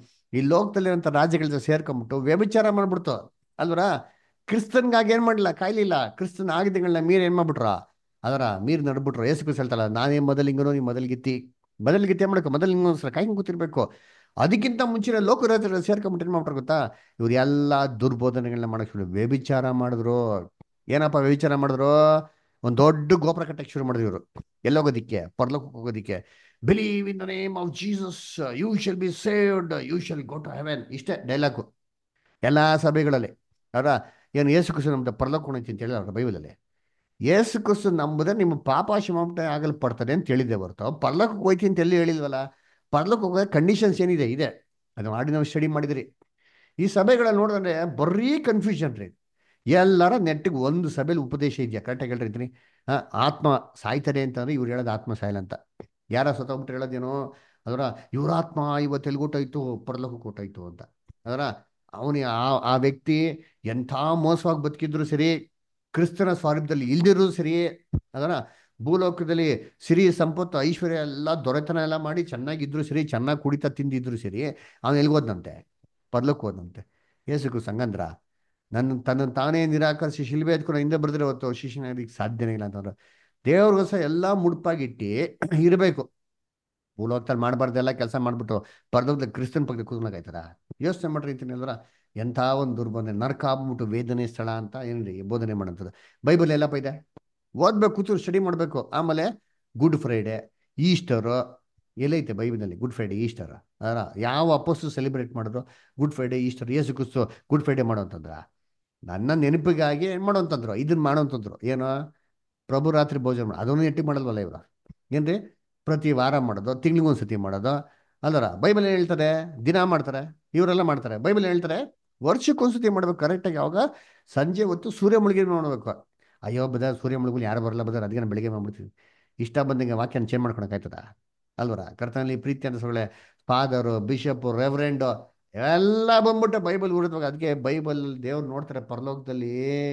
ಈ ಲೋಕದಲ್ಲಿರೋಂಥ ರಾಜ್ಯಗಳ ಜೊತೆ ಸೇರ್ಕೊಂಡ್ಬಿಟ್ಟು ವ್ಯಭಿಚಾರ ಮಾಡ್ಬಿಡ್ತು. ಅಲ್ವರ? ಕ್ರಿಸ್ತನ್ಗಾಗಿ ಏನು ಮಾಡಲಿಲ್ಲ, ಕಾಯ್ಲಿಲ್ಲ. ಕ್ರಿಸ್ತನ ಆಗಿದ್ದಗಳನ್ನ ಮೀರ್ ಏನು ಮಾಡ್ಬಿಟ್ರ? ಅದರ ಮೀರ್ ನಡ್ಬಿಟ್ರು. ಯೇಸು ಕ್ರಿಸ್ತ ಹೇಳ್ತಲ್ಲ, ನಾನೇ ಮೊದಲಿಂಗನು, ನೀ ಮೊದಲಿಗಿತ್ತಿ. ಮೊದಲಿಗಿತ್ತಿ ಏನು ಮಾಡ್ಕೊ? ಮೊದಲು ನಿಂಗೋಸ್ಕರ ಕಾಯ್ಕೊಂಡು ಕೂತಿರ್ಬೇಕು. ಅದಕ್ಕಿಂತ ಮುಂಚೆ ಲೋಕರಾಜರು ಸೇರ್ಕೊಂಡ್ಬಿಟ್ಟು ಏನು ಮಾಡ್ಬಿಟ್ರು ಗೊತ್ತಾ? ಇವ್ರು ಎಲ್ಲ ದುರ್ಬೋಧನೆಗಳನ್ನ ಮಾಡಕ್ ಶುರು, ವ್ಯಭಿಚಾರ ಮಾಡಿದ್ರು. ಏನಪ್ಪ ವ್ಯಭಿಚಾರ ಮಾಡಿದ್ರು? ಒಂದು ದೊಡ್ಡ ಗೋಪುರ ಕಟ್ಟಕ್ಕೆ ಶುರು ಮಾಡಿದ್ರು ಇವರು. ಎಲ್ಲೋಗೋದಿಕ್ಕೆ? ಪರಲೋಕಕ್ಕೆ ಹೋಗೋದಿಕ್ಕೆ. Believe in the name of Jesus you shall be saved, you shall go to heaven. ಇಷ್ಟೇ ಡೈಲಾಗು ಎಲ್ಲ ಸಭೆಗಳಲ್ಲಿ. ಅವರ ಏನು ಯೇಸು ಕ್ರಿಸ್ತ ನಮ್ದು ಪರಲೋಕ ಹೊಣೈತಿ ಅಂತ ಹೇಳಿಲ್ಲ ಅವ್ರ ಬೈಬಲಲ್ಲಿ. ಯೇಸು ಕ್ರಿಸ್ತ ನಂಬುದೇ ನಿಮ್ಮ ಪಾಪ ಕ್ಷಮಾಪಣೆ ಆಗಲ್ಪಡ್ತದೆ ಅಂತ ಹೇಳಿದ್ದೆ ಹೊರತು ಪರಲೋಕಕ್ಕೆ ಹೋಯ್ತಿ ಅಂತ ಎಲ್ಲಿ ಹೇಳಿಲ್ವಲ್ಲ. ಪರಲೋಕಕ್ಕೆ ಹೋಗೋ ಕಂಡೀಷನ್ಸ್ ಏನಿದೆ ಇದೆ, ಅದು ಮಾಡಿ ನಾವು ಸ್ಟಡಿ ಮಾಡಿದ್ರಿ. ಈ ಸಭೆಗಳಲ್ಲಿ ನೋಡಿದ್ರೆ ಬರೀ ಕನ್ಫ್ಯೂಷನ್ ರೀ. ಎಲ್ಲರ ನೆಟ್ಟಿಗೆ ಒಂದು ಸಭೆಯಲ್ಲಿ ಉಪದೇಶ ಇದೆಯಾ? ಕರೆಕ್ಟಾಗಿ ಹೇಳ್ರಿದ್ದೀನಿ. ಆತ್ಮ ಸಾಯ್ತಾರೆ ಅಂತಂದ್ರೆ ಇವ್ರು ಹೇಳೋದು ಆತ್ಮ ಸಾಯಲ್ಲ ಅಂತ. ಯಾರ ಸತ್ತೋಗ್ಬಿಟ್ಟು ಹೇಳೋದೇನೋ ಅದರ ಇವ್ರ ಆತ್ಮ ಇವತ್ತು ಎಲ್ಗೊಟ್ಟೋಯ್ತು, ಪರಲೋಕಕ್ಕೆ ಕೊಟ್ಟೋಯ್ತು ಅಂತ. ಅದರ ಅವನಿಗೆ ಆ ವ್ಯಕ್ತಿ ಎಂಥ ಮೋಸವಾಗಿ ಬದುಕಿದ್ರು ಸರಿ, ಕ್ರಿಸ್ತನ ಸ್ವಾರೂಪದಲ್ಲಿ ಇಲ್ದಿರೂ ಸರಿ, ಅದರ ಭೂಲೋಕದಲ್ಲಿ ಸಿರಿ ಸಂಪತ್ತು ಐಶ್ವರ್ಯ ಎಲ್ಲ ದೊರೆತನ ಎಲ್ಲ ಮಾಡಿ ಚೆನ್ನಾಗಿದ್ರು ಸರಿ, ಚೆನ್ನಾಗಿ ಕುಡಿತಾ ತಿಂದಿದ್ರು ಸರಿ, ಅವನು ಎಲ್ಗೋದ್ನಂತೆ? ಪರ್ಲಕ್ಕೆ ಹೋದಂತೆ. ಯೇಸು ಸಂಗಂದ್ರ ತನ್ನನ್ನು ತಾನೇ ನಿರಾಕರಿಸಿ ಶಿಲ್ಬೆ ಎತ್ಕೊಂಡು ಹಿಂದೆ ಬರೆದ್ರೆ ಹೊತ್ತು ಶಿಷ್ಯನಾಗಲಿಕ್ಕೆ ಸಾಧ್ಯನೇ ಇಲ್ಲ ಅಂತಂದ್ರೆ, ದೇವ್ರಿಗೋಸ್ಕರ ಎಲ್ಲ ಮುಡುಪಾಗಿಟ್ಟು ಇರಬೇಕು. ಭೂಲೋಕದಲ್ಲಿ ಮಾಡಬಾರ್ದೆಲ್ಲ ಕೆಲಸ ಮಾಡಿಬಿಟ್ಟು ಪರಲೋಕದಲ್ಲಿ ಕ್ರಿಸ್ತನ್ ಪಕ್ಕದ ಕೂತ್ಕೊಂಡಾಗಾಯ್ತಾರ? ಯೋಚನೆ ಮಾಡ್ರಿ ಅಂತೀನಿ ಅಲ್ವರ? ಎಂಥ ಒಂದು ದುರ್ಬೋಧನೆ. ನರಕ ಆಗ್ಬಿಟ್ಟು ವೇದನೆ ಸ್ಥಳ ಅಂತ ಏನ್ರಿ ಬೋಧನೆ ಮಾಡೋಂಥದ್ದು. ಬೈಬಲ್ ಎಲ್ಲಪ್ಪ ಇದೆ? ಓದ್ಬೇಕು, ಕೂತು ಸ್ಟಡಿ ಮಾಡಬೇಕು. ಆಮೇಲೆ ಗುಡ್ ಫ್ರೈಡೆ, ಈಸ್ಟರು ಎಲ್ಲೈತೆ ಬೈಬಲ್ನಲ್ಲಿ? ಗುಡ್ ಫ್ರೈಡೆ, ಈಸ್ಟರ್ ಅದರ ಯಾವ ಅಪೋಸ್ಟಲ್ ಸೆಲೆಬ್ರೇಟ್ ಮಾಡಿದ್ರು? Good Friday, Easter. Yesu Kristu good Friday ಮಾಡೋಂತಂದ್ರ ನನ್ನ ನೆನಪಿಗಾಗಿ ಏನು ಮಾಡೋಂತಂದ್ರು? ಇದನ್ನ ಮಾಡೋಂತಂದ್ರು. ಏನು? ಪ್ರಭು ರಾತ್ರಿ ಭೋಜನ ಮಾಡೋದು, ಅದನ್ನು ನೆಟ್ಟಿಗೆ ಮಾಡಲ್ವಲ್ಲ ಇವರು? ಏನ್ರಿ? ಪ್ರತಿ ವಾರ ಮಾಡೋದು, ತಿಂಗ್ಳಿಗೊಂದ್ಸತಿ ಮಾಡೋದು. ಅಲ್ಲರ ಬೈಬಲ್ ಏನು ಹೇಳ್ತಾರೆ? ದಿನ ಮಾಡ್ತಾರೆ. ಇವರೆಲ್ಲ ಮಾಡ್ತಾರೆ. ಬೈಬಲ್ ಹೇಳ್ತಾರೆ ವರ್ಷಕ್ಕೊಂದ್ಸತಿ ಮಾಡ್ಬೇಕು. ಕರೆಕ್ಟಾಗಿ ಯಾವಾಗ? ಸಂಜೆ ಹೊತ್ತು ಸೂರ್ಯ ಮುಳುಗಿ ನೋಡ್ಬೇಕು. ಅಯ್ಯೋ ಬದ ಸೂರ್ಯ ಮುಳುಗಲು ಯಾರು ಬರಲ್ಲ ಬದರ್, ಅದಕ್ಕೆ ನಾನು ಬೆಳಿಗ್ಗೆ ಮಾಡ್ಬಿಡ್ತೀನಿ. ಇಷ್ಟ ಬಂದಂಗೆ ವಾಕ್ಯನ ಚೇಂಜ್ ಮಾಡ್ಕೊಳಕ್ಕಾಯ್ತದ? ಅಲ್ವರ? ಕರ್ತನಲ್ಲಿ ಪ್ರೀತಿ ಅಂತ ಸೊಳ್ಳೆ ಫಾದರು, ಬಿಷಪ್ಪು, ರೆವರೆಂಡು ಎಲ್ಲ ಬಂದ್ಬಿಟ್ಟು ಬೈಬಲ್ ಉಳಿದ್ವಾಗ. ಅದಕ್ಕೆ ಬೈಬಲ್ ದೇವ್ರು ನೋಡ್ತಾರೆ ಪರಲೋಕದಲ್ಲಿ.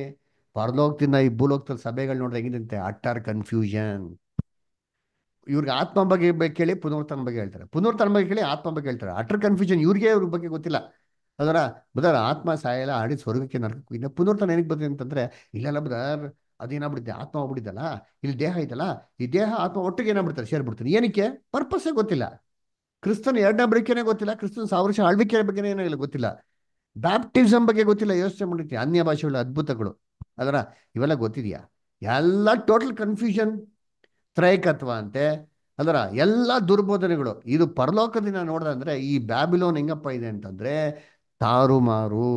ಪರಲೋಕದಿಂದ ಈ ಭೂಲೋಕದಲ್ಲಿ ಸಭೆಗಳು ನೋಡ್ರೆ ಹೆಂಗಿದಂತೆ ಅಟ್ಟಾರ್ ಕನ್ಫ್ಯೂಷನ್. ಇವ್ರಿಗೆ ಆತ್ಮ ಬಗ್ಗೆ ಕೇಳಿ ಪುನರ್ತನ ಬಗ್ಗೆ ಹೇಳ್ತಾರೆ, ಪುನರ್ತನ ಬಗ್ಗೆ ಕೇಳಿ ಆತ್ಮ ಬಗ್ಗೆ ಹೇಳ್ತಾರೆ. Utter confusion. ಇವ್ರ ಬಗ್ಗೆ ಗೊತ್ತಿಲ್ಲ. ಅದರ ಬದರ್ ಆತ್ಮ ಸಾಯಲ್ಲ, ಆಡಿ ಸ್ವರ್ಗಕ್ಕೆ ನರಕಕ್ಕೂ. ಇನ್ನು ಪುನರ್ತನ ಏನಕ್ಕೆ ಬರ್ತದೆ ಅಂತಂದ್ರೆ, ಇಲ್ಲೆಲ್ಲ ಬದರ್ ಅದೇನಾಗ್ಬಿಡುತ್ತೆ, ಆತ್ಮ ಹೋಗ್ಬಿಟ್ಟಿದ್ದಲ್ಲ, ಇಲ್ಲಿ ದೇಹ ಐತಲ್ಲ, ಈ ದೇಹ ಆತ್ಮ ಒಟ್ಟಿಗೆ ಏನಾಗ್ಬಿಡ್ತಾರೆ, ಸೇರ್ಬಿಡ್ತಾರೆ. ಏನಕ್ಕೆ? ಪರ್ಪಸ್ಸೇ ಗೊತ್ತಿಲ್ಲ. ಕ್ರಿಸ್ತನ ಎರಡನೇ ಬಳಿಕೆನೇ ಗೊತ್ತಿಲ್ಲ. ಕ್ರಿಸ್ತನ 1000 ವರ್ಷ ಆಳ್ವಿಕೆ ಬಗ್ಗೆ ಏನಾಗಿಲ್ಲ ಗೊತ್ತಿಲ್ಲ. ಬ್ಯಾಪ್ಟಿಸಮ್ ಬಗ್ಗೆ ಗೊತ್ತಿಲ್ಲ. ಯೋಚನೆ ಮಾಡಿರ್ತೀವಿ. ಅನ್ಯ ಭಾಷೆಗಳ ಅದ್ಭುತಗಳು ಅದರ ಇವೆಲ್ಲ ಗೊತ್ತಿದೆಯಾ? ಎಲ್ಲ ಟೋಟಲ್ ಕನ್ಫ್ಯೂಷನ್. ತ್ರೈಕತ್ವ ಅಂತೆ. ಅದರ ಎಲ್ಲ ದುರ್ಬೋಧನೆಗಳು. ಇದು ಪರಲೋಕದಿಂದ ನೋಡ್ದಂದ್ರೆ ಈ ಬ್ಯಾಬಿಲೋನ್ ಹೆಂಗಪ್ಪ ಇದೆ ಅಂತಂದ್ರೆ ತಾರುಮಾರು.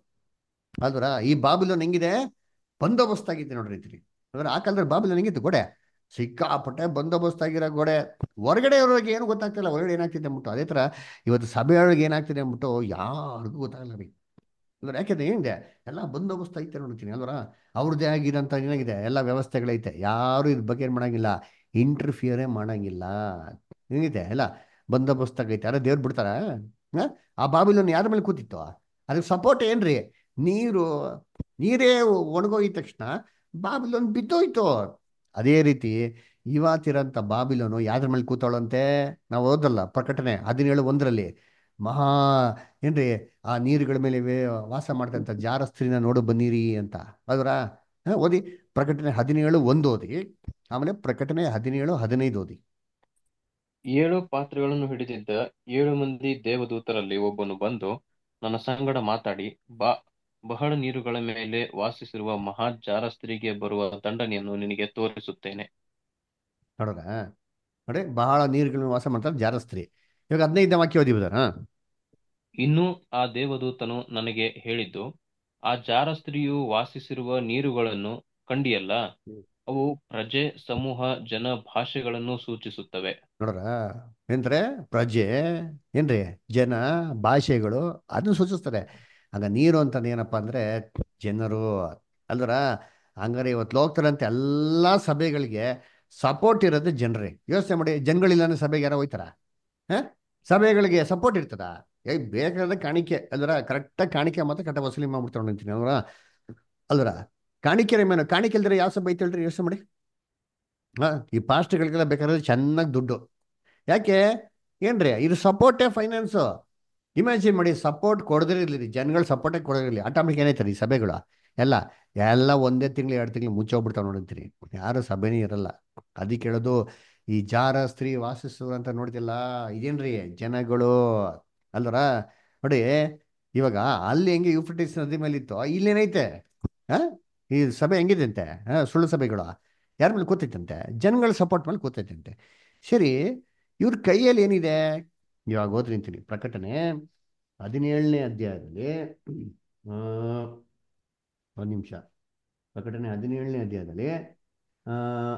ಅದರ ಈ ಬಾಬಿಲೋನ್ ಹೆಂಗಿದೆ? ಬಂದೋಬಸ್ತಾಗಿದೆ ನೋಡ್ರಿ ಅಂತೀನಿ. ಅಂದ್ರೆ ಆ ಕಾಲದಲ್ಲಿ ಬಾಬಿಲೋನ್ ಹೆಂಗಿತ್ತು? ಗೋಡೆ ಸಿಕ್ಕಾಪಟ್ಟೆ ಬಂದೋಬಸ್ತಾಗಿರೋ ಗೋಡೆ. ಹೊರಗಡೆ ಇರೋರಿಗೆ ಏನು ಗೊತ್ತಾಗ್ತಿಲ್ಲ ಹೊರಗಡೆ ಏನಾಗ್ತಿದೆ ಅಂದ್ಬಿಟ್ಟು. ಅದೇ ಥರ ಇವತ್ತು ಸಭೆಯೊಳಗೆ ಏನಾಗ್ತಿದೆ ಅಂದ್ಬಿಟ್ಟು ಯಾರಿಗೂ ಗೊತ್ತಾಗಲ್ಲ ರೀ. ಅಂದ್ರೆ ಯಾಕೆಂದ್ರೆ ಏನಿದೆ? ಎಲ್ಲ ಬಂದೋಬಸ್ತ್ ಐತೆ ನೋಡ್ತೀನಿ ಅಲ್ವರ? ಅವ್ರದ್ದೇ ಆಗಿರೋಂಥ ಏನಾಗಿದೆ ಎಲ್ಲ ವ್ಯವಸ್ಥೆಗಳೈತೆ. ಯಾರು ಇದ್ರ ಬಗ್ಗೆ ಏನು ಮಾಡಂಗಿಲ್ಲ, ಇಂಟರ್ಫಿಯರೇ ಮಾಡಂಗಿಲ್ಲ. ಹೆಂಗೈತೆ ಎಲ್ಲ ಬಂದೋಬಸ್ತಾಗೈತೆ. ಯಾರೋ ದೇವ್ರು ಬಿಡ್ತಾರ? ಆ ಬಾಬಿಲೋನ್ ಯಾರ ಮೇಲೆ ಕೂತಿತ್ತು? ಅದಕ್ಕೆ ಸಪೋರ್ಟ್ ಏನ್ರಿ? ನೀರು. ನೀರೇ ಒಣಗೋಗಿದ ತಕ್ಷಣ ಬಾಬಿಲೋನ್ ಬಿದ್ದೋಯ್ತು. ಅದೇ ರೀತಿ ಇವತ್ತಿರೋಂಥ ಬಾಬಿಲೋನು ಯಾವ್ದ್ರ ಮೇಲೆ ಕೂತಾಳಂತೆ? ನಾವು ಓದಲ್ಲ ಪ್ರಕಟಣೆ 17:1 ಮಹಾ ಏನ್ರಿ ಆ ನೀರುಗಳ ಮೇಲೆ ವಾಸ ಮಾಡ್ತಂತ ಜಾರ ಸ್ತ್ರೀನ ನೋಡು ಬನ್ನಿರಿ ಅಂತ. ಅದರ ಓದಿ ಪ್ರಕಟಣೆ 17:1 ಓದಿ. ಆಮೇಲೆ ಪ್ರಕಟಣೆ 17:15 ಓದಿ. 7 ಪಾತ್ರೆಗಳನ್ನು ಹಿಡಿದಿದ್ದ 7 ಮಂದಿ ದೇವದೂತರಲ್ಲಿ ಒಬ್ಬನು ಬಂದು ನನ್ನ ಸಂಗಡ ಮಾತಾಡಿ, ಬಹಳ ನೀರುಗಳ ಮೇಲೆ ವಾಸಿಸಿರುವ ಮಹಾ ಜಾರ ಸ್ತ್ರೀಗೆ ಬರುವ ದಂಡನೆಯನ್ನು ನಿನಗೆ ತೋರಿಸುತ್ತೇನೆ. ನೋಡ್ರ? ನೋಡಿ, ಬಹಳ ನೀರುಗಳನ್ನ ವಾಸ ಮಾಡ್ತಾರೆ ಜಾರ ಸ್ತ್ರೀ. ಇವಾಗ 15ನೇ ವಾಕ್ಯ ಓದಿ ಬದಾರ. ಇನ್ನು ಆ ದೇವದೂತನು ನನಗೆ ಹೇಳಿದ್ದು, ಆ ಜಾರ ಸ್ತ್ರೀಯು ವಾಸಿಸಿರುವ ನೀರುಗಳನ್ನು ಕಂಡಿಯಲ್ಲ, ಅವು ಪ್ರಜೆ, ಸಮೂಹ, ಜನ, ಭಾಷೆಗಳನ್ನು ಸೂಚಿಸುತ್ತವೆ. ನೋಡ್ರ? ಏನ್ರೆ ಪ್ರಜೆ ಏನ್ರಿ, ಜನ, ಭಾಷೆಗಳು ಅದನ್ನ ಸೂಚಿಸ್ತಾರೆ. ಆಗ ನೀರು ಅಂತ ಏನಪ್ಪಾ ಅಂದ್ರೆ ಜನರು. ಅಲ್ವರ? ಹಂಗಾರೆ ಇವತ್ತು ಲೋಕದಲ್ಲಂತೆ ಎಲ್ಲ ಸಭೆಗಳಿಗೆ ಸಪೋರ್ಟ್ ಇರೋದು ಜನರೇ. ಯೋಚನೆ ಮಾಡಿ, ಜನಗಳಿಲ್ಲ ಸಭೆಗೆ ಯಾರೋ ಹೋಯ್ತಾರ? ಹ? ಸಭೆಗಳಿಗೆ ಸಪೋರ್ಟ್ ಇರ್ತದ? ಬೇಕಾದ ಕಾಣಿಕೆ ಅಲ್ವರ, ಕರೆಕ್ಟಾಗಿ ಕಾಣಿಕೆ ಮಾತ್ರ ಕರೆಕ್ಟಾಗಿ ವಸೂಲಿ ಮಾಡ್ಬಿಡ್ತಾರೆ ಅಂತೀನಿ ಅವರ ಅಲ್ವರ. ಕಾಣಿಕೆ ಮೇನು, ಕಾಣಿಕೆ ಇಲ್ದ್ರೆ ಯಾವ ಸಭೆ ಐತೆ ಯೋಚನೆ ಮಾಡಿ. ಹಾ, ಈ ಪಾಸ್ಟ್ಗಳಿಗೆಲ್ಲ ಬೇಕಾದ್ರೆ ಚೆನ್ನಾಗಿ ದುಡ್ಡು. ಯಾಕೆ? ಏನ್ರಿ ಇದು ಸಪೋರ್ಟೇ ಫೈನಾನ್ಸು. ಇಮ್ಯಾಜಿನ್ ಮಾಡಿ, ಸಪೋರ್ಟ್ ಕೊಡದೇ ಇರಲಿ, ಜನಗಳು ಸಪೋರ್ಟೇ ಕೊಡೋದಿರಲಿ, ಆಟೋಮೆಟಿಕ್ ಏನಾಯ್ತಾರೆ ಈ ಸಭೆಗಳು ಎಲ್ಲ ಎಲ್ಲ ಒಂದೇ ತಿಂಗಳು 2 ತಿಂಗಳು ಮುಚ್ಚೋಗ್ಬಿಡ್ತಾವೆ ನೋಡಿರ್ತೀರಿ. ಯಾರು ಸಭೆನೇ ಇರಲ್ಲ. ಅದಕ್ಕೆ ಹೇಳೋದು, ಈ ಜಾರ ಸ್ತ್ರೀ ವಾಸಿಸು ಅಂತ ನೋಡ್ತಿಲ್ಲ, ಇದೇನ್ರಿ ಜನಗಳು ಅಲ್ವರ. ನೋಡಿ, ಇವಾಗ ಅಲ್ಲಿ ಹೆಂಗೆ ಯೂಫ್ರಟಿಸ್ ನದಿ ಮೇಲೆ ಇತ್ತು, ಇಲ್ಲೇನೈತೆ? ಹಾ, ಈ ಸಭೆ ಹೆಂಗಿದೆ ಅಂತೆ? ಸುಳ್ಳು ಸಭೆಗಳು ಯಾರ ಮೇಲೆ ಕೂತೈತಂತೆ? ಜನಗಳ ಸಪೋರ್ಟ್ ಮೇಲೆ ಕೂತೈತಂತೆ. ಸರಿ, ಇವ್ರ ಕೈಯಲ್ಲಿ ಏನಿದೆ? ಇವಾಗ ಓದಿ ನಿಂತೀನಿ, ಪ್ರಕಟಣೆ 17ನೇ ಅಧ್ಯಾಯದಲ್ಲಿ. ಆ, ಒಂದು ನಿಮಿಷ. ಪ್ರಕಟಣೆ 17ನೇ ಅಧ್ಯಾಯದಲ್ಲಿ ಆ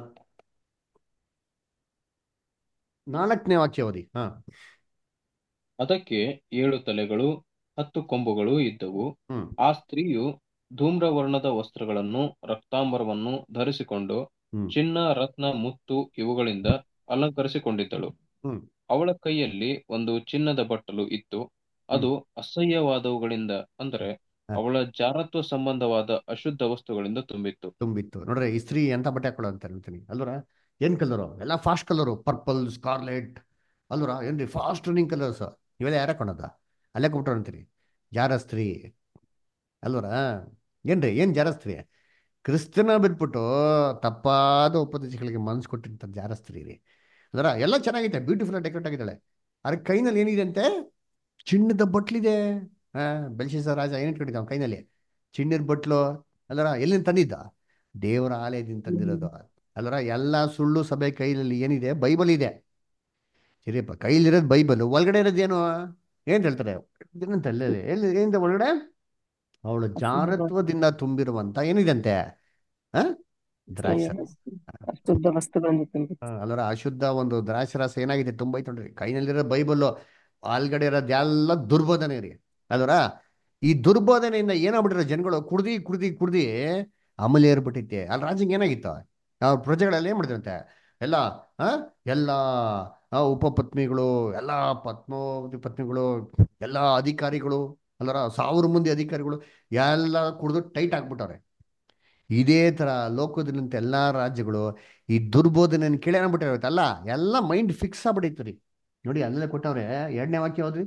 4ನೇ ವಾಕ್ಯ ಓದಿ. ಹಾ. ಅದಕ್ಕೆ 7 ತಲೆಗಳು 10 ಕೊಂಬುಗಳು ಇದ್ದವು. ಹ್ಮ್. ಆ ಸ್ತ್ರೀಯು ಧೂಮ್ರವರ್ಣದ ವಸ್ತ್ರಗಳನ್ನು ರಕ್ತಾಂಬರವನ್ನು ಧರಿಸಿಕೊಂಡು ಹ್ಮ್. ಚಿನ್ನ ರತ್ನ ಮುತ್ತು ಇವುಗಳಿಂದ ಅಲಂಕರಿಸಿಕೊಂಡಿದ್ದಳು. ಹ್ಮ್. ಅವಳ ಕೈಯಲ್ಲಿ ಒಂದು ಚಿನ್ನದ ಬಟ್ಟಲು ಇತ್ತು. ಹ್ಮ್. ಅದು ಅಸಹ್ಯವಾದವುಗಳಿಂದ, ಅಂದರೆ ಹಾ, ಅವಳ ಜಾರತ್ವ ಸಂಬಂಧವಾದ ಅಶುದ್ಧ ವಸ್ತುಗಳಿಂದ ತುಂಬಿತ್ತು. ತುಂಬಿತ್ತು. ನೋಡ್ರಿ, ಈ ಸ್ತ್ರೀ ಎಂತ ಬಟ್ಟೆ ಹಾಕೊಳ್ಳೋ ಅಂತ ಹೇಳ್ತೀನಿ ಅಲ್ವರ. ಏನ್ ಕಲರು? ಎಲ್ಲ ಫಾಸ್ಟ್ ಕಲರು, ಪರ್ಪಲ್, ಸ್ಕಾರ್ಲೆಟ್ ಅಲ್ವರ. ಏನ್ರಿ ಫಾಸ್ಟ್ ರನ್ನಿಂಗ್ ಕಲರ್ಸ್. ಇವೆಲ್ಲ ಯಾರ ಹಾಕೊಂಡದ? ಅಲ್ಲೇ ಕೊಬಿಟ್ಟು ಅಂತೀರಿ ಜಾರ ಸ್ತ್ರೀ ಅಲ್ವರ. ಏನ್ರಿ ಏನ್ ಜಾರ ಸ್ತ್ರೀ? ಕ್ರಿಸ್ತನ ಬಿಟ್ಬಿಟ್ಟು ತಪ್ಪಾದ ಉಪದೇಶಗಳಿಗೆ ಮನಸ್ಸು ಕೊಟ್ಟಿರ್ತಾರೆ ಜಾರ ಸ್ತ್ರೀ ರೀ. ಅದರ ಎಲ್ಲ ಚೆನ್ನಾಗೈತೆ, ಬ್ಯೂಟಿಫುಲ್ ಡೆಕೋರೇಟ್ ಆಗಿದ್ದಾಳೆ. ಅದ್ರ ಕೈನಲ್ಲಿ ಏನಿದೆ ಅಂತೆ? ಚಿನ್ನದ ಬಟ್ಲಿದೆ. ಬೆಲ್ಶಿಸ ರಾಜ ಏನ್ ಇಟ್ಕೊಂಡಿದ್ದ ಅವ್ನ ಕೈನಲ್ಲಿ? ಚಿನ್ನದ ಬಟ್ಲು ಅಲ್ಲರ. ಎಲ್ಲಿಂದ ತಂದಿದ್ದ? ದೇವರ ಆಲಯದಿಂದ ತಂದಿರೋದು ಅಲ್ಲರ. ಎಲ್ಲ ಸುಳ್ಳು ಸಭೆ ಕೈಯಲ್ಲಿ ಏನಿದೆ? ಬೈಬಲ್ ಇದೆ. ಸರಿಯಪ್ಪ, ಕೈಲಿರೋದು ಬೈಬಲ್, ಒಳಗಡೆ ಇರೋದೇನು? ಏನ್ ಹೇಳ್ತಾರೆ? ಏನಂತ ಎಲ್ಲಿ ಏನಿದೆ ಒಳಗಡೆ? ಅವಳು ಜಾರತ್ವದಿಂದ ತುಂಬಿರುವಂತ ಏನಿದೆ ಆ ದ್ರಾಕ್ಷಾರಸ. ಅಶುದ್ಧ ವಸ್ತುಗಳಿಂದ ತುಂಬಿತ್ತು. ಅಲ್ಲರ ಅಶುದ್ಧ ಒಂದು ದ್ರಾಕ್ಷಾರಸ ಏನಾಗಿದೆ? ತುಂಬ ಐತೆ ನೋಡ್ರಿ. ಕೈನಲ್ಲಿರೋ ಬೈಬಲ್, ಆಲ್ಗಡೆ ಇರೋದು ಎಲ್ಲ ದುರ್ಬೋಧನೆ ರೀ ಅಲ್ವರ. ಈ ದುರ್ಬೋಧನೆಯಿಂದ ಏನಾಗ್ಬಿಟ್ಟಿರೋ ಜನಗಳು ಕುಡ್ದಿ ಕುಡ್ದಿ ಕುಡ್ದಿ ಅಮಲಿ ಏರ್ಬಿಟ್ಟೈತೆ. ಅಲ್ಲಿ ರಾಜ್ಯಂಗೆ ಏನಾಗಿತ್ತು? ಅವ್ರ ಪ್ರಜೆಗಳಲ್ಲಿ ಏನ್ ಮಾಡಿದ್ರಂತೆ? ಎಲ್ಲ ಆ ಎಲ್ಲ ಉಪಪತ್ನಿಗಳು, ಎಲ್ಲ ಪತ್ನಿಗಳು, ಎಲ್ಲ ಅಧಿಕಾರಿಗಳು ಅಲ್ಲರ, 1000 ಮಂದಿ ಅಧಿಕಾರಿಗಳು ಎಲ್ಲ ಕುಡಿದು ಟೈಟ್ ಆಗ್ಬಿಟ್ಟವ್ರೆ. ಇದೇ ತರ ಲೋಕದಲ್ಲಿಂತ ಎಲ್ಲಾ ರಾಜ್ಯಗಳು ಈ ದುರ್ಬೋಧನೆಯನ್ನು ಕೇಳೇನ್ಬಿಟ್ಟಿರುತ್ತೆ ಅಲ್ಲ, ಎಲ್ಲ ಮೈಂಡ್ ಫಿಕ್ಸ್ ಆಗ್ಬಿಟ್ಟಿತ್ತು ರೀ. ನೋಡಿ, ಅಲ್ಲೇ ಕೊಟ್ಟವ್ರೆ 2ನೇ ವಾಕ್ಯ ಹೋದ್ರಿ,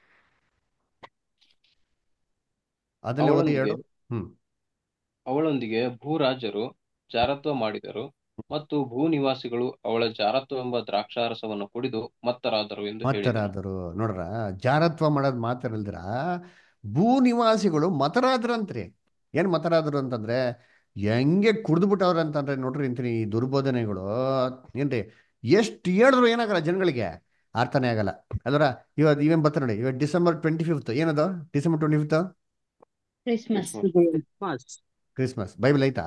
ಅದಲ್ಲೇ ಓದಿ ಅವಳೊಂದಿಗೆ 2. ಹ್ಮ್. ಅವಳೊಂದಿಗೆ ಭೂರಾಜರು ಜಾರತ್ವ ಮಾಡಿದರು, ಮತ್ತು ಭೂನಿವಾಸಿಗಳು ಅವಳ ಜಾರತ್ವವೆಂಬ ದ್ರಾಕ್ಷಾರಸವನ್ನು ಕುಡಿದು ಮತ್ತರಾದರು ಎಂದು ಹೇಳಿದನು. ಮತರಾದರು. ನೋಡ್ರ, ಜಾರತ್ವ ಮಾಡೋದು ಮಾತಾಡಲ್ದಿರ ಭೂ ನಿವಾಸಿಗಳು ಮತರಾದ್ರಂತ್ರಿ. ಏನ್ ಮತರಾದ್ರು ಅಂತಂದ್ರೆ, ಹೆಂಗೆ ಕುಡ್ದು ಅಂತಂದ್ರೆ ನೋಡ್ರಿ ಇಂತೀನಿ ಈ ದುರ್ಬೋಧನೆಗಳು. ಏನ್ರಿ ಎಷ್ಟು ಹೇಳಿದ್ರು ಏನಾಗಲ್ಲ ಜನಗಳಿಗೆ, ಅರ್ಥನೇ ಆಗಲ್ಲ ಅಲ್ವರ. ಇವತ್ತು ಇವೇನ್ ಬರ್ತಾರೆ ನೋಡಿ, ಇವತ್ತು December 25th ಏನದು? December 25th Christmas. Christmas. Christmas. Bible ಐತಾ?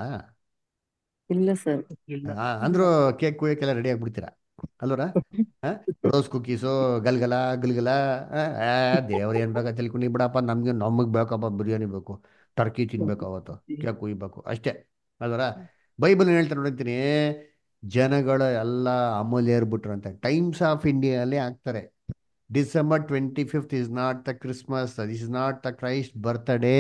ಇಲ್ಲ ಸರ್. ಅಂದ್ರು ಕೇಕ್ ಕುಯ್ಯಕ್ಕೆಲ್ಲ ರೆಡಿ ಆಗ್ಬಿಡ್ತೀರಾ ಅಲ್ವರ. ರೋಸ್ ಕುಕ್ಕೀಸು, ಗಲ್ಗಲ ಗಲ್ಗಲ. ದೇವ್ರ ಏನ್ ಬೇಕಾ ತಿಳ್ಕೊಂಡು ಬಿಡಪ್ಪ, ನಮಗ್ ಬೇಕಪ್ಪ ಬಿರಿಯಾನಿ ಬೇಕು, ಟರ್ಕಿ ತಿನ್ಬೇಕು, ಅವತ್ತು ಕೇಕ್ ಕುಯ್ಬೇಕು ಅಷ್ಟೇ ಅಲ್ವರ. ಬೈಬಲ್ ಏನ್ ಹೇಳ್ತಾರೆ ನೋಡಿರ್ತೀನಿ, ಜನಗಳ ಎಲ್ಲ ಅಮೂಲ್ಯ ಏರ್ಬಿಟ್ರು ಅಂತ. ಟೈಮ್ಸ್ ಆಫ್ ಇಂಡಿಯಾದಲ್ಲಿ ಹಾಕ್ತಾರೆ, December 25th is not the Christmas, this is not the Christ birthday,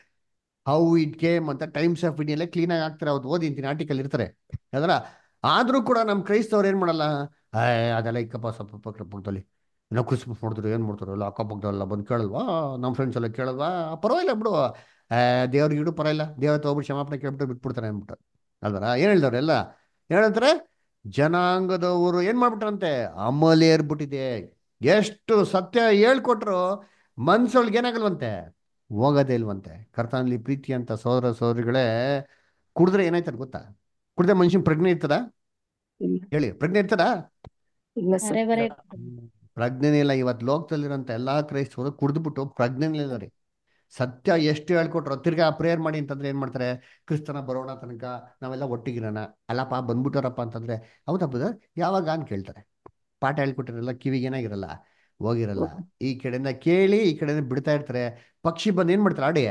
how it came ಅಂತ ಟೈಮ್ಸ್ ಆಫ್ ಇಂಡಿಯಾ ಕ್ಲೀನಾಗಿ ಆಗ್ತಾರೆ. ಅವತ್ತು ಓದಿಂತೀನಿ, ಆರ್ಟಿಕಲ್ ಇರ್ತಾರೆ ಅದರ. ಆದ್ರೂ ಕೂಡ ನಮ್ಮ ಕ್ರೈಸ್ತವ್ರು ಏನ್ ಮಾಡಲ್ಲ, ಅದೆಲ್ಲ ಇಕ್ಕಪ್ಪ ಸ್ವಲ್ಪ ಪಕ್ಕದಲ್ಲಿ ನಾವು ಕ್ರಿಸ್ಮಸ್ ನೋಡಿದ್ರು ಏನ್ ಮಾಡ್ತಾರೋ ಎಲ್ಲ ಅಕ್ಕಪಕ್ಕದಲ್ಲ ಬಂದು ಕೇಳಲ್ವಾ, ನಮ್ಮ ಫ್ರೆಂಡ್ಸ್ ಎಲ್ಲ ಕೇಳಲ್ವಾ, ಪರವಾಗಿಲ್ಲ ಬಿಡು, ದೇವ್ರಿಗೆ ಇಡು ಪರವಾಗಿಲ್ಲ, ದೇವ್ರ ಹೋಗ್ಬಿಟ್ಟು ಕ್ಷಮಾಪಣೆ ಕೇಳ್ಬಿಟ್ಟು ಬಿಟ್ಬಿಡ್ತಾರೆ ಅಂದ್ಬಿಟ್ಟು ಅಲ್ವರ. ಏನ್ ಹೇಳ್ದವ್ರು ಎಲ್ಲ ಏನಂತಾರೆ? ಜನಾಂಗದವರು ಏನ್ ಮಾಡ್ಬಿಟ್ರಂತೆ? ಅಮಲೇರ್ಬಿಟ್ಟಿದೆ. ಎಷ್ಟು ಸತ್ಯ ಹೇಳ್ಕೊಟ್ರು ಮನ್ಸೊಳಗೆ ಏನಾಗಲ್ವಂತೆ, ಹೋಗೋದೇ ಇಲ್ವಂತೆ. ಕರ್ತನಲ್ಲಿ ಪ್ರೀತಿ ಅಂತ ಸಹೋದರ ಸಹೋದರಿಗಳೇ, ಕುಡಿದ್ರೆ ಏನಾಯ್ತದ ಗೊತ್ತಾ? ಕುಡ್ದೆ ಮನುಷ್ಯನ್ ಪ್ರಜ್ಞೆ ಇರ್ತದ? ಇಲ್ಲ. ಹೇಳಿ, ಪ್ರಜ್ಞೆ ಇರ್ತದ? ಇಲ್ಲ ಸರ್. ಬರೇ ಬರೇ ಪ್ರಜ್ಞೆನೇ ಇಲ್ಲ. ಇವತ್ತು ಲೋಕದಲ್ಲಿರೋಂಥ ಎಲ್ಲಾ ಕ್ರೈಸ್ತವರು ಕುಡಿದ್ಬಿಟ್ಟು ಪ್ರಜ್ಞೆನೇ ಇಲ್ಲ ರೀ. ಸತ್ಯ ಎಷ್ಟು ಹೇಳ್ಕೊಟ್ರು, ತಿರ್ಗಾ ಪ್ರೇಯರ್ ಮಾಡಿ ಅಂತಂದ್ರೆ ಏನ್ ಮಾಡ್ತಾರೆ? ಕ್ರಿಸ್ತನ ಬರೋಣ ತನಕ ನಾವೆಲ್ಲ ಒಟ್ಟಿಗಿರೋಣ, ಅಲ್ಲಪ್ಪ ಬಂದ್ಬಿಟ್ಟಾರಪ್ಪ ಅಂತಂದ್ರೆ ಹೌದಾ ಬ್ರದರ್ ಯಾವಾಗ ಅಂತ ಕೇಳ್ತಾರೆ. ಪಾಠ ಹೇಳ್ಕೊಟ್ಟಿರಲ್ಲ, ಕಿವಿಗೆ ಏನಾಗಿರಲ್ಲ, ಹೋಗಿರಲ್ಲ. ಈ ಕಡೆಯಿಂದ ಕೇಳಿ ಈ ಕಡೆಯಿಂದ ಬಿಡ್ತಾ ಇರ್ತಾರೆ. ಪಕ್ಷಿ ಬಂದು ಏನ್ ಮಾಡ್ತಾರೆ?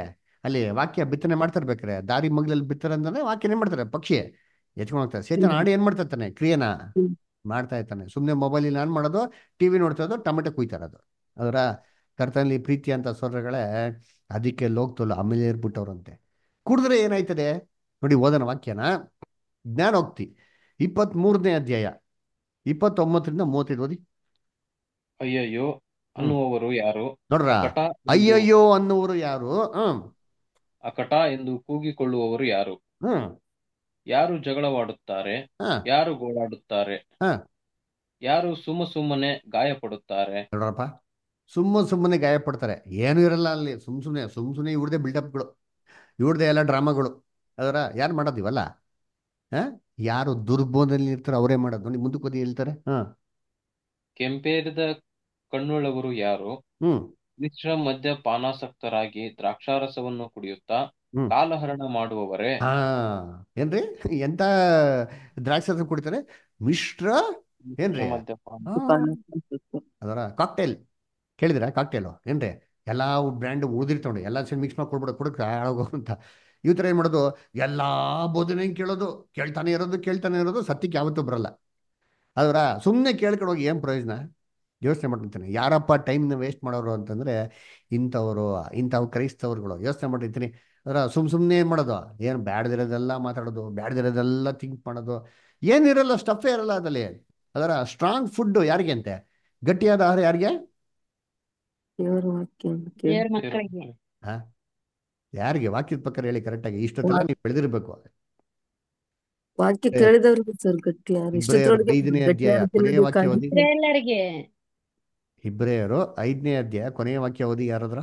ಅಲ್ಲಿ ವಾಕ್ಯ ಬಿತ್ತನೆ ಮಾಡ್ತಿರ್ಬೇಕಾರೆ ದಾರಿ ಮಗ್ಲಲ್ಲಿ ಬಿತ್ತಾರೆ ಅಂದ್ರೆ ವಾಕ್ಯ ಏನ್ ಮಾಡ್ತಾರೆ, ಪಕ್ಷಿ ಎತ್ಕೊಂಡು ಹೋಗ್ತಾರೆ. ಸೇತನ ಹ್ಮ್ ಆಡಿ ಏನ್ ಮಾಡ್ತಾ ಇರ್ತಾನೆ, ಕ್ರಿಯೆನ ಹ್ಮ್ ಮಾಡ್ತಾ ಇರ್ತಾನೆ. ಸುಮ್ಮನೆ ಮೊಬೈಲ್ ಆನ್ ಮಾಡೋದು, ಟಿವಿ ನೋಡ್ತಾ ಇರೋದು, ಟೊಮೆಟೊ ಕುಯ್ತಾ ಇರೋದು. ಅದರ ಕರ್ತನಲ್ಲಿ ಪ್ರೀತಿ ಅಂತ ಸೊರ್ರಗಳೇ ಅದಕ್ಕೆ ಲೋಕ್ತಲ್ಲ ಆಮೇಲೆ ಏರ್ಬಿಟ್ಟವ್ರಂತೆ. ಕುಡಿದ್ರೆ ಏನಾಯ್ತದೆ ನೋಡಿ, ಓದನ ವಾಕ್ಯನ ಜ್ಞಾನೋಕ್ತಿ 23ನೇ ಅಧ್ಯಾಯ 29-35 ಓದಿ. ಅಯ್ಯಯ್ಯೋ ಹ್ಮ್ ಅನ್ನುವವರು ಯಾರು? ನೋಡ್ರ, ಅಕಟ ಎಂದು ಅಯ್ಯಯ್ಯೋ ಅನ್ನುವರು ಯಾರು? ಹ್ಮ್ ಅಕಟ ಎಂದು ಕೂಗಿಕೊಳ್ಳುವವರು ಯಾರು? ಹ್ಮ್ ಯಾರು ಜಗಳವಾಡುತ್ತಾರೆ? ಹಾ ಯಾರು ಗೋಳಾಡುತ್ತಾರೆ? ಹಾ ಯಾರು ಸುಮ್ಮನೆ ಗಾಯಪಡುತ್ತಾರೆ? ನೋಡ್ರಪ್ಪ, ಸುಮ್ಮನೆ ಗಾಯ ಪಡ್ತಾರೆ. ಏನೂ ಇರಲ್ಲ ಅಲ್ಲಿ, ಸುಮ್ಮನೆ ಇವ್ರದೇ ಬಿಲ್ಡಪ್ಗಳು, ಇವ್ರದೇ ಎಲ್ಲ ಡ್ರಾಮಾಗಳು. ಅದರ ಯಾರು ಮಾಡೋದಿವಲ್ಲ, ಹಾ ಯಾರು ದುರ್ಬೋಧನೆ ಇರ್ತಾರೆ ಅವರೇ ಮಾಡೋದು. ನೋಡಿ ಮುಂದಕ್ಕೆ ಓದಿ ಹೇಳ್ತಾರೆ. ಹಾ ಕೆಂಪೇರಿದ ಕಣ್ಣುಳ್ಳವರು ಯಾರು? ಹ್ಮ್ ಮಿಶ್ರ ಮದ್ಯಪಾನಾಸಕ್ತರಾಗಿ ದ್ರಾಕ್ಷಾರಸವನ್ನು ಕುಡಿಯುತ್ತಾ ಹ್ಮ್ ಕಾಲಹರಣ ಮಾಡುವವರೇ? ಹಾ ಏನ್ರಿ, ಎಂತ ದ್ರಾಕ್ಷಾರಸ ಕುಡಿತಾರೆ? ಮಿಶ್ರ ಮಿಶ್ರ ಏನ್ರಿ, ಮದ್ಯಪಾನ. ಹಾ ಉಪಾನ ಅದರ ಕಾಕ್ಟೇಲ್ ಕೇಳಿದಿರಾ? ಕಾಕ್ಟೇಲು ಏನ್ರಿ, ಎಲ್ಲ ಬ್ರ್ಯಾಂಡ್ ಉಳಿದಿರ್ತಾವೆ, ಎಲ್ಲ ಸೇರಿ ಮಿಕ್ಸ್ ಮಾಡಿ ಕೊಡ್ಬಿಡೋ ಕೊಡಕ್ಕೆ ಹಾಳಾಗೋ ಅಂತ. ಈ ಥರ ಏನು ಮಾಡೋದು, ಎಲ್ಲ ಬೋಧನೆ ಕೇಳೋದು, ಕೇಳ್ತಾನೆ ಇರೋದು, ಸತ್ಯಕ್ಕೆ ಯಾವತ್ತೂ ಬರಲ್ಲ. ಅದರ ಸುಮ್ಮನೆ ಕೇಳ್ಕೊಂಡು ಹೋಗಿ ಏನು ಪ್ರಯೋಜನ? ಯೋಚನೆ ಮಾಡಿರ್ತೀನಿ, ಯಾರಪ್ಪ ಟೈಮ್ನ ವೇಸ್ಟ್ ಮಾಡೋರು ಅಂತಂದರೆ ಇಂಥವರು, ಇಂಥವು ಕ್ರೈಸ್ತವ್ರುಗಳು. ಯೋಚನೆ ಮಾಡಿರ್ತೀನಿ. ಅದರ ಸುಮ್ಮನೆ ಏನು ಮಾಡೋದು, ಏನು ಬ್ಯಾಡ್ದಿರೋದೆಲ್ಲ ಮಾತಾಡೋದು, ಬ್ಯಾಡ್ದಿರೋದೆಲ್ಲ ಥಿಂಕ್ ಮಾಡೋದು, ಏನಿರಲ್ಲ, ಸ್ಟಫೇ ಇರಲ್ಲ ಅದರಲ್ಲಿ. ಅದರ ಸ್ಟ್ರಾಂಗ್ ಫುಡ್ಡು ಯಾರಿಗೆ ಅಂತೆ, ಗಟ್ಟಿಯಾದ ಆಹಾರ ಯಾರಿಗೆ? ದೇವರ ವಾಕ್ಯ ಕೇಳಿ ದೇವ್ರ ಮಕ್ಕಳಿಗೆ. ಹಾ ಯಾರಿಗೆ? ವಾಕ್ಯದ ಪ್ರಕಾರ ಹೇಳಿ ಕರೆಕ್ಟಾಗಿ. ಇಷ್ಟೊತ್ತೆಲ್ಲ ನೀವು ಬೆಳೆದಿರ್ಬೇಕು. ವಾಕ್ಯ ಕೇಳಿದವ್ರಿಗೆ ಸರ್ ಗಟ್ಟಿ ಯಾರು ಇಬ್ರಿಯರು ಇಷ್ಟೊತ್ತರೊಳಗೆ 5ನೇ ಅಧ್ಯಾಯ ಗಟ್ಟಿಯಾದ ಕೊನೆಯ ವಾಕ್ಯ ಓದಿ. ತಿನ್ನಬೇಕಾಗಿತ್ತು. ಎಲ್ಲರಿಗೆ. ಇಬ್ರಿಯರು 5ನೇ ಅಧ್ಯಾಯ ಕೊನೆಯ ವಾಕ್ಯ ಓದಿ ಯಾರಾದ್ರ.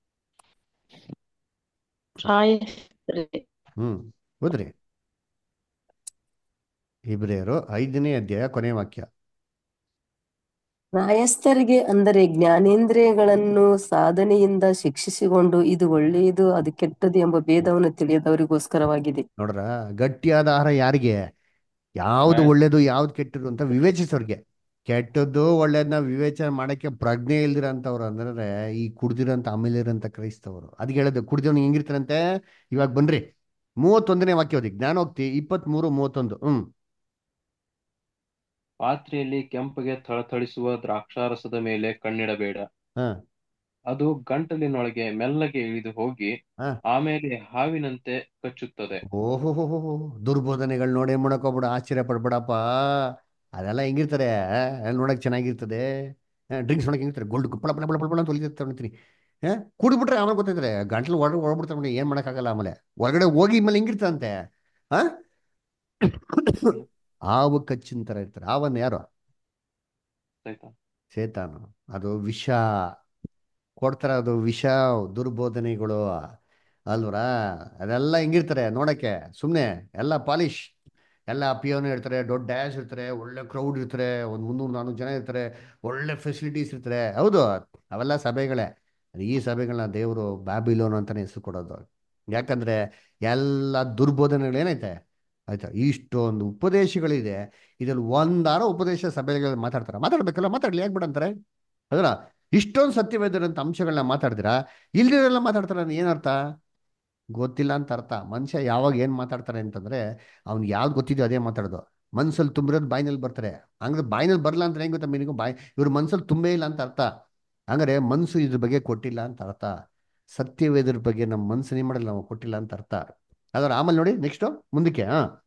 ಹ್ಮ್ ಓದ್ರಿ. ಇಬ್ರಿಯರು 5ನೇ ಅಧ್ಯಾಯ ಕೊನೆಯ ವಾಕ್ಯ. ಪ್ರಾಯಸ್ಥರಿಗೆ ಅಂದರೆ ಜ್ಞಾನೇಂದ್ರಿಯಗಳನ್ನು ಸಾಧನೆಯಿಂದ ಶಿಕ್ಷಿಸಿಕೊಂಡು ಇದು ಒಳ್ಳೆಯದು ಅದು ಕೆಟ್ಟದು ಎಂಬ ಭೇದವನ್ನು ತಿಳಿಯದವರಿಗೋಸ್ಕರವಾಗಿದೆ. ನೋಡ್ರ, ಗಟ್ಟಿಯಾದ ಆಹಾರ ಯಾರಿಗೆ? ಯಾವ್ದು ಒಳ್ಳೇದು ಯಾವ್ದು ಕೆಟ್ಟದ್ದು ಅಂತ ವಿವೇಚಿಸೋರ್ಗೆ. ಕೆಟ್ಟದ್ದು ಒಳ್ಳೇದನ್ನ ವಿವೇಚನೆ ಮಾಡಕ್ಕೆ ಪ್ರಜ್ಞೆ ಇಲ್ದಿರಂತವ್ರು ಅಂದ್ರೆ ಈ ಕುಡ್ದಿರಂತ ಆಮೇಲೆ ಇರೋಂಥ ಕ್ರೈಸ್ತವರು. ಅದಕ್ಕೆ ಹೇಳೋದು, ಕುಡ್ದವ್ನು ಹೆಂಗಿರ್ತಾರಂತೆ. ಇವಾಗ ಬನ್ರಿ 31ನೇ ವಾಕ್ಯ ಓದಿ, ಜ್ಞಾನೋಕ್ತಿ 23:31. ಪಾತ್ರೆಯಲ್ಲಿ ಕೆಂಪಗೆ ಥಳಥಳಿಸುವ ದ್ರಾಕ್ಷಾರಸದ ಮೇಲೆ ಕಣ್ಣಿಡಬೇಡ. ಹಾ ಅದು ಗಂಟಲಿನೊಳಗೆ ಮೆಲ್ಲಗೆ ಇಳಿದು ಹೋಗಿ ಹಾ ಆಮೇಲೆ ಹಾವಿನಂತೆ ಕಚ್ಚುತ್ತದೆ. ಓಹೋ, ದುರ್ಬೋಧನೆಗಳು ನೋಡಿ ಏನ್ ಮಾಡಕ್ ಹೋಗ್ಬಿಡ, ಆಶ್ಚರ್ಯ ಪಡ್ಬೇಡಪ್ಪ. ಅದೆಲ್ಲ ಹೆಂಗಿರ್ತಾರೆ, ನೋಡಕ್ ಚೆನ್ನಾಗಿರ್ತದೆ. ಡ್ರಿಂಕ್ಸ್ ನೋಡಕ್ ಹೆಂಗಿರ್ತಾರೆ, ಗೋಲ್ಡ್ ಪಳ ಪಳ ಪಳ ಪಳ ಅಂತ ಹೊಲಿತಿರ್ತಾರೆ ಅಂತೀನಿ. ಕುಡಿದ್ಬಿಟ್ರೆ ಆಮೇಲೆ ಗೊತ್ತೈತ್ರೆ ಗಂಟ್ಲು ಹೊರಬಿಡ್ತಾರೆ, ಏನ್ ಮಾಡಕ್ಕಾಗಲ್ಲ. ಆಮೇಲೆ ಹೊರಗಡೆ ಹೋಗಿ ಮೇಲೆ ಹೆಂಗಿರ್ತಂತೆ, ಹಾ ಹಾವು ಕಚ್ಚಿನ ತರ ಇರ್ತಾರೆ. ಹಾವನ್ನ ಯಾರು? ಆಯ್ತಾ? ಸೇತಾನು. ಅದು ವಿಷ ಕೊಡ್ತಾರೆ, ಅದು ವಿಷ. ದುರ್ಬೋಧನೆಗಳು ಅಲ್ವರಾ? ಅದೆಲ್ಲ ಹೆಂಗಿರ್ತಾರೆ ನೋಡಕ್ಕೆ, ಸುಮ್ಮನೆ ಎಲ್ಲ ಪಾಲಿಶ್, ಎಲ್ಲ ಪಿಯೋನು ಇರ್ತಾರೆ, ದೊಡ್ಡ ಡ್ಯಾಶ್ ಇರ್ತಾರೆ, ಒಳ್ಳೆ ಕ್ರೌಡ್ ಇರ್ತಾರೆ, ಒಂದು 300-400 ಜನ ಇರ್ತಾರೆ, ಒಳ್ಳೆ ಫೆಸಿಲಿಟೀಸ್ ಇರ್ತಾರೆ. ಹೌದು, ಅವೆಲ್ಲ ಸಭೆಗಳೇ. ಈ ಸಭೆಗಳನ್ನ ದೇವರು ಬ್ಯಾಬಿಲೋನ್ ಅಂತಾನೆ ಹೆಸರು ಕೊಡೋದು. ಯಾಕಂದ್ರೆ ಎಲ್ಲ ದುರ್ಬೋಧನೆಗಳು ಏನೈತೆ ಆಯ್ತಾ, ಇಷ್ಟೊಂದು ಉಪದೇಶಗಳಿದೆ. ಇದ್ರಲ್ಲಿ ಒಂದಾರ ಉಪದೇಶ ಸಭೆಗಳಲ್ಲಿ ಮಾತಾಡ್ಬೇಕಲ್ಲ, ಮಾತಾಡ್ಲಿ, ಯಾಕೆ ಬಿಡಂತಾರೆ ಅದರ. ಇಷ್ಟೊಂದು ಸತ್ಯವೇದರಂತ ಅಂಶಗಳನ್ನ ಮಾತಾಡ್ತೀರಾ, ಇಲ್ದಿರೆಲ್ಲ ಮಾತಾಡ್ತಾರ, ಏನರ್ಥ? ಗೊತ್ತಿಲ್ಲ ಅಂತ ಅರ್ಥ. ಮನುಷ್ಯ ಯಾವಾಗ ಏನ್ ಮಾತಾಡ್ತಾರೆ ಅಂತಂದ್ರೆ ಅವ್ನಿಗೆ ಯಾವ್ದು ಗೊತ್ತಿದೆಯೋ ಅದೇ ಮಾತಾಡೋದು. ಮನ್ಸಲ್ಲಿ ತುಂಬಿರೋದು ಬಾಯಿನಲ್ಲಿ ಬರ್ತಾರೆ. ಹಂಗಾದ್ರೆ ಬಾಯಿನಲ್ಲಿ ಬರಲ್ಲ ಅಂದ್ರೆ ಹೆಂಗ್ ಗೊತ್ತಾ ಮೀನಿಗೂ, ಇವ್ರ ಮನ್ಸಲ್ಲಿ ತುಂಬೇ ಇಲ್ಲ ಅಂತ ಅರ್ಥ. ಹಂಗಾರೆ ಮನ್ಸು ಇದ್ರ ಬಗ್ಗೆ ಕೊಟ್ಟಿಲ್ಲ ಅಂತ ಅರ್ಥ. ಸತ್ಯವೇದ್ರ ಬಗ್ಗೆ ನಮ್ಮ ಮನ್ಸು ಏನ್ ಮಾಡಲ್ಲ, ನಾವು ಕೊಟ್ಟಿಲ್ಲ ಅಂತ ಅರ್ಥ. ಅದರ ಆಮೇಲೆ ನೋಡಿ ನೆಕ್ಸ್ಟ್ ಮುಂದಕ್ಕೆ.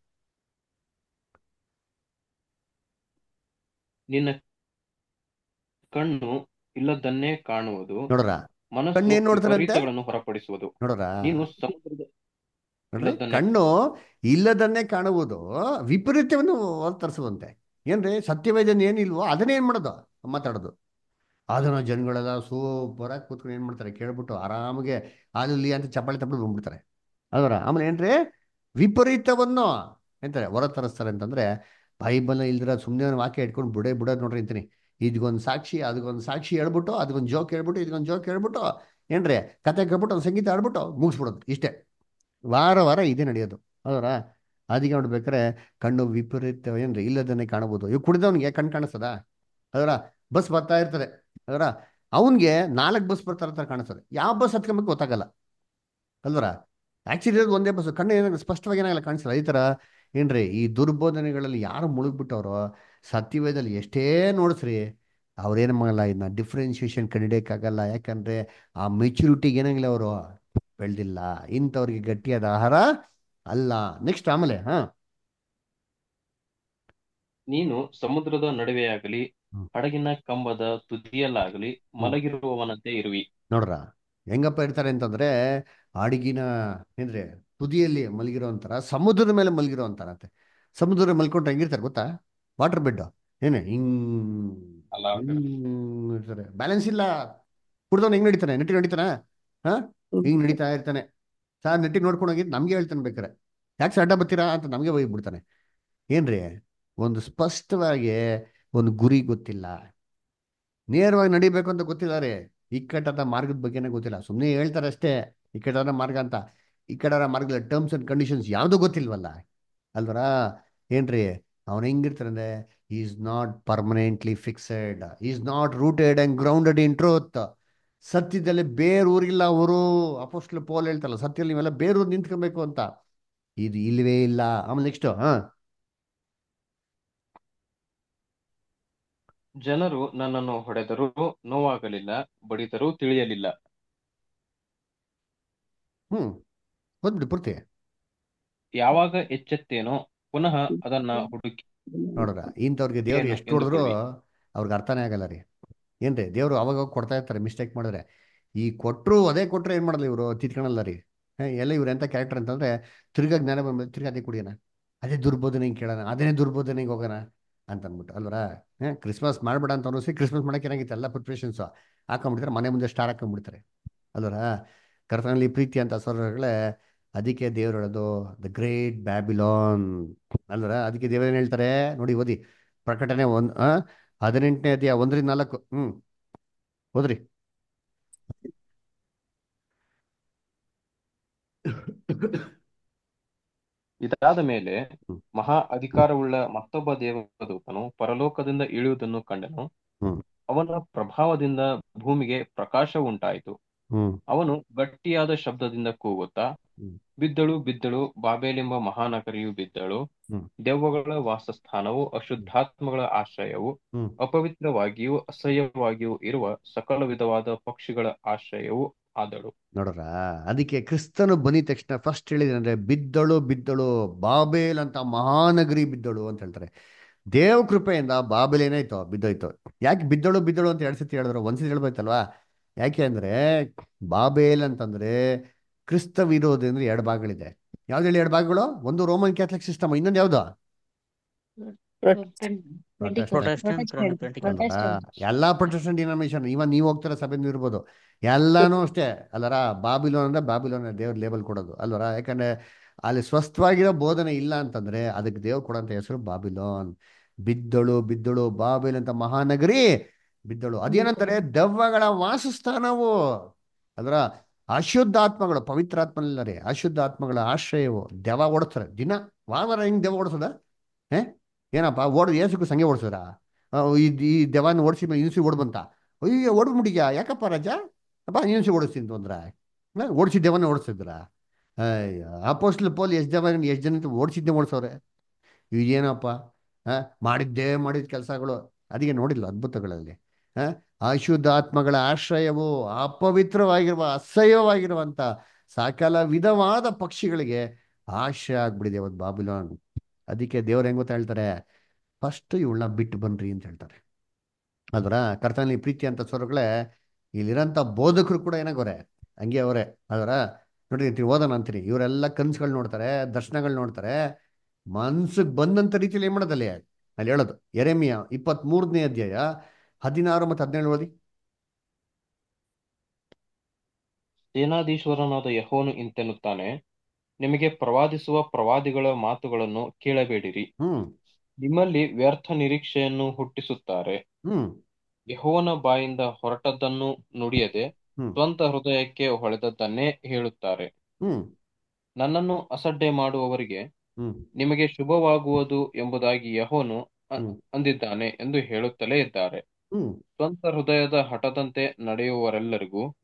ನಿನ್ನ ಕಣ್ಣು ಇಲ್ಲದನ್ನೇ ಕಾಣುವುದು, ನೋಡ್ರ, ಮನಸ್ಸು ಕಣ್ಣೇನ್ ನೋಡ್ತಾರಂತೆ? ವಿಪರೀತಗಳನ್ನು ಹೊರಪಡಿಸುವುದು. ನೋಡ್ರ, ನೀನು ಸಮುದ್ರದ ನೋಡ್ರಿ, ಇಲ್ಲದನ್ನೇ ಕಣ್ಣು ಇಲ್ಲದನ್ನೇ ಕಾಣುವುದು, ವಿಪರೀತವನ್ನು ಹೊರತರಿಸುವಂತೆ. ಏನ್ರಿ, ಸತ್ಯವೇದನೆ ಏನಿಲ್ವೋ ಅದನ್ನೇ ಏನ್ ಮಾಡೋದು, ಮಾತಾಡೋದು. ಅದನ್ನ ಜನಗಳೆಲ್ಲ ಸೂಪರ್ ಆಗಿ ಕೂತ್ಕೊಂಡು ಏನ್ ಮಾಡ್ತಾರೆ, ಕೇಳ್ಬಿಟ್ಟು ಆರಾಮಾಗೆ ಅಲ್ಲಿ ಅಂತ ಚಪ್ಪಾಳೆ ತಪ್ಪಳು ಬಂದ್ಬಿಡ್ತಾರೆ. ಅದರ ಆಮೇಲೆ ಏನ್ರಿ, ವಿಪರೀತವನ್ನು ಎಂತಾರೆ ಹೊರತರಿಸ್ತಾರೆ ಅಂತಂದ್ರೆ, ಬೈಬಲ್ ಇಲ್ದಿರ ಸುಮ್ಮನೆ ವಾಕ್ಯ ಇಟ್ಕೊಂಡು ಬಿಡೋದು ನೋಡ್ರಿ ಅಂತೀನಿ. ಇದಕ್ಕೊಂದು ಸಾಕ್ಷಿ ಅದಕ್ಕೊಂದು ಸಾಕ್ಷಿ ಹೇಳ್ಬಿಟ್ಟು, ಅದಕ್ಕೊಂದು ಜೋಕ್ ಹೇಳ್ಬಿಟ್ಟು, ಇದಕ್ಕೊಂದು ಜೋಕ್ ಹೇಳ್ಬಿಟ್ಟು, ಏನ್ರಿ ಕತೆ ಕೇಳ್ಬಿಟ್ಟು ಒಂದು ಸಂಗೀತ ಆಡ್ಬಿಟ್ಟು ಮುಗಿಸ್ಬಿಡೋದು ಇಷ್ಟೇ. ವಾರ ಇದೇ ನಡೆಯೋದು. ಅದರ ಅದಕ್ಕೆ ನೋಡ್ಬೇಕಾರೆ ಕಣ್ಣು ವಿಪರೀತ ಏನ್ರಿ ಇಲ್ಲದನ್ನೇ ಕಾಣಬಹುದು. ಇವ್ ಕುಡಿದವನಿಗೆ ಕಣ್ ಕಾಣಿಸ್ತದ? ಅದರ ಬಸ್ ಬರ್ತಾ ಇರ್ತದೆ, ಅದರ ಅವನ್ಗೆ 4 ಬಸ್ ಬರ್ತಾ ಇರ್ತಾರೆ ಕಾಣಿಸ್ತದೆ, ಯಾವ ಬಸ್ ಹತ್ಕೊಬೇಕು ಗೊತ್ತಾಗಲ್ಲ. ಅಲ್ವರ ಆಕ್ಚುಲಿ ಇರೋದು ಒಂದೇ ಬಸ್, ಕಣ್ಣು ಏನಾಗ ಸ್ಪಷ್ಟವಾಗಿ ಏನಾಗಲ್ಲ ಕಾಣಿಸಲ್ಲ. ಈ ಥರ ಏನ್ರಿ ಈ ದುರ್ಬೋಧನೆಗಳಲ್ಲಿ ಯಾರು ಮುಳುಗ್ಬಿಟ್ಟವ್ರೋ, ಸತ್ಯವೇದಲ್ಲಿ ಎಷ್ಟೇ ನೋಡಿಸ್ರಿ ಅವ್ರೇನು ಮಾಡಲ್ಲ, ಇದನ್ನ ಡಿಫ್ರೆನ್ಸಿಯೇಷನ್ ಕಂಡಿಡಿಯೋಕ್ಕಾಗಲ್ಲ. ಯಾಕಂದ್ರೆ ಆ ಮೆಚುರಿಟಿಗೆ ಏನಾಗಿಲ್ಲ, ಅವರು ಬೆಳೆದಿಲ್ಲ. ಇಂಥವ್ರಿಗೆ ಗಟ್ಟಿಯಾದ ಆಹಾರ ಅಲ್ಲ. ನೆಕ್ಸ್ಟ್ ಆಮೇಲೆ ನೀನು ಸಮುದ್ರದ ನಡುವೆಯಾಗಲಿ ಹ್ಮ್. ಹಡಗಿನ ಕಂಬದ ತುದಿಯಲ್ಲಾಗಲಿ ಹ್ಮ್. ಮಲಗಿರುವವನಂತೆ ಇರುವಿ. ನೋಡ್ರ ಹೆಂಗಪ್ಪ ಇರ್ತಾರೆ ಅಂತಂದ್ರೆ, ಅಡಿಗಿನ ಏನ್ರಿ ತುದಿಯಲ್ಲಿ ಮಲಗಿರೋ ಅಂತಾರ, ಸಮುದ್ರದ ಮೇಲೆ ಮಲಗಿರೋ ಅಂತಾರಂತೆ. ಸಮುದ್ರ ಮಲ್ಕೊಂಡ್ರೆ ಹೆಂಗಿರ್ತಾರೆ ಗೊತ್ತಾ? ವಾಟರ್ ಬೆಡ್ ಏನೇ ಹಿಂಗ್ ಅಲ್ಲ ಹಿಂಗ್ ಇರ್ತಾರೆ, ಬ್ಯಾಲೆನ್ಸ್ ಇಲ್ಲ. ಕುಡ್ದವ್ನು ಹೆಂಗ್ ನಡೀತಾನೆ, ನೆಟ್ಟಿಗೆ ನಡೀತಾನ? ಹಾ, ಹಿಂಗ್ ನಡೀತಾ ಇರ್ತಾನೆ. ಸಾರ್ ನೆಟ್ಟಿಗೆ ನೋಡ್ಕೊಂಡು ಹೋಗಿದ್ದು ನಮ್ಗೆ ಹೇಳ್ತಾನೆ ಬೇಕಾರೆ, ಯಾಕೆ ಸರ್ ಅಡ್ಡ ಬರ್ತೀರಾ ಅಂತ ನಮ್ಗೆ ಬೈದ್ಬಿಡ್ತಾನೆ. ಏನ್ರಿ, ಒಂದು ಸ್ಪಷ್ಟವಾಗಿ ಒಂದು ಗುರಿ ಗೊತ್ತಿಲ್ಲ, ನೇರವಾಗಿ ನಡಿಬೇಕು ಅಂತ ಗೊತ್ತಿದ್ದಾರೆ, ಇಕ್ಕಟ್ಟಾದ ಮಾರ್ಗದ ಬಗ್ಗೆನೇ ಗೊತ್ತಿಲ್ಲ. ಸುಮ್ಮನೆ ಹೇಳ್ತಾರೆ ಅಷ್ಟೇ ಇಕ್ಕಟ್ಟಾದ ಮಾರ್ಗ ಅಂತ. ಇಕ್ಕಟ್ಟಾದ ಮಾರ್ಗದ ಟರ್ಮ್ಸ್ ಅಂಡ್ ಕಂಡೀಷನ್ಸ್ ಯಾವುದು ಗೊತ್ತಿಲ್ವಲ್ಲ. ಅಲ್ವರ ಏನ್ರಿ, ಅವನು ಹೆಂಗಿರ್ತಾರಂದ್ರೆ, is not permanently fixed, is not rooted and grounded in truth. ಸತ್ಯದಲ್ಲಿ ಬೇರೂರಿಲ್ಲ ಅವರು. ಅಪೋಸ್ಟಲ್ ಪೌಲ್ ಹೇಳ್ತಾರಲ್ಲ, ಸತ್ಯದಲ್ಲಿ ನೀವೆಲ್ಲ ಬೇರೂರು ನಿಂತ್ಕೊಬೇಕು ಅಂತ. ಇದು ಇಲ್ವೇ ಇಲ್ಲ. ಆಮೇಲೆ ನೆಕ್ಸ್ಟ್ ಜನರು ನನ್ನನ್ನು ಹೊಡೆದರೂ ನೋವಾಗಲಿಲ್ಲ, ಬಡಿದರೂ ತಿಳಿಯಲಿಲ್ಲ. ಓದ್ಬಿಡಿ ಪೂರ್ತಿ. ಯಾವಾಗ ಎಚ್ಚೆತ್ತೇನೋ ಪುನಃ ಅದನ್ನ ಹುಡುಕಿ ನೋಡ್ರ, ಇಂಥವ್ರಿಗೆ ದೇವ್ರು ಏನು ಎಷ್ಟು ಹೊಡೆದ್ರು ಎಂದುಕೊಳ್ಳಿ. ಅವ್ರಿಗೆ ಅರ್ಥನೇ ಆಗಲ್ಲ ರೀ. ಏನ್ರಿ, ದೇವ್ರು ಅವಾಗ ಕೊಡ್ತಾ ಇರ್ತಾರೆ ಮಿಸ್ಟೇಕ್ ಮಾಡಿದ್ರೆ. ಈ ಕೊಟ್ಟರು ಅದೇ ಕೊಟ್ಟರೆ ಏನು ಮಾಡಲ್ಲ ಇವರು, ತಿತ್ಕೊಳಲ್ಲ ರೀ. ಎಲ್ಲ ಇವ್ರು ಎಂಥ ಕ್ಯಾರೆಕ್ಟರ್ ಅಂತಂದ್ರೆ, ತಿರ್ಗಾ ಜ್ಞಾನ ಬಂದ್ಮೇಲೆ ತಿರ್ಗಾ ಅದೇ ಕುಡಿಯೋಣ, ಅದೇ ದುರ್ಬೋಧನೆ ಹಿಂಗೆ ಕೇಳೋಣ, ಅದೇ ದುರ್ಬೋಧನೆ ಹಿಂಗೆ ಹೋಗೋಣ ಅಂತ ಅಂದ್ಬಿಟ್ಟು ಅಲ್ವರ. ಕ್ರಿಸ್ಮಸ್ ಮಾಡ್ಬೇಡ ಅಂತ ಅನ್ನಿಸಿ, ಕ್ರಿಸ್ಮಸ್ ಮಾಡಕ್ಕೆ ಏನಾಗಿತ್ತು ಎಲ್ಲ ಪ್ರಿಪ್ರೇಷನ್ಸು ಹಾಕೊಂಡ್ಬಿಡ್ತಾರೆ, ಮನೆ ಮುಂದೆ ಸ್ಟಾರ್ ಹಾಕೊಂಡ್ಬಿಡ್ತಾರೆ ಅಲ್ವರ. ಕರ್ತನಲ್ಲಿ ಪ್ರೀತಿ ಅಂತ ಸ್ವರಗಳೇ, ಅದಕ್ಕೆ ದೇವ್ರು ಹೇಳೋದು ದ ಗ್ರೇಟ್ ಬ್ಯಾಬಿಲಾನ್ ಅಲ್ವರ. ಅದಕ್ಕೆ ದೇವ್ರೇನು ಹೇಳ್ತಾರೆ ನೋಡಿ, ಓದಿ ಪ್ರಕಟಣೆ 18ನೇ ಅಧ್ಯಾಯ 1-4. ಹೋದ್ರಿ. ಇದಾದ ಮೇಲೆ ಹ್ಮ್. ಮಹಾ ಅಧಿಕಾರವುಳ್ಳ ಮತ್ತೊಬ್ಬ ದೇವದೂತನು ಪರಲೋಕದಿಂದ ಇಳಿಯುವುದನ್ನು ಕಂಡನು. ಹ್ಮ್. ಅವನ ಪ್ರಭಾವದಿಂದ ಭೂಮಿಗೆ ಪ್ರಕಾಶ ಉಂಟಾಯಿತು. ಹ್ಮ್. ಅವನು ಗಟ್ಟಿಯಾದ ಶಬ್ದದಿಂದ ಕೂಗುತ್ತಾ, ಹ್ಮ್. ಬಿದ್ದಳು ಬಿದ್ದಳು, ಬಾಬೇಲೆಂಬ ಮಹಾನಗರಿಯು ಬಿದ್ದಳು, ಹ್ಮ್. ದೆವ್ವಗಳ ವಾಸಸ್ಥಾನವು, ಅಶುದ್ಧಾತ್ಮಗಳ ಆಶ್ರಯವು, ಹ್ಮ್. ಅಪವಿತ್ರವಾಗಿಯೂ ಅಸಹ್ಯವಾಗಿಯೂ ಇರುವ ಸಕಲ ವಿಧವಾದ ಪಕ್ಷಿಗಳ ಆಶ್ರಯವೂ ಆದಳು. ನೋಡ್ರ, ಅದಕ್ಕೆ ಕ್ರಿಸ್ತನು ಬಂದಿದ ತಕ್ಷಣ ಫಸ್ಟ್ ಹೇಳಿದ್ರೆ, ಬಿದ್ದಳು ಬಿದ್ದಳು ಬಾಬೇಲ್ ಅಂತ ಮಹಾನಗರಿ ಬಿದ್ದಳು ಅಂತ ಹೇಳ್ತಾರೆ. ದೇವ ಕೃಪೆಯಿಂದ ಬಾಬೇಲ್ ಏನಾಯ್ತು, ಬಿದ್ದೋಯ್ತು. ಯಾಕೆ ಬಿದ್ದಳು ಬಿದ್ದಳು ಅಂತ 2 ಸತಿ ಹೇಳಿದ್ರು, ಒಂದ್ಸತಿ ಹೇಳ್ಬೋಯ್ತಲ್ವಾ? ಯಾಕೆ ಅಂದ್ರೆ, ಬಾಬೇಲ್ ಅಂತಂದ್ರೆ ಕ್ರಿಸ್ತ ವಿರೋಧಿ ಅಂದ್ರೆ 2 ಭಾಗಗಳಿದೆ. ಯಾವ್ದು ಹೇಳಿ 2 ಭಾಗಗಳು? ಒಂದು ರೋಮನ್ ಕ್ಯಾಥಲಿಕ್ ಸಿಸ್ಟಮ್, ಇನ್ನೊಂದು ಯಾವ್ದು? ಪ್ರೊಟೆಸ್ಟೆಂಟ್ ಅಲ್ವರ. ಎಲ್ಲಾ ಪ್ರೊಟೆಸ್ಟೆಂಟ್ ಡಿನಾಮಿನೇಷನ್, ಇವನ್ ನೀವು ಹೋಗ್ತಾರ ಸಭೆನೂ ಇರ್ಬೋದು, ಎಲ್ಲಾನು ಅಷ್ಟೇ ಅಲ್ಲರ. ಬಾಬಿಲೋನ್ ಅಂದ್ರೆ ಬಾಬಿಲೋನ್ ದೇವ್ರ ಲೇಬಲ್ ಕೊಡೋದು ಅಲ್ವರ. ಯಾಕಂದ್ರೆ ಅಲ್ಲಿ ಸ್ವಸ್ಥವಾಗಿರೋ ಬೋಧನೆ ಇಲ್ಲ ಅಂತಂದ್ರೆ ಅದಕ್ಕೆ ದೇವ್ರು ಕೊಡೋಂಥ ಹೆಸರು ಬಾಬಿಲೋನ್. ಬಿದ್ದಳು ಬಿದ್ದಳು ಬಾಬಿಲ್ ಅಂತ ಮಹಾನಗರಿ ಬಿದ್ದಳು. ಅದೇನಂತಾರೆ, ದೆವ್ವಗಳ ವಾಸಸ್ಥಾನವು ಅಲ್ವರ. ಅಶುದ್ಧಾತ್ಮಗಳು, ಪವಿತ್ರಾತ್ಮನಿಲ್ಲ ರೀ, ಅಶುದ್ಧಾತ್ಮಗಳ ಆಶ್ರಯವು. ದೆವ್ವ ಓಡಿಸ್ತಾರೆ ದಿನ, ವಾರ ಹಿಂಗ್ ದೆವ್ವ ಓಡಿಸೋದ? ಏ ಏನಪ್ಪ ಏಸಕ್ಕೂ ಸಂಗೆ ಓಡಿಸಿದ್ರ? ಈ ದೆವ್ವನ ಓಡಿಸಿ ಮೇಲೆ ಇನ್ಸಿ ಓಡ್ಬಂತ, ಅಯ್ಯೋ ಓಡ್ಬಿಟ್ಟಿದ್ಯಾ, ಯಾಕಪ್ಪ ರಾಜ ಅಪ್ಪ ಇನ್ಸಿ ಓಡಿಸ್ತೀನಿ ಅಂದ್ರ ಓಡಿಸಿ ದೆವ್ವನ ಓಡಿಸಿದ್ರ? ಅಯ್ಯ, ಅಪೋಸ್ಟಲ್ ಪೌಲ್ ಎಷ್ಟು ಜನ ಓಡಿಸಿದ್ದೆ ಓಡಿಸೋರೆ. ಇದೇನಪ್ಪ ಮಾಡಿದ ಕೆಲಸಗಳು. ಅದಕ್ಕೆ ನೋಡಿಲ್ಲ ಅದ್ಭುತಗಳಲ್ಲಿ ಅಶುದ್ಧಾತ್ಮಗಳ ಆಶ್ರಯವು, ಅಪವಿತ್ರವಾಗಿರುವ ಅಸಹ್ಯವಾಗಿರುವಂತ ಸಕಲ ವಿಧವಾದ ಪಕ್ಷಿಗಳಿಗೆ ಆಶ್ರಯ ಆಗ್ಬಿಡಿದೆ ಅವತ್ತು ಬಾಬಿಲೋನ್. ಅದಕ್ಕೆ ದೇವ್ರು ಹೆಂಗ್ ಗೊತ್ತಾ ಹೇಳ್ತಾರೆ, ಫಸ್ಟ್ ಇವಳನ್ನ ಬಿಟ್ಟು ಬನ್ರಿ ಅಂತ ಹೇಳ್ತಾರೆ. ಅಲ್ವರ. ಕರ್ತನಲ್ಲಿ ಪ್ರೀತಿ ಅಂತ ಸ್ವರಗಳೇ, ಇಲ್ಲಿರೋಂಥ ಬೋಧಕರು ಕೂಡ ಏನಾಗೋರೆ ಹಂಗೆ ಅವರೇ ಅಲ್ವರ. ನೋಡ್ರಿ ಓದೋಣ ಅಂತೀರಿ, ಇವರೆಲ್ಲ ಕನ್ಸುಗಳು ನೋಡ್ತಾರೆ, ದರ್ಶನಗಳು ನೋಡ್ತಾರೆ, ಮನ್ಸಿಗೆ ಬಂದಂಥ ರೀತಿಯಲ್ಲಿ ಏನ್ ಮಾಡೋದಲ್ಲಿ ಅಲ್ಲಿ ಹೇಳೋದು. ಯೆರೆಮೀಯ 23ನೇ ಅಧ್ಯಾಯ 16 ಮತ್ತು 17 ಓದಿ. ಸೇನಾಧೀಶ್ವರನಾದ ಯೆಹೋವನು ಇಂತೆನ್ನುತ್ತಾನೆ, ನಿಮಗೆ ಪ್ರವಾದಿಸುವ ಪ್ರವಾದಿಗಳ ಮಾತುಗಳನ್ನು ಕೇಳಬೇಡಿರಿ. ಹ್ಮ್. ನಿಮ್ಮಲ್ಲಿ ವ್ಯರ್ಥ ನಿರೀಕ್ಷೆಯನ್ನು ಹುಟ್ಟಿಸುತ್ತಾರೆ. ಹ್ಮ್. ಯೆಹೋವನ ಬಾಯಿಂದ ಹೊರಟದ್ದನ್ನು ನುಡಿಯದೆ ಹ್ಮ್. ಸ್ವಂತ ಹೃದಯಕ್ಕೆ ಹೊಳೆದದ್ದನ್ನೇ ಹೇಳುತ್ತಾರೆ. ಹ್ಮ್. ನನ್ನನ್ನು ಅಸಡ್ಡೆ ಮಾಡುವವರಿಗೆ ಹ್ಮ್. ನಿಮಗೆ ಶುಭವಾಗುವುದು ಎಂಬುದಾಗಿ ಯೆಹೋವನು ಹ್ಮ್. ಅಂದಿದ್ದಾನೆ ಎಂದು ಹೇಳುತ್ತಲೇ ಇದ್ದಾರೆ. ಹ್ಮ್. ಸ್ವಂತ ಹೃದಯದ ಹಠದಂತೆ ನಡೆಯುವವರೆಲ್ಲರಿಗೂ ಹ್ಮ್.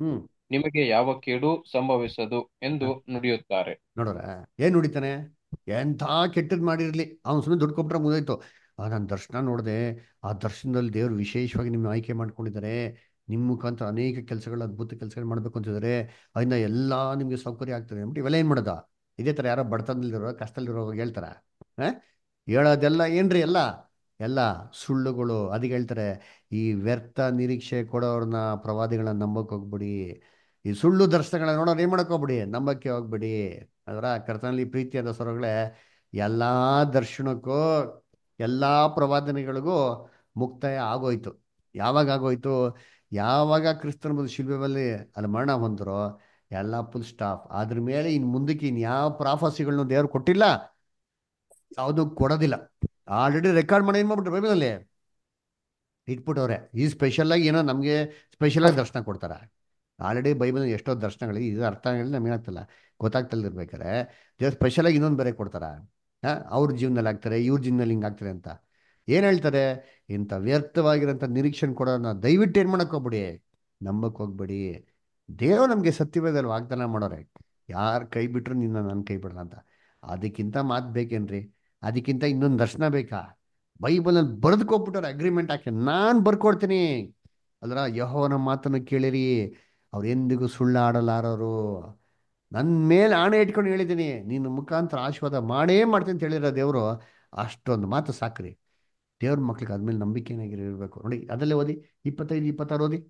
ನಿಮಗೆ ಯಾವ ಕೇಡು ಸಂಭವಿಸದು ಎಂದು ನುಡಿಯುತ್ತಾರೆ. ನೋಡ್ರ ಏನ್ ನುಡಿತಾನೆ? ಎಂಥ ಕೆಟ್ಟದ್ ಮಾಡಿರ್ಲಿ ಅವ್ನು ಸುಮ್ಮನೆ ದುಡ್ಡು ಕೊಟ್ರೆ ಮುಗಿದೋಯ್ತು. ನಾನು ದರ್ಶನ ನೋಡಿದೆ, ಆ ದರ್ಶನದಲ್ಲಿ ದೇವ್ರು ವಿಶೇಷವಾಗಿ ನಿಮ್ಮ ಆಯ್ಕೆ ಮಾಡ್ಕೊಂಡಿದ್ದಾರೆ, ನಿಮ್ಮ ಮುಖಾಂತರ ಅನೇಕ ಕೆಲಸಗಳು, ಅದ್ಭುತ ಕೆಲಸಗಳು ಮಾಡ್ಬೇಕು ಅಂತಿದ್ದಾರೆ, ಅದನ್ನ ಎಲ್ಲ ನಿಮ್ಗೆ ಸೌಕರ್ಯ ಆಗ್ತದೆ ಅಂದ್ಬಿಟ್ಟು ಇವೆಲ್ಲ ಏನ್ ಮಾಡೋದ? ಇದೇ ತರ ಯಾರೋ ಬಡತನದಲ್ಲಿರೋ ಕಷ್ಟದಲ್ಲಿರೋ ಹೇಳ್ತಾರ? ಆ ಹೇಳೋದೆಲ್ಲ ಏನ್ರಿ? ಎಲ್ಲ ಎಲ್ಲ ಸುಳ್ಳುಗಳು. ಅದಕ್ಕೆ ಹೇಳ್ತಾರೆ, ಈ ವ್ಯರ್ಥ ನಿರೀಕ್ಷೆ ಕೊಡೋರ್ನ, ಪ್ರವಾದಿಗಳನ್ನ ನಂಬಕ್ ಹೋಗ್ಬಿಡಿ. ಈ ಸುಳ್ಳು ದರ್ಶನಗಳನ್ನ ನೋಡೋರು ಏನ್ ಮಾಡಕ್ ಹೋಗ್ಬಿಡಿ, ನಂಬಕ್ಕೆ ಹೋಗ್ಬಿಡಿ. ಅದರ ಕರ್ತನಲ್ಲಿ ಪ್ರೀತಿಯಾದ ಸ್ವರಗಳೇ, ಎಲ್ಲಾ ದರ್ಶನಕ್ಕೂ ಎಲ್ಲಾ ಪ್ರವಾದನೆಗಳಿಗೂ ಮುಕ್ತಾಯ ಆಗೋಯ್ತು. ಯಾವಾಗ ಆಗೋಯ್ತು? ಯಾವಾಗ ಕ್ರಿಸ್ತನ ಬಂದು ಶಿಲ್ಬೆ ಮೇಲೆ ಅಲ್ಲಿ ಮರಣ ಹೊಂದರೋ ಎಲ್ಲ ಫುಲ್ ಸ್ಟಾಪ್. ಅದ್ರ ಮೇಲೆ ಇನ್ ಮುಂದಕ್ಕೆ ಇನ್ ಯಾವ ಪ್ರಾಫಸಿಗಳನ್ನ ದೇವ್ರು ಕೊಟ್ಟಿಲ್ಲ, ಯಾವುದು ಕೊಡೋದಿಲ್ಲ. ಆಲ್ರೆಡಿ ರೆಕಾರ್ಡ್ ಮಾಡಿ ಏನ್ ಮಾಡ್ಬಿಟ್ರು ಬೈಬಲಲ್ಲಿ ಇಟ್ಬಿಟ್ಟವ್ರೆ. ಈ ಸ್ಪೆಷಲ್ ಆಗಿ ಏನೋ ನಮಗೆ ಸ್ಪೆಷಲ್ ಆಗಿ ದರ್ಶನ ಕೊಡ್ತಾರ. ಆಲ್ರೆಡಿ ಬೈಬಲ್ ಎಷ್ಟೋ ದರ್ಶನಗಳಿಗೆ ಇದು ಅರ್ಥ ಆಗಿಲ್ಲ, ನಮಗೆ ಆಗ್ತಿಲ್ಲ, ಗೊತ್ತಾಗ್ತಲ್ದಿರ್ಬೇಕಾರೆ ದೇವ್ರು ಸ್ಪೆಷಲ್ ಆಗಿ ಇನ್ನೊಂದು ಬೇರೆ ಕೊಡ್ತಾರ. ಅವ್ರ ಜೀವನದಲ್ಲಿ ಆಗ್ತಾರೆ, ಇವ್ರ ಜೀವನದಲ್ಲಿ ಹಿಂಗೆ ಆಗ್ತಾರೆ ಅಂತ ಏನ್ ಹೇಳ್ತಾರೆ? ಇಂಥ ವ್ಯರ್ಥವಾಗಿರೋಂಥ ನಿರೀಕ್ಷೆ ಕೊಡೋಣ ದಯವಿಟ್ಟು ಏನ್ ಮಾಡಕ್ ಹೋಗ್ಬಿಡಿ, ನಂಬಕ್ ಹೋಗ್ಬೇಡಿ. ದೇವ್ರು ನಮ್ಗೆ ಸತ್ಯವೇದಲ್ಲಿ ವಾಗ್ದಾನ ಮಾಡೋರೆ, ಯಾರು ಕೈ ಬಿಟ್ರು ನಿನ್ನ ನಾನು ಕೈ ಬಿಡಲ್ಲ ಅಂತ. ಅದಕ್ಕಿಂತ ಮಾತು ಬೇಕೇನ್ರಿ? ಅದಕ್ಕಿಂತ ಇನ್ನೊಂದು ದರ್ಶನ ಬೇಕಾ? ಬೈಬಲಲ್ಲಿ ಬರೆದುಕೊಟ್ಬಿಟ್ಟವ್ರೆ, ಅಗ್ರಿಮೆಂಟ್ ಹಾಕಿ ನಾನು ಬರ್ಕೊಡ್ತೀನಿ. ಅಲ್ರ ಯೆಹೋವನ ಮಾತನ್ನು ಕೇಳಿರಿ, ಅವ್ರು ಎಂದಿಗೂ ಸುಳ್ಳು ಆಡಲಾರರು. ನನ್ನ ಮೇಲೆ ಆಣೆ ಇಟ್ಕೊಂಡು ಹೇಳಿದ್ದೀನಿ, ನಿನ್ನ ಮುಖಾಂತರ ಆಶೀರ್ವಾದ ಮಾಡೇ ಮಾಡ್ತೀನಿ ಅಂತ ಹೇಳಿರೋ ದೇವರು. ಅಷ್ಟೊಂದು ಮಾತು ಸಾಕ್ರಿ. ದೇವ್ರ ಮಕ್ಳಿಗೆ ಅದ್ಮೇಲೆ ನಂಬಿಕೆ ಏನಾಗಿರ್ಬೇಕು ನೋಡಿ. ಅದಲ್ಲೇ ಓದಿ 25-26 ಓದಿ.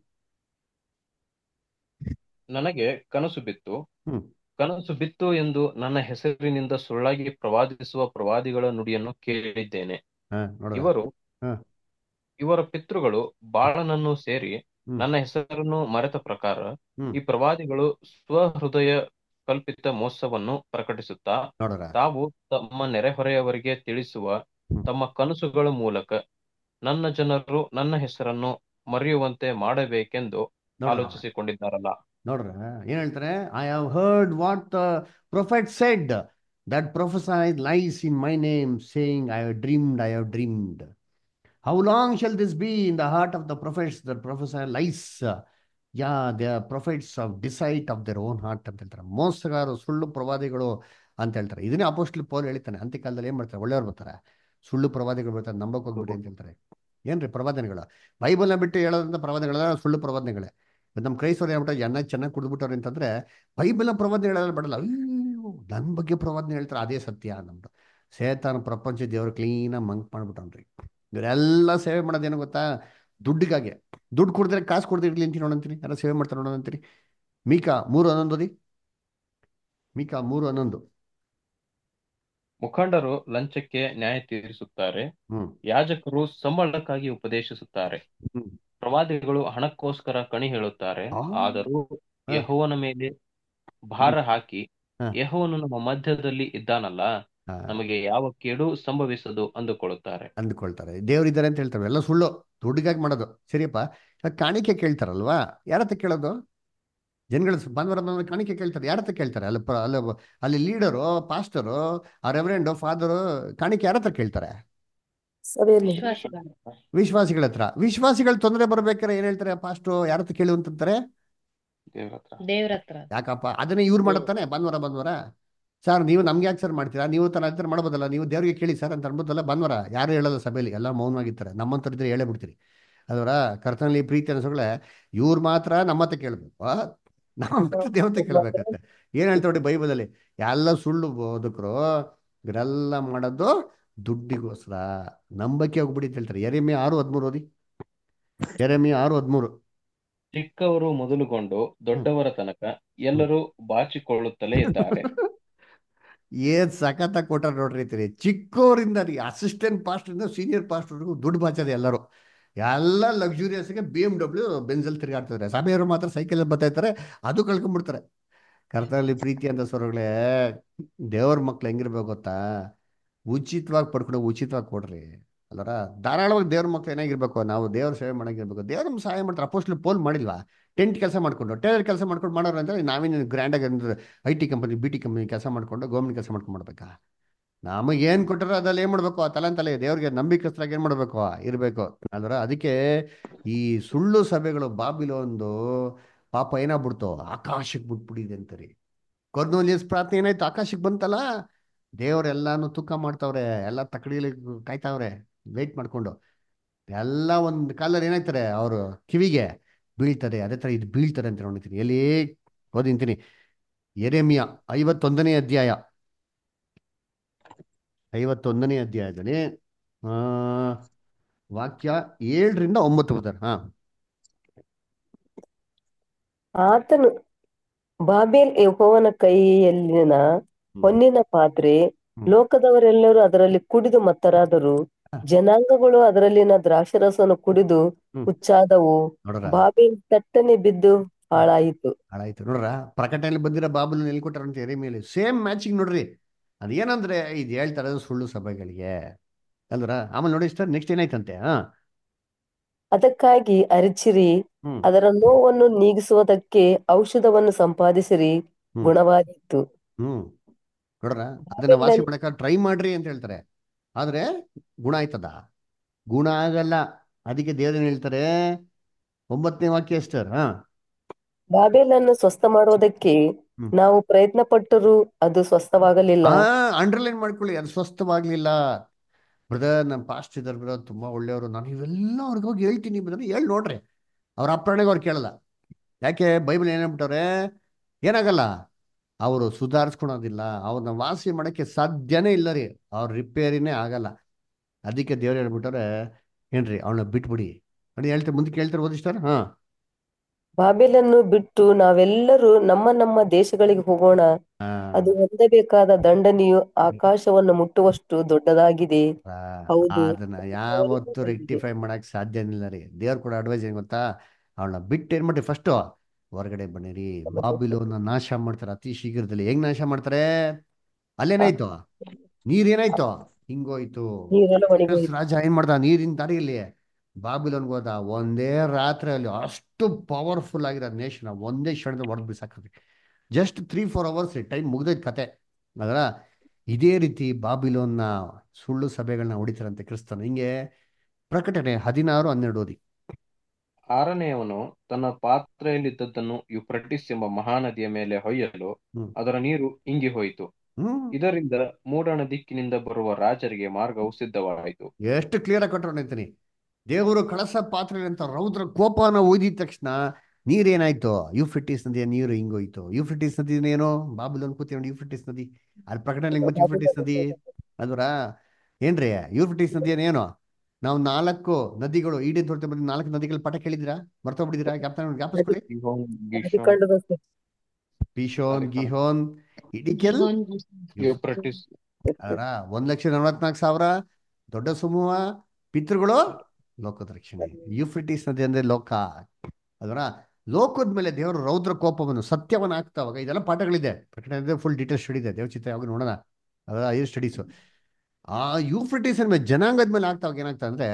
ನನಗೆ ಕನಸು ಬಿತ್ತು, ಹ್ಮ್ ಕನಸು ಬಿತ್ತು ಎಂದು ನನ್ನ ಹೆಸರಿನಿಂದ ಸುಳ್ಳಾಗಿ ಪ್ರವಾದಿಸುವ ಪ್ರವಾದಿಗಳ ನುಡಿಯನ್ನು ಕೇಳಿದ್ದೇನೆ. ನೋಡ. ಇವರು ಹಾ ಇವರ ಪಿತೃಗಳು ಬಾಳನನ್ನು ಸೇರಿ ಹ್ಮ್ ನನ್ನ ಹೆಸರನ್ನು ಮರೆತ ಪ್ರಕಾರ ಹ್ಮ್ ಈ ಪ್ರವಾದಿಗಳು ಸ್ವಹೃದಯ ಕಲ್ಪಿತ ಮೋಸವನ್ನು ಪ್ರಕಟಿಸುತ್ತಾ ನೋಡ್ರ. ತಾವು ತಮ್ಮ ನೆರೆಹೊರೆಯವರಿಗೆ ತಿಳಿಸುವ ಹ್ಮ್ ತಮ್ಮ ಕನಸುಗಳ ಮೂಲಕ ನನ್ನ ಜನರು ನನ್ನ ಹೆಸರನ್ನು ಮರೆಯುವಂತೆ ಮಾಡಬೇಕೆಂದು ನೋಡ್ರ ಆಲೋಚಿಸಿಕೊಂಡಿದ್ದಾರಲ್ಲ. ನೋಡ್ರ ಏನ್ ಹೇಳ್ತಾರೆ? I have heard what the prophet said that prophesied lies in my name saying I have dreamed, I have dreamed. How long shall this be in the heart of the prophets that prophesy lies? Yeah, they are prophets of deceit of their own heart ಅಂತ ಹೇಳ್ತಾರೆ. ಮೋಸಗಾರರು, ಸುಳ್ಳು ಪ್ರವಾದಿಗಳು ಅಂತ ಹೇಳ್ತಾರೆ. ಇದನ್ನೇ ಅಪೊಸ್ತಲ Paul ಹೇಳ್ತಾನೆ. ಅಂತ್ಯಕಾಲದಲ್ಲಿ ಏನ್ ಮಾಡ್ತಾರೆ? ಒಳ್ಳೆಯವ್ರು ಬರ್ತಾರೆ, ಸುಳ್ಳು ಪ್ರವಾದಿಗಳು ಬರ್ತಾರೆ, ನಂಬಕ್ ಹೋಗ್ಬಿಡಿ ಅಂತ ಹೇಳ್ತಾರೆ. ಏನ್ರಿ ಪ್ರವಾದನೆಗಳು? ಬೈಬಲ್ನ ಬಿಟ್ಟು ಹೇಳೋದಂತ ಪ್ರವಾದನೆಗಳ ಸುಳ್ಳು ಪ್ರವಾದನೆಗಳೇ. ನಮ್ಮ ಕ್ರೈಸ್ತವ್ರು ಏನ್ಬಿಟ್ರೆ ಚೆನ್ನಾಗಿ ಕುಡಿದ್ಬಿಟ್ಟವ್ರೆ ಅಂತಂದ್ರೆ ಬೈಬಲ್ನ ಪ್ರವಾದನೆ ಹೇಳೋದು ಬಿಡಲ್ಲ. ಅಯ್ಯೋ ನನ್ನ ಬಗ್ಗೆ ಪ್ರವಾದನೆ ಹೇಳ್ತಾರೆ, ಅದೇ ಸತ್ಯ ನಮ್ದು. ಸೇತಾನ ಪ್ರಪಂಚ ದೇವರು ಕ್ಲೀನಾಗಿ ಮಂಕ್ ಮಾಡ್ಬಿಟ್ಟವ್ರಿ. ಇವರೆಲ್ಲ ಸೇವೆ ಮಾಡೋದೇನು ಗೊತ್ತಾ? ದುಡ್ಡಿಗಾಗಿ. ದುಡ್ಡು ಕೊಡಿದ್ರೆ ಕಾಸು ಕೊಡ್ದಿರ್ಲಿ ಅಂತೀನಿ ನೋಡಂತೀನಿ. ಯಾರು ಸೇವೆ ಮಾಡ್ತಾರೆ ನೋಡೋಣಂತೀನಿ. ಮೀಕಾ 3:11 ಓದಿ. ಮೀಕಾ 3:11. ಮುಖಂಡರು ಲಂಚಕ್ಕೆ ನ್ಯಾಯ ತೀರಿಸುತ್ತಾರೆ, ಹ್ಮ್ ಯಾಜಕರು ಸಂಬಳಕ್ಕಾಗಿ ಉಪದೇಶಿಸುತ್ತಾರೆ, ಹ್ಮ್ ಪ್ರವಾದಿಗಳು ಹಣಕ್ಕೋಸ್ಕರ ಕಣಿ ಹೇಳುತ್ತಾರೆ. ಆ ಆದರೂ ಹ, ಯೆಹೋವನ ಮೇಲೆ ಹ್ಮ್ ಭಾರ ಹಾಕಿ, ಹ, ಯೆಹೋವನು ನಮ್ಮ ಮಧ್ಯದಲ್ಲಿ ಇದ್ದಾನಲ್ಲ, ಹ, ನಮಗೆ ಯಾವ ಕೇಡು ಸಂಭವಿಸದು ಅಂದುಕೊಳ್ಳುತ್ತಾರೆ. ಅಂದ್ಕೊಳ್ತಾರೆ ದೇವ್ರಿದ್ದಾರೆ ಅಂತ ಹೇಳ್ತಾರೆ. ಎಲ್ಲ ಸುಳ್ಳು, ದುಡ್ಡಿಗಾಗಿ ಮಾಡೋದು. ಸರಿಯಪ್ಪ, ಇವಾಗ ಕಾಣಿಕೆ ಕೇಳ್ತಾರಲ್ವಾ, ಯಾರತ್ರ ಕೇಳೋದು? ಜನಗಳು ಭಾನುವಾರ ಕಾಣಿಕೆ ಕೇಳ್ತಾರೆ, ಯಾರತ್ರ ಕೇಳ್ತಾರೆ? ಅಲ್ಲಿ ಲೀಡರು, ಪಾಸ್ಟರು, ಆ ರೆವರೆಂಡು, ಫಾದರು ಕಾಣಿಕೆ ಯಾರತ್ರ ಕೇಳ್ತಾರೆ? ಸಭೆಯಲ್ಲಿ ವಿಶ್ವಾಸಿಗಳು ವಿಶ್ವಾಸಿಗಳ ಹತ್ರ. ವಿಶ್ವಾಸಿಗಳು ತೊಂದರೆ ಬರ್ಬೇಕಾರೆ ಏನ್ ಹೇಳ್ತಾರೆ? ಪಾಸ್ಟು ಯಾರತ್ರ ಕೇಳು ಅಂತಂತಾರೆ? ದೇವ್ರ ಹತ್ರ. ದೇವ್ರ ಹತ್ರ ಯಾಕಪ್ಪ? ಅದನ್ನೇ ಇವ್ರು ಮಾಡುತ್ತಾನೆ ಭಾನುವಾರ. ಸರ್ ನೀವು ನಮ್ಗೆ ಯಾಕೆ ಸರ್ ಮಾಡ್ತೀರಾ? ನೀವು ತನ್ನ ಹತ್ರ ಮಾಡ್ಬೋದಲ್ಲ, ನೀವು ದೇವ್ರಿಗೆ ಕೇಳಿ ಸರ್ ಅಂತ ಅನ್ಬೋದಲ್ಲ. ಭಾನುವಾರ ಯಾರು ಹೇಳೋದು ಸಭೆಯಲ್ಲಿ? ಎಲ್ಲ ಮೌನವಾಗಿರ್ತಾರೆ. ನಮ್ಮಂತರಿದ್ರೆ ಹೇಳೇ ಬಿಡ್ತೀರಿ. ಅದರ ಕರ್ತನಲ್ಲಿ ಪ್ರೀತಿ ಅನ್ಸೋಗಳೇ, ಇವ್ರು ಮಾತ್ರ ನಮ್ಮ ಹತ್ರ ಕೇಳ್ಬೇಕು, ನಮ್ಮ ಮತ್ತೆ ದೇವತೆ ಕೇಳ್ಬೇಕಂತೆ. ಏನ್ ಹೇಳ್ತಾ ನೋಡಿ ಬೈಬಲಲ್ಲಿ? ಎಲ್ಲ ಸುಳ್ಳು ಬೋಧಕರು ಇವರೆಲ್ಲ ಮಾಡೋದು ದುಡ್ಡಿಗೋಸ್ಕರ. ನಂಬಕ್ಕೆ ಹೋಗ್ಬಿಡಿ ಅಂತ ಹೇಳ್ತಾರೆ. ಯೆರೆಮೀಯ 6:13 ಓದಿ. ಯೆರೆಮೀಯ 6:13. ಚಿಕ್ಕವರು ಮೊದಲುಗೊಂಡು ದೊಡ್ಡವರ ತನಕ ಎಲ್ಲರೂ ಬಾಚಿಕೊಳ್ಳುತ್ತಲೇ ಇದ್ದಾರೆ. ಏನ್ ಸಖತ್ತಾಗಿ ಕೊಟ್ಟಾರ ನೋಡ್ರಿ ಅಂತೀರಿ. ಚಿಕ್ಕವರಿಂದ ಅಸಿಸ್ಟೆಂಟ್ ಪಾಸ್ಟರ್ ಸೀನಿಯರ್ ಪಾಸ್ಟರ್ಗೂ ದುಡ್ಡು ಬಾಚದೆ ಎಲ್ಲರೂ. ಎಲ್ಲ ಲಕ್ಸುರಿಯಸ್ಗೆ BMW ಬೆಂಜಲ್ ತಿರುಗಾಡ್ತಿದ್ದಾರೆ. ಸಭೆಯವರು ಮಾತ್ರ ಸೈಕಲ್ ಬರ್ತಾ ಇರ್ತಾರೆ, ಅದು ಕಳ್ಕೊಂಡ್ಬಿಡ್ತಾರೆ. ಕರ್ತನಲ್ಲಿ ಪ್ರೀತಿ ಅಂತ ಸ್ವರಗಳೇ, ದೇವ್ರ ಮಕ್ಳು ಹೆಂಗಿರ್ಬೇಕು ಗೊತ್ತಾ? ಉಚಿತವಾಗಿ ಪಡ್ಕೊಂಡು ಉಚಿತವಾಗಿ ಕೊಡ್ರಿ. ಅಲ್ಲರ ಧಾರಾಳವಾಗಿ ದೇವ್ರ ಮಕ್ಳು ಏನಾಗಿರ್ಬೇಕು? ನಾವು ದೇವ್ರ ಸೇವೆ ಮಾಡಂಗಿರ್ಬೇಕು. ದೇವ್ರ ನಮ್ಗೆ ಸಹಾಯ ಮಾಡ್ತಾರೆ. ಅಪೋಸ್ಟ್ಲ್ ಪೌಲ್ ಮಾಡಿಲ್ವಾ? ಟೆಂಟ್ ಕೆಲಸ ಮಾಡ್ಕೊಂಡು, ಟೈಲರ್ ಕೆಲಸ ಮಾಡ್ಕೊಂಡು ಮಾಡೋರು ಅಂತ. ನಾವೇನು ಗ್ರ್ಯಾಂಡಾಗಿ ಅಂದ್ರೆ IT ಕಂಪನಿ, BT ಕಂಪನಿ ಕೆಲಸ ಮಾಡ್ಕೊಂಡು ಗೌರ್ಮೆಂಟ್ ಕೆಲಸ ಮಾಡ್ಕೊಂಡು ಮಾಡ್ಬೇಕಾ? ನಮಗೆ ಏನು ಕೊಟ್ಟರೋ ಅದ್ರಲ್ಲಿ ಏನು ಮಾಡಬೇಕು? ತಲೆ ದೇವ್ರಿಗೆ ನಂಬಿಕಸ್ಥರಾಗಿ ಏನು ಮಾಡಬೇಕು? ಇರಬೇಕು. ಅಲ್ವರ ಅದಕ್ಕೆ ಈ ಸುಳ್ಳು ಸಭೆಗಳು ಬಾಬಿಲೊಂದು ಪಾಪ ಏನಾಗ್ಬಿಡ್ತು, ಆಕಾಶಕ್ಕೆ ಬಿಟ್ಬಿಟ್ಟಿದೆ ಅಂತಾರೆ. ಕೊರ್ನೋಲಿಯಸ್ ಪ್ರಾರ್ಥನೆ ಏನಾಯ್ತು, ಆಕಾಶಕ್ಕೆ ಬಂತಲ್ಲ, ದೇವರೆಲ್ಲಾನು ತೂಕ ಮಾಡ್ತಾವ್ರೆ, ಎಲ್ಲ ತಕಡಿಲಿ ಕಾಯ್ತಾವ್ರೆ ವೇಟ್ ಮಾಡ್ಕೊಂಡು. ಎಲ್ಲ ಒಂದು ಕಾಲಲ್ಲಿ ಏನಾಯ್ತಾರೆ ಅವರು ಕಿವಿಗೆ ಬೀಳ್ತಾರೆ. ಅದೇ ತರ ಇದು ಬೀಳ್ತಾರೆ ಅಂತ ನೋಡ್ತೀನಿ. ಎಲ್ಲಿ ಓದಿಂತೀನಿ, ಯೆರೆಮೀಯ 51ನೇ ಅಧ್ಯಾಯ, 51ನೇ ಅಧ್ಯಾಯದಲ್ಲಿ ಆ ವಾಕ್ಯ 7-9 ಬರ್ತಾರೆ. ಹಾ, ಆತನು ಬಾಬೆಲ್ ಯೆಹೋವನ ಕೈಯಲ್ಲಿನ ಹ್ಮ್ ಹೊನ್ನಿನ ಪಾತ್ರೆ, ಹ್ಮ್ ಲೋಕದವರೆಲ್ಲರೂ ಅದರಲ್ಲಿ ಕುಡಿದು ಮತ್ತರಾದರು, ಜನಾಂಗಗಳು ಅದರಲ್ಲಿನ ದ್ರಾಕ್ಷರಸವನ್ನು ಕುಡಿದು ಹ್ಮ್ ಹುಚ್ಚಾದವು. ನೋಡ್ರ, ಬಾಬೆಲ್ ತಟ್ಟನೆ ಬಿದ್ದು ಹಾಳಾಯಿತು. ಹಾಳಾಯ್ತು. ನೋಡ್ರ, ಪ್ರಕಟಣೆಯಲ್ಲಿ ಬಂದಿರೋ ಬಾಬುಲ್ ಎಲ್ಲಿ ಕೊಟ್ಟಾರಂತ ಎರೆಮೀಯಲ್ಲಿ ಸೇಮ್ ಮ್ಯಾಚಿಂಗ್ ನೋಡ್ರಿ. ಅದೇನಂದ್ರೆ ಇದು ಹೇಳ್ತಾರೆ ಸುಳ್ಳು ಸಭೆಗಳಿಗೆ ಅಲ್ದ್ರ. ಆಮೇಲೆ ನೋಡಿ ಸರ್, ನೆಕ್ಸ್ಟ್ ಏನಾಯ್ತಂತೆ. ಹಾ, ಅದಕ್ಕಾಗಿ ಅರಚಿರಿ, ಹ್ಮ್ ಅದರ ನೋವನ್ನು ನೀಗಿಸುವುದಕ್ಕೆ ಔಷಧವನ್ನು ಸಂಪಾದಿಸಿರಿ, ಹ್ಮ್ ಗುಣವಾದೀತು. ಹ್ಮ್ ನೋಡ್ರ, ಅದನ್ನ ವಾಸಿ ಬಾಬೆಲಿನಲ್ಲಿ ಮಾಡಕ ಟ್ರೈ ಮಾಡ್ರಿ ಅಂತ ಹೇಳ್ತಾರೆ. ಆದ್ರೆ ಗುಣ ಆಯ್ತದ? ಗುಣ ಆಗಲ್ಲ. ಅದಕ್ಕೆ ದೇವ್ರೇನ್ ಹೇಳ್ತಾರೆ, 9ನೇ ವಾಕ್ಯ ಎಷ್ಟರ್. ಹಾ, ಬಾಬೆಲನ್ನು ಸ್ವಸ್ಥ ಮಾಡುವುದಕ್ಕೆ ಹ್ಮ್ ನಾವು ಪ್ರಯತ್ನ ಪಟ್ಟರೂ ಅದು ಸ್ವಸ್ಥವಾಗಲಿಲ್ಲ. ಆ ಅಂಡರ್ಲೈನ್ ಮಾಡ್ಕೊಳ್ಳಿ, ಅದು ಸ್ವಸ್ಥವಾಗ್ಲಿಲ್ಲ. ಬ್ರದರ್, ನಮ್ಮ ಪಾಸ್ಟ್ ಇದಾರೆ ಬ್ರದರ್, ತುಂಬಾ ಒಳ್ಳೆಯವರು, ನಾನು ಇವೆಲ್ಲ ಅವ್ರಿಗೆ ಹೋಗಿ ಹೇಳ್ತೀನಿ ಬ್ರದರ್, ಹೇಳಿ ನೋಡ್ರಿ. ಅವ್ರ ಅಪ್ಪಣೆಗೆ ಅವ್ರು ಕೇಳಲ್ಲ. ಯಾಕೆ? ಬೈಬಲ್ ಏನೇಳ್ಬಿಟ್ಟವ್ರೆ, ಏನಾಗಲ್ಲ, ಅವರು ಸುಧಾರಿಸ್ಕೊಳೋದಿಲ್ಲ, ಅವ್ರನ್ನ ವಾಸಿ ಮಾಡಕ್ಕೆ ಸಾಧ್ಯನೇ ಇಲ್ಲ ರೀ, ಅವ್ರ ರಿಪೇರಿನೇ ಆಗಲ್ಲ. ಅದಕ್ಕೆ ದೇವ್ರು ಹೇಳ್ಬಿಟ್ಟವ್ರೆ, ಏನ್ರಿ, ಅವಳನ್ನ ಬಿಟ್ಬಿಡಿ ನೋಡಿ. ಹೇಳ್ತಾರೆ ಮುಂದಕ್ಕೆ, ಹೇಳ್ತಾರೆ ಓದಿಸ್ತಾರೆ. ಹಾ, ಬಾಬೆಲನ್ನು ಬಿಟ್ಟು ನಾವೆಲ್ಲರೂ ನಮ್ಮ ನಮ್ಮ ದೇಶಗಳಿಗೆ ಹೋಗೋಣ. ಹಾ, ಅದು ಹೊಂದಬೇಕಾದ ದಂಡನೆಯು ಆಕಾಶವನ್ನು ಮುಟ್ಟುವಷ್ಟು ದೊಡ್ಡದಾಗಿದೆ. ಆ, ಹೌದು, ಅದನ್ನ ಅವರಿಗೂ ಯಾವತ್ತೂ ಬಂದಿದೆ. ರೆಕ್ಟಿಫೈ ಮಾಡಕ್ ಸಾಧ್ಯನಿಲ್ಲ ರೀ. ದೇವ್ರು ಕೂಡ ಅಡ್ವೈಸ್ ಏನ್ ಗೊತ್ತಾ, ಅವಳನ್ನ ಬಿಟ್ಟು ಏನ್ ಮಾಡಿ ಫಸ್ಟ್ ಹೊರಗಡೆ ಬನ್ನಿರಿ. ಬಾಬಿಲೋನ ನಾಶ ಮಾಡ್ತಾರೆ ಅತಿ ಶೀಘ್ರದಲ್ಲಿ. ಹೆಂಗ್ ನಾಶ ಮಾಡ್ತಾರೆ? ಆ, ಅಲ್ಲೇನಾಯ್ತು, ನೀರೇನಾಯ್ತು, ಹಿಂಗೋಯ್ತು. ನೀರೆಲ್ಲ ಸೈರಸ್ ಒಣಗೋಯ್ತು. ರಾಜ ಏನ್ ಮಾಡ್ದ, ನೀರಿನ ದಾರಿಯಲ್ಲಿ ಬಾಬಿಲೋನ್ಗೆ ಹೋದ. ಒಂದೇ ರಾತ್ರಿಯಲ್ಲಿ ಅಷ್ಟು ಪವರ್ಫುಲ್ ಆಗಿರೋ ನೇಷನ್ ಒಂದೇ ಕ್ಷಣದಲ್ಲಿ ಹೊಡೆದು ಬಿಸಾಕ್ರಿ. ಜಸ್ಟ್ 3-4 ಅವರ್ಸ್ ಟೈಮ್ ಮುಗ್ದೈತ್ ಕತೆ. ಅದರ ಇದೇ ರೀತಿ ಬಾಬಿಲೋನ್ನ ಸುಳ್ಳು ಸಭೆಗಳನ್ನ ಹೊಡಿತಾರಂತೆ ಕ್ರಿಸ್ತನು. ಹಿಂಗೆ ಪ್ರಕಟಣೆ 16:12 ಓದಿ. ಆರನೆಯವನು ತನ್ನ ಪಾತ್ರೆಯಲ್ಲಿದ್ದದ್ದನ್ನು ಯುಫ್ರಟಿಸ್ ಎಂಬ ಮಹಾನದಿಯ ಮೇಲೆ ಹೊಯ್ಯಲು ಹ್ಮ್ ಅದರ ನೀರು ಇಂಗಿ ಹೋಯಿತು. ಹ್ಮ್ ಇದರಿಂದ ಮೂಡಣ ದಿಕ್ಕಿನಿಂದ ಬರುವ ರಾಜರಿಗೆ ಮಾರ್ಗವು ಸಿದ್ಧವಾಯಿತು. ಎಷ್ಟು ಕ್ಲಿಯರ್ ಆಗಿ ಕೊಟ್ಟರು ಅಂತೀನಿ. ದೇವರು ಕಳಸ ಪಾತ್ರೆ ಅಂತ ರೌದ್ರ ಕೋಪನ ಒಯ್ದಿದ ತಕ್ಷಣ ನೀರೇನಾಯ್ತು, ಯುಫ್ರಿಟಿಸ್ ನದಿಯ ನೀರು ಹಿಂಗೋಯ್ತು. ಯುಫ್ರಿಟಿಸ್ ನದಿ ಏನು? ಬಾಬುಲೋನ್ ಕೂತ್ಕೊಂಡು ಯುಫ್ರಿಟಿಸ್ ನದಿ. ಅಲ್ಲಿ ಪ್ರಕಟಣೆ ಮತ್ತೆ ಯುಫ್ರಿಟಿಸ್ ನದಿ ಅಲ್ವರ ಏನ್ರಿ? ಯೂಫ್ರಿಟಿಸ್ ನದಿ ಏನು? ನಾವು 4 ನದಿಗಳು ಇಡೀ ದೊಡ್ಡ ಬಂದು 4 ನದಿಗಳ ಪಾಠ ಕೇಳಿದಿರಾ? ಮರ್ತೋಗ್ಬಿಟ್ಟಿದ್ದೀರಾ? ನದಿ ಜ್ಞಾಪಿಸ್ಕೊಳ್ಳಿ. ಗಿಹೋನ್, ನದಿ ಗಿಶೋನ್, ಕಂಡು ಬಂತು. ಪಿಶೋನ್, ನದಿ ಗಿಹೋನ್, ಇಡಿಕೆಲ್, ಗಿಹೋನ್, ಯೂಫ್ರಟಿಸ್. ಅದರ 1,44,000 ದೊಡ್ಡ ಸಮೂಹ ಪಿತೃಗಳು, ಲೋಕದ ರಕ್ಷಣೆ. ಯೂಫ್ರಿಟಿಸ್ ನದಿ ಅಂದ್ರೆ ಲೋಕ. ಅದರ ಲೋಕದ ಮೇಲೆ ದೇವರ ರೌದ್ರ ಕೋಪವನ್ನು ಸತ್ಯವನ್ನು ಹಾಕ್ತಾವಾಗ ಇದೆಲ್ಲ ಪಾಠಗಳಿದೆ. ಪ್ರಕಟಣೆ ಫುಲ್ ಡೀಟೇಲ್ ಸ್ಟಡಿ ಇದೆ, ದೇವಚಿತ್ರ ಯಾವಾಗ ನೋಡೋಣ. ಅದರ ಈ ಸ್ಟಡೀಸು ಆ ಯೂಫ್ರಿಟಿಸ್ ಮೇಲೆ ಜನಾಂಗದ ಮೇಲೆ ಆಗ್ತಾವಾಗ ಏನಾಗ್ತಾ ಅಂದ್ರೆ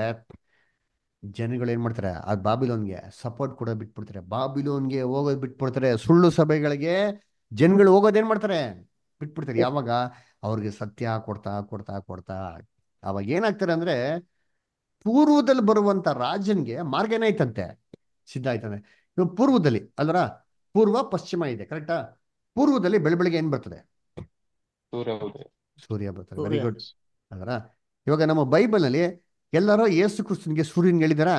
ಜನಗಳು ಏನ್ ಮಾಡ್ತಾರೆ, ಆ ಬಾಬಿಲೋನ್ಗೆ ಸಪೋರ್ಟ್ ಕೂಡ ಬಿಟ್ಬಿಡ್ತಾರೆ. ಬಾಬಿಲೋನ್ಗೆ ಹೋಗೋದು ಬಿಟ್ಬಿಡ್ತಾರೆ. ಸುಳ್ಳು ಸಭೆಗಳಿಗೆ ಜನಗಳು ಹೋಗೋದೇನ್ ಮಾಡ್ತಾರೆ, ಬಿಟ್ಬಿಡ್ತಾರೆ. ಯಾವಾಗ? ಅವ್ರಿಗೆ ಸತ್ಯ ಕೊಡ್ತಾ ಕೊಡ್ತಾ ಕೊಡ್ತಾ ಅವಾಗ ಏನಾಗ್ತಾರೆ ಅಂದ್ರೆ ಪೂರ್ವದಲ್ಲಿ ಬರುವಂತ ರಾಜನ್ಗೆ ಮಾರ್ಗ ಏನಾಯ್ತಂತೆ, ಸಿದ್ಧ ಆಯ್ತಂತೆ. ಇವಾಗ ಪೂರ್ವದಲ್ಲಿ ಅಲ್ರ, ಪೂರ್ವ ಪಶ್ಚಿಮ ಇದೆ ಕರೆಕ್ಟಾ? ಪೂರ್ವದಲ್ಲಿ ಬೆಳಬೆಳಿಗ್ಗೆ ಏನ್ ಬರ್ತದೆ? ಸೂರ್ಯೋದಯ. ಸೂರ್ಯ ಬರ್ತದೆ. ವೆರಿ ಸೂರ್ಯ. ಗುಡ್. ಅಲ್ರ, ಇವಾಗ ನಮ್ಮ ಬೈಬಲ್ ನಲ್ಲಿ ಎಲ್ಲರೂ ಯೇಸು ಕ್ರಿಸ್ತನ್ಗೆ ಸೂರ್ಯನ್ ಹೇಳಿದಾರ?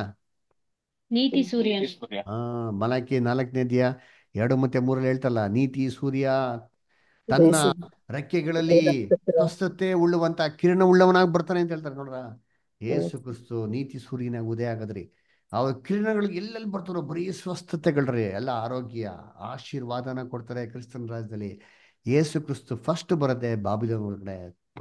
ನೀತಿ ಸೂರ್ಯ. ನೀತಿ ಸೂರ್ಯ. ಮಲಾಕಿ 4ನೇ ಅಧ್ಯಾಯ 2 ಮತ್ತು 3 ಹೇಳ್ತಲ್ಲ, ನೀತಿ ಸೂರ್ಯ ತನ್ನ ಯೇಸು ರೆಕ್ಕೆಗಳಲ್ಲಿ ನಕ್ಷತ್ರ. ಸ್ವಸ್ಥತೆ ಉಳ್ಳುವಂತ ಕಿರಣ ಉಳ್ಳವನಾಗಿ ಬರ್ತಾನೆ ಅಂತ ಹೇಳ್ತಾರೆ. ನೋಡ್ರ, ಯೇಸು ಕ್ರಿಸ್ತು ನೀತಿ ಸೂರ್ಯನಾಗ ಉದಯ ಆಗದ್ರಿ. ಅವ್ರ ಕಿರಣಗಳು ಎಲ್ಲೆಲ್ಲಿ ಬರ್ತಾರೋ ಬರೀ ಸ್ವಸ್ಥತೆಗಳ್ರಿ, ಎಲ್ಲ ಆರೋಗ್ಯ ಆಶೀರ್ವಾದನ ಕೊಡ್ತಾರೆ ಕ್ರಿಸ್ತನ ರಾಜ್ಯದಲ್ಲಿ. ಯೇಸು ಕ್ರಿಸ್ತು ಫಸ್ಟ್ ಬರದೆ ಬಾಬಿಲೋನ್ ಒಳಗಡೆ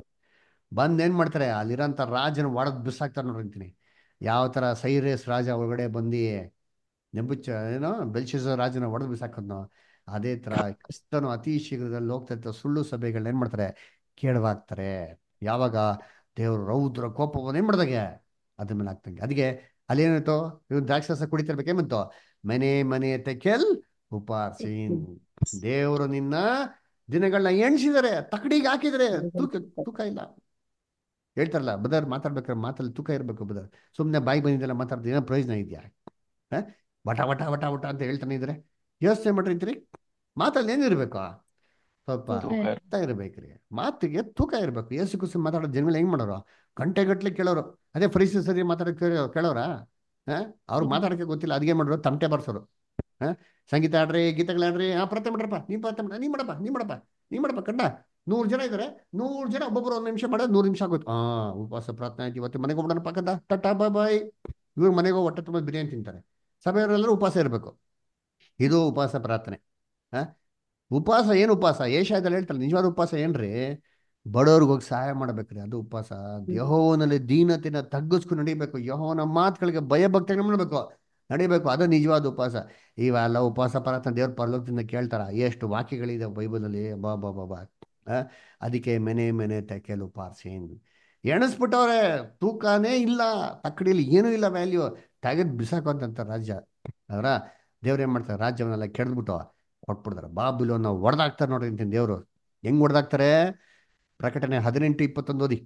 ಬಂದ್ ಏನ್ ಮಾಡ್ತಾರೆ, ಅಲ್ಲಿರೋಂಥ ರಾಜನ ಒಡೆದ್ ಬಿಸಾಕ್ತಾರೆ ನೋಡ್ರಿ ಅಂತೀನಿ. ಯಾವ ತರ ಸೈರಸ್ ರಾಜ ಒಳಗಡೆ ಬಂದು ನೆಬುಚ ಏನೋ ಬೆಲ್ಶಿಸರ್ ರಾಜನ ಒಡೆದು ಬಿಸಾಕದ್ನೋ, ಅದೇ ತರ ಕ್ರಿಸ್ತನು ಅತಿ ಶೀಘ್ರದಲ್ಲಿ ಹೋಗ್ತಾ ಇರ್ತ ಸುಳ್ಳು ಸಭೆಗಳನ್ನ ಏನ್ ಮಾಡ್ತಾರೆ, ಕೇಳವಾಗ್ತಾರೆ. ಯಾವಾಗ? ದೇವರು ರೌದ್ರ ಕೋಪವನ್ನು ಏನ್ ಮಾಡ್ದಾಗೆ ಅದ್ರ ಮೇಲೆ ಆಗ್ತಂಗೆ. ಅದಕ್ಕೆ ಅಲ್ಲೇನಾಯ್ತು, ಇವ್ನು ದ್ರಾಕ್ಷಾರಸ ಕುಡಿತಿರ್ಬೇಕೇಮಂತು, ಮನೆ ಮನೆ ತೆಕೆಲ್ ಉಪಾರ್ಸಿನ್. ದೇವರು ನಿನ್ನ ದಿನಗಳನ್ನ ಎಣಿಸಿದರೆ ತಕಡಿಗೆ ಹಾಕಿದರೆ ತೂಕ ತೂಕ ಇಲ್ಲ. ಹೇಳ್ತಾರಲ್ಲ ಬದರ್, ಮಾತಾಡ್ಬೇಕಾದ್ರೆ ಮಾತಲ್ಲಿ ತೂಕ ಇರ್ಬೇಕು ಬದರ್. ಸುಮ್ಮನೆ ಬಾಯಿ ಬಂದಿದ್ದೆಲ್ಲ ಮಾತಾಡ್ದು ಏನೋ ಪ್ರಯೋಜನ ಇದೆಯಾ? ಹ? ವಟ ವಟ ವಟ ವಟ ಅಂತ ಹೇಳ್ತಾನೆ ಇದ್ರೆ ಯೋಚನೆ ಮಾಡಿರ್ತೀರಿ. ಮಾತಲ್ಲಿ ಏನಿರ್ಬೇಕು? ಸ್ವಲ್ಪ ತೂಕ ಅರ್ಥ ಇರ್ಬೇಕ್ರಿ. ಮಾತಿಗೆ ತೂಕ ಇರ್ಬೇಕು. ಯೇಸು ಕ್ರಿಸ್ತು ಮಾತಾಡೋ ಜನಗಳು ಹೆಂಗ್ ಮಾಡೋರು? ಗಂಟೆಗಟ್ಲೆ ಕೇಳೋರು. ಅದೇ ಫರಿಸಿ ಸರಿ ಮಾತಾಡೋ ಕೇಳೋರ? ಅವ್ರು ಮಾತಾಡಕ್ಕೆ ಗೊತ್ತಿಲ್ಲ, ಅದ್ಗೆ ಮಾಡೋರು ತಮಟೆ ಬರ್ಸೋರು. ಹಾ, ಸಂಗೀತ ಆಡ್ರಿ, ಗೀತೆಗಳಾಡ್ರಿ, ಪ್ರತೆ ಮಾಡ್ರಪ್ಪ, ನೀ ಮಾಡಪ್ಪ ಕಂಡ. 100 ಜನ ಇದಾರೆ, 100 ಜನ ಒಬ್ಬೊಬ್ರು 1 ನಿಮಿಷ ಮಾಡೋದು, 100 ನಿಮಿಷ ಆಗೋಯ್ತು. ಉಪವಾಸ ಪ್ರಾರ್ಥನೆ ಆಯ್ತು, ಇವತ್ತು ಮನೆಗೆ ಹೋಗ್ಬಿಡೋಣ ಪಕ್ಕದ ಟಟಾ ಬಾಯ್ ಬಾಯ್. ಇವ್ರು ಮನೆಗೆ ಹೋಗಿ ಹೊಟ್ಟೆ ತುಂಬ ಬಿರಿಯಾನಿ ತಿಂತಾರೆ. ಸಭೆಯವರೆಲ್ಲರೂ ಉಪವಾಸ ಇರಬೇಕು. ಇದು ಉಪವಾಸ ಪ್ರಾರ್ಥನೆ. ಹಾ, ಉಪವಾಸ ಏನು ಉಪವಾಸ? ಏಷ್ಯಾದಲ್ಲಿ ಹೇಳ್ತಾರೆ ನಿಜವಾದ ಉಪವಾಸ ಏನ್ರಿ? ಬಡವ್ರಿಗೆ ಹೋಗಿ ಸಹಾಯ ಮಾಡ್ಬೇಕ್ರಿ, ಅದು ಉಪವಾಸ. ಯೆಹೋವನಲ್ಲಿ ದೀನತೆನ ತಗ್ಗಿಸ್ಕೊಂಡು ನಡಿಬೇಕು. ಯೆಹೋವನ ಮಾತುಗಳಿಗೆ ಭಯಭಕ್ತಿಗಳು ಮಾಡಬೇಕು, ನಡಿಬೇಕು. ಅದು ನಿಜವಾದ ಉಪವಾಸ. ಇವೆಲ್ಲ ಉಪವಾಸ ಪ್ರಾರ್ಥನೆ ದೇವ್ರ ಪರಲೋಕದಿಂದ ಕೇಳ್ತಾರ? ಎಷ್ಟು ವಾಕ್ಯಗಳಿದೆ ಬೈಬಲಲ್ಲಿ, ಬಾ ಬಾ ಬಾ ಬಾ. ಆ, ಅದಕ್ಕೆ ಮೆನೆ ಮೆನೆ ತೆಕೆಲು ಪಾರ್ಸೇನ್ ಎಣಿಸ್ಬಿಟ್ಟವ್ರೆ. ತೂಕನೇ ಇಲ್ಲ, ತಕ್ಕಡಿಲಿ ಏನೂ ಇಲ್ಲ, ವ್ಯಾಲ್ಯೂ ತೆಗೆದು ಬಿಸಾಕುವಂತ ರಾಜ್ಯ. ಅದರ ದೇವ್ರು ಏನ್ ಮಾಡ್ತಾರೆ? ರಾಜ್ಯವನ್ನೆಲ್ಲ ಕೆಡದ್ಬಿಟ್ಟು ಕೊಟ್ಬಿಡ್ತಾರೆ. ಬಾಬಿಲೋನ್ನ ಹೊಡೆದಾಕ್ತಾರೆ ನೋಡ್ರಿ ಅಂತೀನಿ ದೇವ್ರು. ಹೆಂಗ್ ಹೊಡೆದಾಕ್ತಾರೆ? ಪ್ರಕಟಣೆ 18:21 ಓದಿ.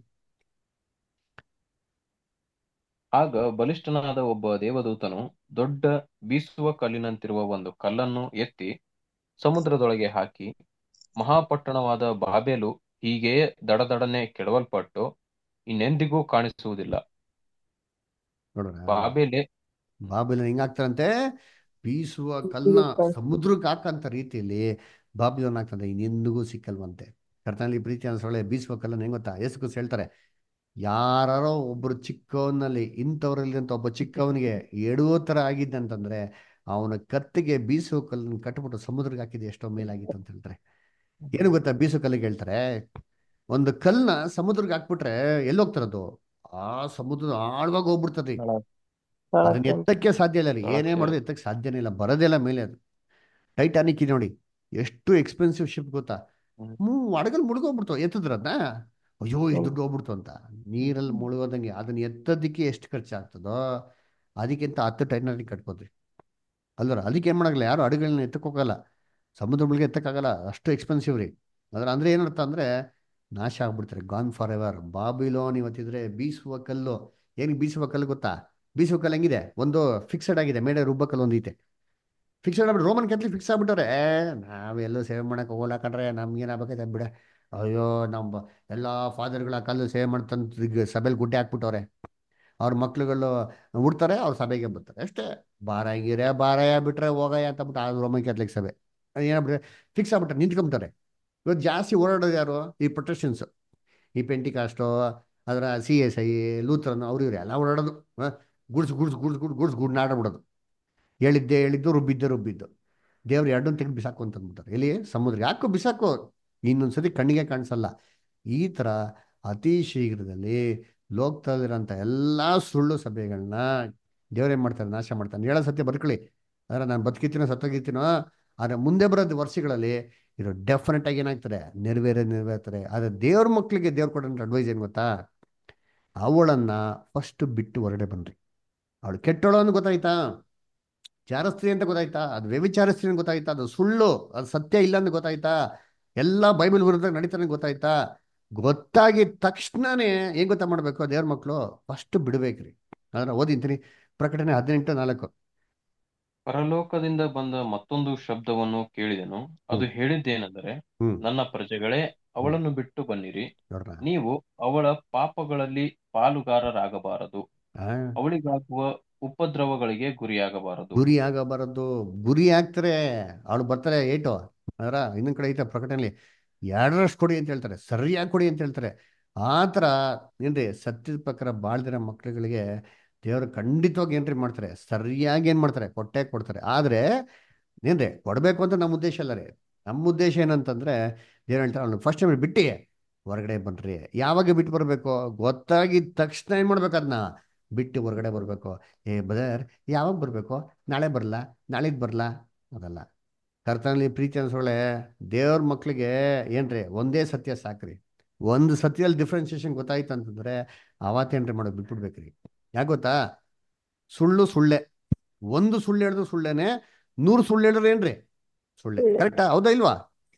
ಆಗ ಬಲಿಷ್ಠನಾದ ಒಬ್ಬ ದೇವದೂತನು ದೊಡ್ಡ ಬೀಸುವ ಕಲ್ಲಿನಂತಿರುವ ಒಂದು ಕಲ್ಲನ್ನು ಎತ್ತಿ ಸಮುದ್ರದೊಳಗೆ ಹಾಕಿ, ಮಹಾಪಟ್ಟಣವಾದ ಬಾಬೆಲು ಹೀಗೆಯೇ ದಡದಡನೆ ಕೆಡವಲ್ಪಟ್ಟು ಇನ್ನೆಂದಿಗೂ ಕಾಣಿಸುವುದಿಲ್ಲ. ನೋಡ್ರ, ಬಾಬೆಲೆ ಬಾಬಿಲೋನ್ ಹೆಂಗಾಗ್ತಾರಂತೆ? ಬೀಸುವ ಕಲ್ನ ಸಮುದ್ರಕ್ಕೆ ಹಾಕಂತ ರೀತಿಯಲ್ಲಿ ಬಾಬಿಲೋನ್ ಆಗ್ತದೆ, ಇನ್ನೆಂದಿಗೂ ಸಿಕ್ಕಲ್ವಂತೆ. ಕರ್ತನಲ್ಲಿ ಪ್ರೀತಿ ಅನ್ಸೊಳ್ಳೆ ಬೀಸುವ ಕಲ್ಲನ್ನು ಹೆಂಗ್ ಗೊತ್ತಾ? ಯೇಸು ಕ್ರಿಸ್ತು ಹೇಳ್ತಾರೆ, ಯಾರೋ ಒಬ್ರು ಚಿಕ್ಕವನಲ್ಲಿ ಇಂಥವ್ರಲ್ಲಿ ಅಂತ ಒಬ್ಬ ಚಿಕ್ಕವನಿಗೆ ಎಡುವ ಥರ ಆಗಿದ್ದೆ ಅಂತಂದ್ರೆ ಅವನ ಕತ್ತಿಗೆ ಬೀಸುವ ಕಲ್ಲನ್ನು ಕಟ್ಬಿಟ್ಟು ಸಮುದ್ರಕ್ಕೆ ಹಾಕಿದ್ರೆ ಎಷ್ಟೋ ಮೇಲಾಗಿತ್ತು ಅಂತ ಹೇಳ್ತಾರೆ. ಏನು ಗೊತ್ತಾ ಬೀಸುವ ಕಲ್ಲಿಗೆ ಹೇಳ್ತಾರೆ? ಒಂದು ಕಲ್ಲನ್ನ ಸಮುದ್ರಕ್ಕೆ ಹಾಕ್ಬಿಟ್ರೆ ಎಲ್ಲೋಗ್ತಾರದು? ಆ ಸಮುದ್ರದ ಆಳವಾಗಿ ಹೋಗ್ಬಿಡ್ತದೆ. ಅದನ್ನ ಎತ್ತಕ್ಕೆ ಸಾಧ್ಯ ಇಲ್ಲ ರೀ, ಏನೇ ಮಾಡೋದು ಎತ್ತಕ್ಕೆ ಸಾಧ್ಯನೇ ಇಲ್ಲ, ಬರೋದೇ ಇಲ್ಲ ಮೇಲೆ ಅದು. ಟೈಟಾನಿಕ್ ಇದೆ ನೋಡಿ, ಎಷ್ಟು ಎಕ್ಸ್ಪೆನ್ಸಿವ್ ಶಿಪ್ ಗೊತ್ತಾ? ಹಡಗಲ್ಲಿ ಮುಳುಗೋಗ್ಬಿಡ್ತು, ಎತ್ತದ್ರದ್ನ ಅಯ್ಯೋ ಇಷ್ಟು ದುಡ್ಡು ಹೋಗ್ಬಿಡ್ತು ಅಂತ. ನೀರಲ್ಲಿ ಮುಳುಗೋದಂಗೆ ಅದನ್ನ ಎತ್ತೋದಕ್ಕೆ ಎಷ್ಟು ಖರ್ಚಾಗ್ತದೋ ಅದಕ್ಕಿಂತ 10 ಟೈಟಾನಿಕ್ ಕಟ್ಕೋದ್ರಿ ಅಲ್ವರ. ಅದಕ್ಕೆ ಏನ್ ಮಾಡಲ್ಲ, ಯಾರು ಹಡಗಳನ್ನ ಎತ್ತಕ್ಕೋಗಲ್ಲ, ಸಮುದ್ರ ಮುಳುಗೆ ಎತ್ತಕ್ಕಾಗಲ್ಲ, ಅಷ್ಟು ಎಕ್ಸ್ಪೆನ್ಸಿವ್ ರೀ. ಅದ್ರ ಏನರ್ಥ ಅಂದ್ರೆ ನಾಶ ಆಗ್ಬಿಡ್ತಾರೆ, ಗಾನ್ ಫಾರ್ ಎವರ್. ಬಾಬಿಲೋನ್ ಇವತ್ತಿದ್ರೆ ಬೀಸುವ ಕಲ್ಲು. ಏನಕ್ಕೆ ಬೀಸುವ ಕಲ್ಲು ಗೊತ್ತಾ? ಬೀಸುವ ಕಲ್ಲು ಹೆಂಗಿದೆ? ಒಂದು ಫಿಕ್ಸೆಡ್ ಆಗಿದೆ, ಮೇಲೆ ರುಬ್ಬ ಕಲ್ಲು ಒಂದು ಐತೆ, ಫಿಕ್ಸೆಡ್ ಆಗ್ಬಿಟ್ಟು ರೋಮನ್ ಕ್ಯಾಥಲಿಕ್ ಫಿಕ್ಸ್ ಆಗ್ಬಿಟ್ಟವ್ರೆ. ನಾವೆಲ್ಲೂ ಸೇವೆ ಮಾಡಕ್ಕೆ ಹೋಗಲ್ಲ ಕಣ್ರೆ, ನಮ್ಗೇನಾಗಬೇಕೈತೆ ಬಿಡ. ಅಯ್ಯೋ ನಮ್ಮ ಎಲ್ಲ ಫಾದರ್ಗಳ ಕಲ್ಲು ಸೇವೆ ಮಾಡ್ತಂತ ಸಭೆಯಲ್ಲಿ ಗುಡ್ಡೆ ಹಾಕ್ಬಿಟ್ಟವ್ರೆ. ಅವ್ರ ಮಕ್ಳುಗಳು ಹುಡ್ತಾರೆ, ಅವ್ರ ಸಭೆಗೆ ಬರ್ತಾರೆ ಅಷ್ಟೇ. ಬಾರಯ್ಯ ಬಿಟ್ರೆ ಹೋಗಯ್ಯ ಅಂತ ಬಿಟ್ಟು ಆ ರೋಮನ್ ಕ್ಯಾಥಲಿಕ್ ಸಭೆ ಏನಾಗ್ಬಿಟ್ರೆ ಫಿಕ್ಸ್ ಆಗ್ಬಿಟ್ರೆ ನಿಂತ್ಕೊಂಬಿಟ್ಟಾರೆ. ಇವತ್ತು ಜಾಸ್ತಿ ಓಡಾಡೋದು ಯಾರು? ಈ ಪ್ರೊಟೆಸ್ಟೆಂಟ್ಸ್, ಈ ಪೆಂಟಿಕಾಸ್ಟೋ, ಅದರ CSI, ಲೂಥರನ್, ಅವ್ರು ಇವ್ರು ಎಲ್ಲ ಓಡಾಡೋದು. ಗುಡ್ನಾಡ್ಬಿಡೋದು. ಹೇಳಿದ್ದು ರುಬ್ಬಿದ್ದು. ದೇವ್ರು ಎರಡನ್ನೂ ತೆಗೆದು ಬಿಸಾಕು ಅಂತ ಅಂದ್ಬಿಟ್ಟಾರೆ. ಎಲ್ಲಿ? ಸಮುದ್ರ. ಯಾಕೋ ಬಿಸಾಕು, ಇನ್ನೊಂದ್ಸತಿ ಕಣ್ಣಿಗೆ ಕಾಣಿಸಲ್ಲ. ಈ ಥರ ಅತಿ ಶೀಘ್ರದಲ್ಲಿ ಲೋಕದಲ್ಲಿರೋಂಥ ಎಲ್ಲ ಸುಳ್ಳು ಸಭೆಗಳನ್ನ ದೇವ್ರೇನ್ ಮಾಡ್ತಾರೆ? ನಾಶ ಮಾಡ್ತಾನೆ. ಹೇಳೋ ಸತ್ಯ ಬರ್ಕೊಳ್ಳಿ. ಆದರೆ ನಾನು ಬದುಕಿತೀನೋ ಸತ್ತೋಗಿರ್ತೀನೋ, ಆದರೆ ಮುಂದೆ ಬರೋದು ವರ್ಷಗಳಲ್ಲಿ ಇದು ಡೆಫಿನೆಟ್ ಆಗಿ ಏನಾಗ್ತಾರೆ? ನೆರವೇರ್ತಾರೆ. ಆದರೆ ದೇವ್ರ ಮಕ್ಕಳಿಗೆ ದೇವ್ರು ಕೊಡೋಂಥ ಅಡ್ವೈಸ್ ಏನು ಗೊತ್ತಾ? ಅವಳನ್ನ ಫಸ್ಟ್ ಬಿಟ್ಟು ಹೊರಗಡೆ ಬನ್ರಿ. ಅವಳು ಕೆಟ್ಟೋಳು ಅಂತ ಗೊತ್ತಾಯ್ತಾ? ಚಾರಸ್ತ್ರೀ ಅಂತ ಗೊತ್ತಾಯ್ತಾ? ಅದು ವ್ಯಭಿಚಾರಸ್ತ್ರೀ ಅಂತ ಗೊತ್ತಾಯ್ತಾ? ಅದು ಸುಳ್ಳು, ಅದು ಸತ್ಯ ಇಲ್ಲ ಅಂತ ಗೊತ್ತಾಯ್ತಾ? ಎಲ್ಲ ಬೈಬಲ್ ವಿರುದ್ಧ ನಡೀತಾನೆ ಗೊತ್ತಾಯ್ತಾ? ಗೊತ್ತಾಗಿದ ತಕ್ಷಣನೇ ಏನ್ ಗೊತ್ತಾ ಮಾಡ್ಬೇಕು? ದೇವ್ರ ಮಕ್ಕಳು ಫಸ್ಟ್ ಬಿಡ್ಬೇಕ್ರಿ. ಅದನ್ನ ಓದಿಂತೀನಿ, ಪ್ರಕಟಣೆ 18:4. ಪರಲೋಕದಿಂದ ಬಂದ ಮತ್ತೊಂದು ಶಬ್ದವನ್ನು ಕೇಳಿದೆನು. ಅದು ಹೇಳಿದ್ದೇನೆಂದರೆ, ಹ್ಮ್ ನನ್ನ ಪ್ರಜೆಗಳೇ, ಅವಳನ್ನು ಬಿಟ್ಟು ಬನ್ನಿರಿ. ನೋಡ್ರ, ನೀವು ಅವಳ ಪಾಪಗಳಲ್ಲಿ ಪಾಲುಗಾರರಾಗಬಾರದು, ಅವಳಿಗಾಗುವ ಉಪದ್ರವಗಳಿಗೆ ಗುರಿಯಾಗಬಾರದು. ಗುರಿ ಆಗಬಾರದು. ಗುರಿ ಆಗ್ತಾರೆ, ಅವಳು ಬರ್ತಾರೆ ಏಟು. ಅದರ ಇನ್ನೊಂದ್ ಕಡೆ ಐತೆ ಪ್ರಕಟಣೆಯಲ್ಲಿ, 2ರಷ್ಟು ಕೊಡಿ ಅಂತ ಹೇಳ್ತಾರೆ, ಸರಿಯಾಗಿ ಕೊಡಿ ಅಂತ ಹೇಳ್ತಾರೆ. ಆ ಥರ ಏನ್ರಿ ಸತ್ಯದ ಪ್ರಕಾರ ಬಾಳ್ದಿರೋ ಮಕ್ಳುಗಳಿಗೆ ದೇವರು ಖಂಡಿತವಾಗಿ ಏನ್ರಿ ಮಾಡ್ತಾರೆ? ಸರಿಯಾಗಿ ಏನ್ ಮಾಡ್ತಾರೆ? ಕೊಟ್ಟೆ ಕೊಡ್ತಾರೆ. ಆದ್ರೆ ಏನ್ರಿ ಕೊಡ್ಬೇಕು ಅಂತ ನಮ್ಮ ಉದ್ದೇಶ ಅಲ್ಲ ರೀ. ನಮ್ಮ ಉದ್ದೇಶ ಏನಂತಂದ್ರೆ ದೇವ್ರು ಹೇಳ್ತಾರೆ, ಅವ್ನು ಫಸ್ಟ್ ಟೈಮ್ ಬಿಟ್ಟು ಹೊರಗಡೆ ಬನ್ರಿ. ಯಾವಾಗ ಬಿಟ್ಟು ಬರ್ಬೇಕು? ಗೊತ್ತಾಗಿದ ತಕ್ಷಣ ಏನ್ ಮಾಡ್ಬೇಕು? ಅದನ್ನ ಬಿಟ್ಟು ಹೊರಗಡೆ ಬರ್ಬೇಕು. ಬದರ್ ಯಾವಾಗ ಬರ್ಬೇಕು? ನಾಳೆ ಬರಲ್ಲ, ನಾಳಿದ್ದು ಬರಲ್ಲ, ಅದಲ್ಲ. ಕರ್ತನಲ್ಲಿ ಪ್ರೀತಿ ಅನ್ಸೊಳ್ಳೆ ದೇವ್ರ ಮಕ್ಳಿಗೆ ಏನ್ರಿ ಒಂದೇ ಸತ್ಯ ಸಾಕ್ರಿ. ಒಂದು ಸತ್ಯದಲ್ಲಿ ಡಿಫ್ರೆನ್ಸಿಯೇಷನ್ ಗೊತ್ತಾಯ್ತು ಅಂತಂದ್ರೆ ಅವತ್ತೇನ್ರಿ ಮಾಡೋದು? ಬಿಟ್ಬಿಡ್ಬೇಕ್ರಿ. ಯಾಕೆ ಗೊತ್ತಾ? ಸುಳ್ಳು ಸುಳ್ಳೆ. ಒಂದು ಸುಳ್ಳು ಹೇಳಿದ್ರು ಸುಳ್ಳೇನೆ, 100 ಸುಳ್ಳು ಹೇಳಿದ್ರೆ ಏನ್ರಿ? ಸುಳ್ಳೆ. ಕರೆಕ್ಟಾ? ಹೌದಾ ಇಲ್ವಾ?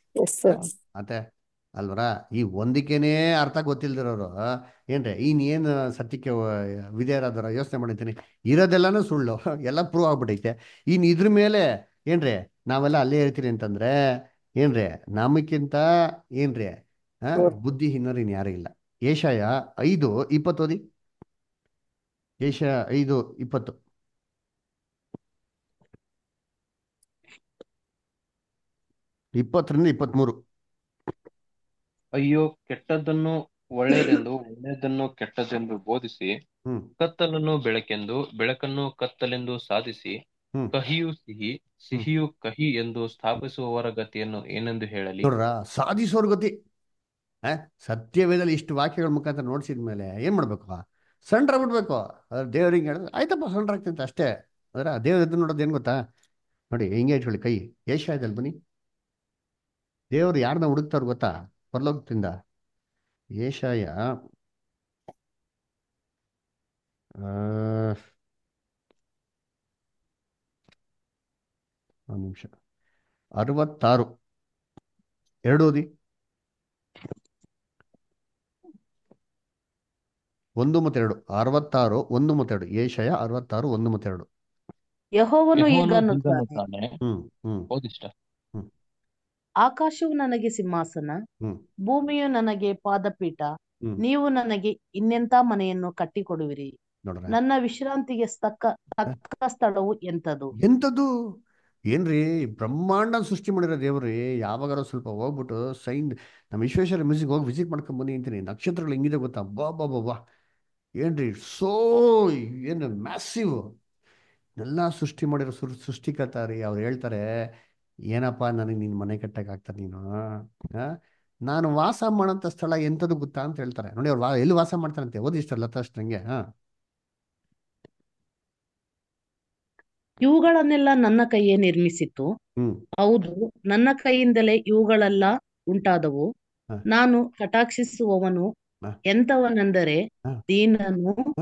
ಮತ್ತೆ ಅಲ್ವರ, ಈ ಒಂದಕ್ಕೇನೆ ಅರ್ಥ ಗೊತ್ತಿಲ್ದಿರೋರು ಏನ್ರಿ ಇನ್ನೇನು ಸತ್ಯಕ್ಕೆ ವಿಧೇಯರಾದರ? ಯೋಚನೆ ಮಾಡಿದ್ದೀನಿ. ಇರೋದೆಲ್ಲಾನು ಸುಳ್ಳು, ಎಲ್ಲ ಪ್ರೂವ್ ಆಗ್ಬಿಟ್ಟೈತೆ. ಇದ್ರ ಮೇಲೆ ಏನ್ರಿ ನಾವೆಲ್ಲ ಅಲ್ಲೇ ಇರ್ತೀರಿ ಅಂತಂದ್ರೆ ಏನ್ರಿ ನಮಕ್ಕಿಂತ ಏನ್ರಿ ಆ ಬುದ್ಧಿಹೀನರು ಇನ್ ಯಾರು ಇಲ್ಲ. ಏಷಯ 5:20 ಓದಿ. ಏಷಯ 5:20. 20-23. ಅಯ್ಯೋ, ಕೆಟ್ಟದ್ದನ್ನು ಒಳ್ಳೆಯದೆಂದು, ಒಳ್ಳೆಯದನ್ನು ಕೆಟ್ಟದೆಂದು ಬೋಧಿಸಿ, ಹ್ಮ್ ಕತ್ತಲನ್ನು ಬೆಳಕೆಂದು, ಬೆಳಕನ್ನು ಕತ್ತಲೆಂದು ಸಾಧಿಸಿ, ಹ್ಮ್ ಕಹಿಯು ಸಿಹಿ, ಹ್ಮ್ ಸಿಹಿಯು ಕಹಿ ಎಂದು ಸ್ಥಾಪಿಸುವವರ ಗತಿಯನ್ನು ಏನೆಂದು ಹೇಳಲಿ? ನೋಡ್ರ, ಸಾಧಿಸೋರ್ ಗತಿ. ಆ ಸತ್ಯವೇದಲ್ಲಿ ಇಷ್ಟು ವಾಕ್ಯಗಳ ಮುಖಾಂತರ ನೋಡ್ಸಿದ ಮೇಲೆ ಏನ್ ಮಾಡ್ಬೇಕು? ಸಣ್ಣ ಬಿಡ್ಬೇಕು. ಅದ್ರ ದೇವ್ರಿಗೆ ಹೇಳಿದ್ರೆ ಆಯ್ತಪ್ಪ ಸಣ್ಣ ಅಷ್ಟೇ. ಅದರ ದೇವ್ರ ಎದ್ದು ನೋಡೋದು ಏನ್ ಗೊತ್ತಾ? ನೋಡಿ ಹಿಂಗೆ ಇಟ್ಕೊಳ್ಳಿ ಕೈ. ಏಷ್ಯಾದಲ್ಲಿ ಬನ್ನಿ. ದೇವ್ರು ಯಾರನ್ನ ಹುಡುಕ್ತಾರ ಗೊತ್ತಾ? ಪರಲೋಕದಿಂದ. ಏಷಾಯ ಆ, ಒಂದು ನಿಮಿಷ. 66 2 ಓದಿ. 1 ಮತ್ತು 2. 66 1 ಮತ್ತು 2. ಏಷಯ 66 1 ಮತ್ತು 2. ಯೆಹೋವನು ಯೆಹೋವನು ಹೀಗನ್ನುತ್ತಾನೆ, ಹೀಗನ್ನುತ್ತಾನೆ. ಹ್ಮ್ ಹ್ಮ್ ಓದಿಷ್ಟ. ಹ್ಮ್ ಆಕಾಶವು ನನಗೆ ಸಿಂಹಾಸನ, ಹ್ಮ್ ಭೂಮಿಯು ನನಗೆ ಪಾದಪೀಠ. ಹ್ಮ್ ನೀವು ನನಗೆ ಇನ್ನೆಂಥ ಮನೆಯನ್ನು ಕಟ್ಟಿಕೊಡುವಿರಿ? ನೋಡ್ರ ನನ್ನ ವಿಶ್ರಾಂತಿಗೆ ತಕ್ಕ ಸ್ಥಳವು ಎಂಥದು? ಎಂಥದ್ದು? ಏನ್ರಿ ಬ್ರಹ್ಮಾಂಡ ಸೃಷ್ಟಿ ಮಾಡಿರೋ ದೇವ್ರಿ. ಯಾವಾಗಾರ ಸ್ವಲ್ಪ ಹೋಗ್ಬಿಟ್ಟು ನಮ್ಮ ವಿಶ್ವೇಶ್ವರ ಮ್ಯೂಸಿಕ್ ಹೋಗಿ ವಿಸಿಟ್ ಮಾಡ್ಕೊಂಡ್ ಬನ್ನಿ ಅಂತೀನಿ. ನಕ್ಷತ್ರಗಳು ಹೆಂಗಿದೆ ಗೊತ್ತಾ? ಬಾ ಬಾ ಬಾ ಬಾ. ಏನ್ರಿ ಸೋ ಏನು ಮ್ಯಾಸಿವ್. ಎಲ್ಲ ಸೃಷ್ಟಿ ಮಾಡಿರೋ ಸೃಷ್ಟಿಕರ್ತ ರೀ. ಅವ್ರು ಹೇಳ್ತಾರೆ, ಏನಪ್ಪ ನನಗೆ ನಿನ್ನ ಮನೆ ಕಟ್ಟಕ್ಕೆ ಆಗ್ತದೆ ನೀನು? ಆ? ನಾನು ವಾಸ ಮಾಡೋಂಥ ಸ್ಥಳ ಎಂಥದ್ದು ಗೊತ್ತಾ ಅಂತ ಹೇಳ್ತಾರೆ. ನೋಡಿ ಅವ್ರು ಎಲ್ಲಿ ವಾಸ ಮಾಡ್ತಾರಂತೆ ಓದಿ ಇಷ್ಟ ಲತಾಸ್ಟ್ ನಂಗೆ. ಇವುಗಳನ್ನೆಲ್ಲ ನನ್ನ ಕೈಯೇ ನಿರ್ಮಿಸಿತು. ಹ್ಮ್ ಹೌದು, ನನ್ನ ಕೈಯಿಂದಲೇ ಇವುಗಳೆಲ್ಲ ಉಂಟಾದವು. ಹ, ನಾನು ಕಟಾಕ್ಷಿಸುವವನು ಹ, ಎಂಥವನೆಂದರೆ, ಹ, ದೀನನು, ಹ.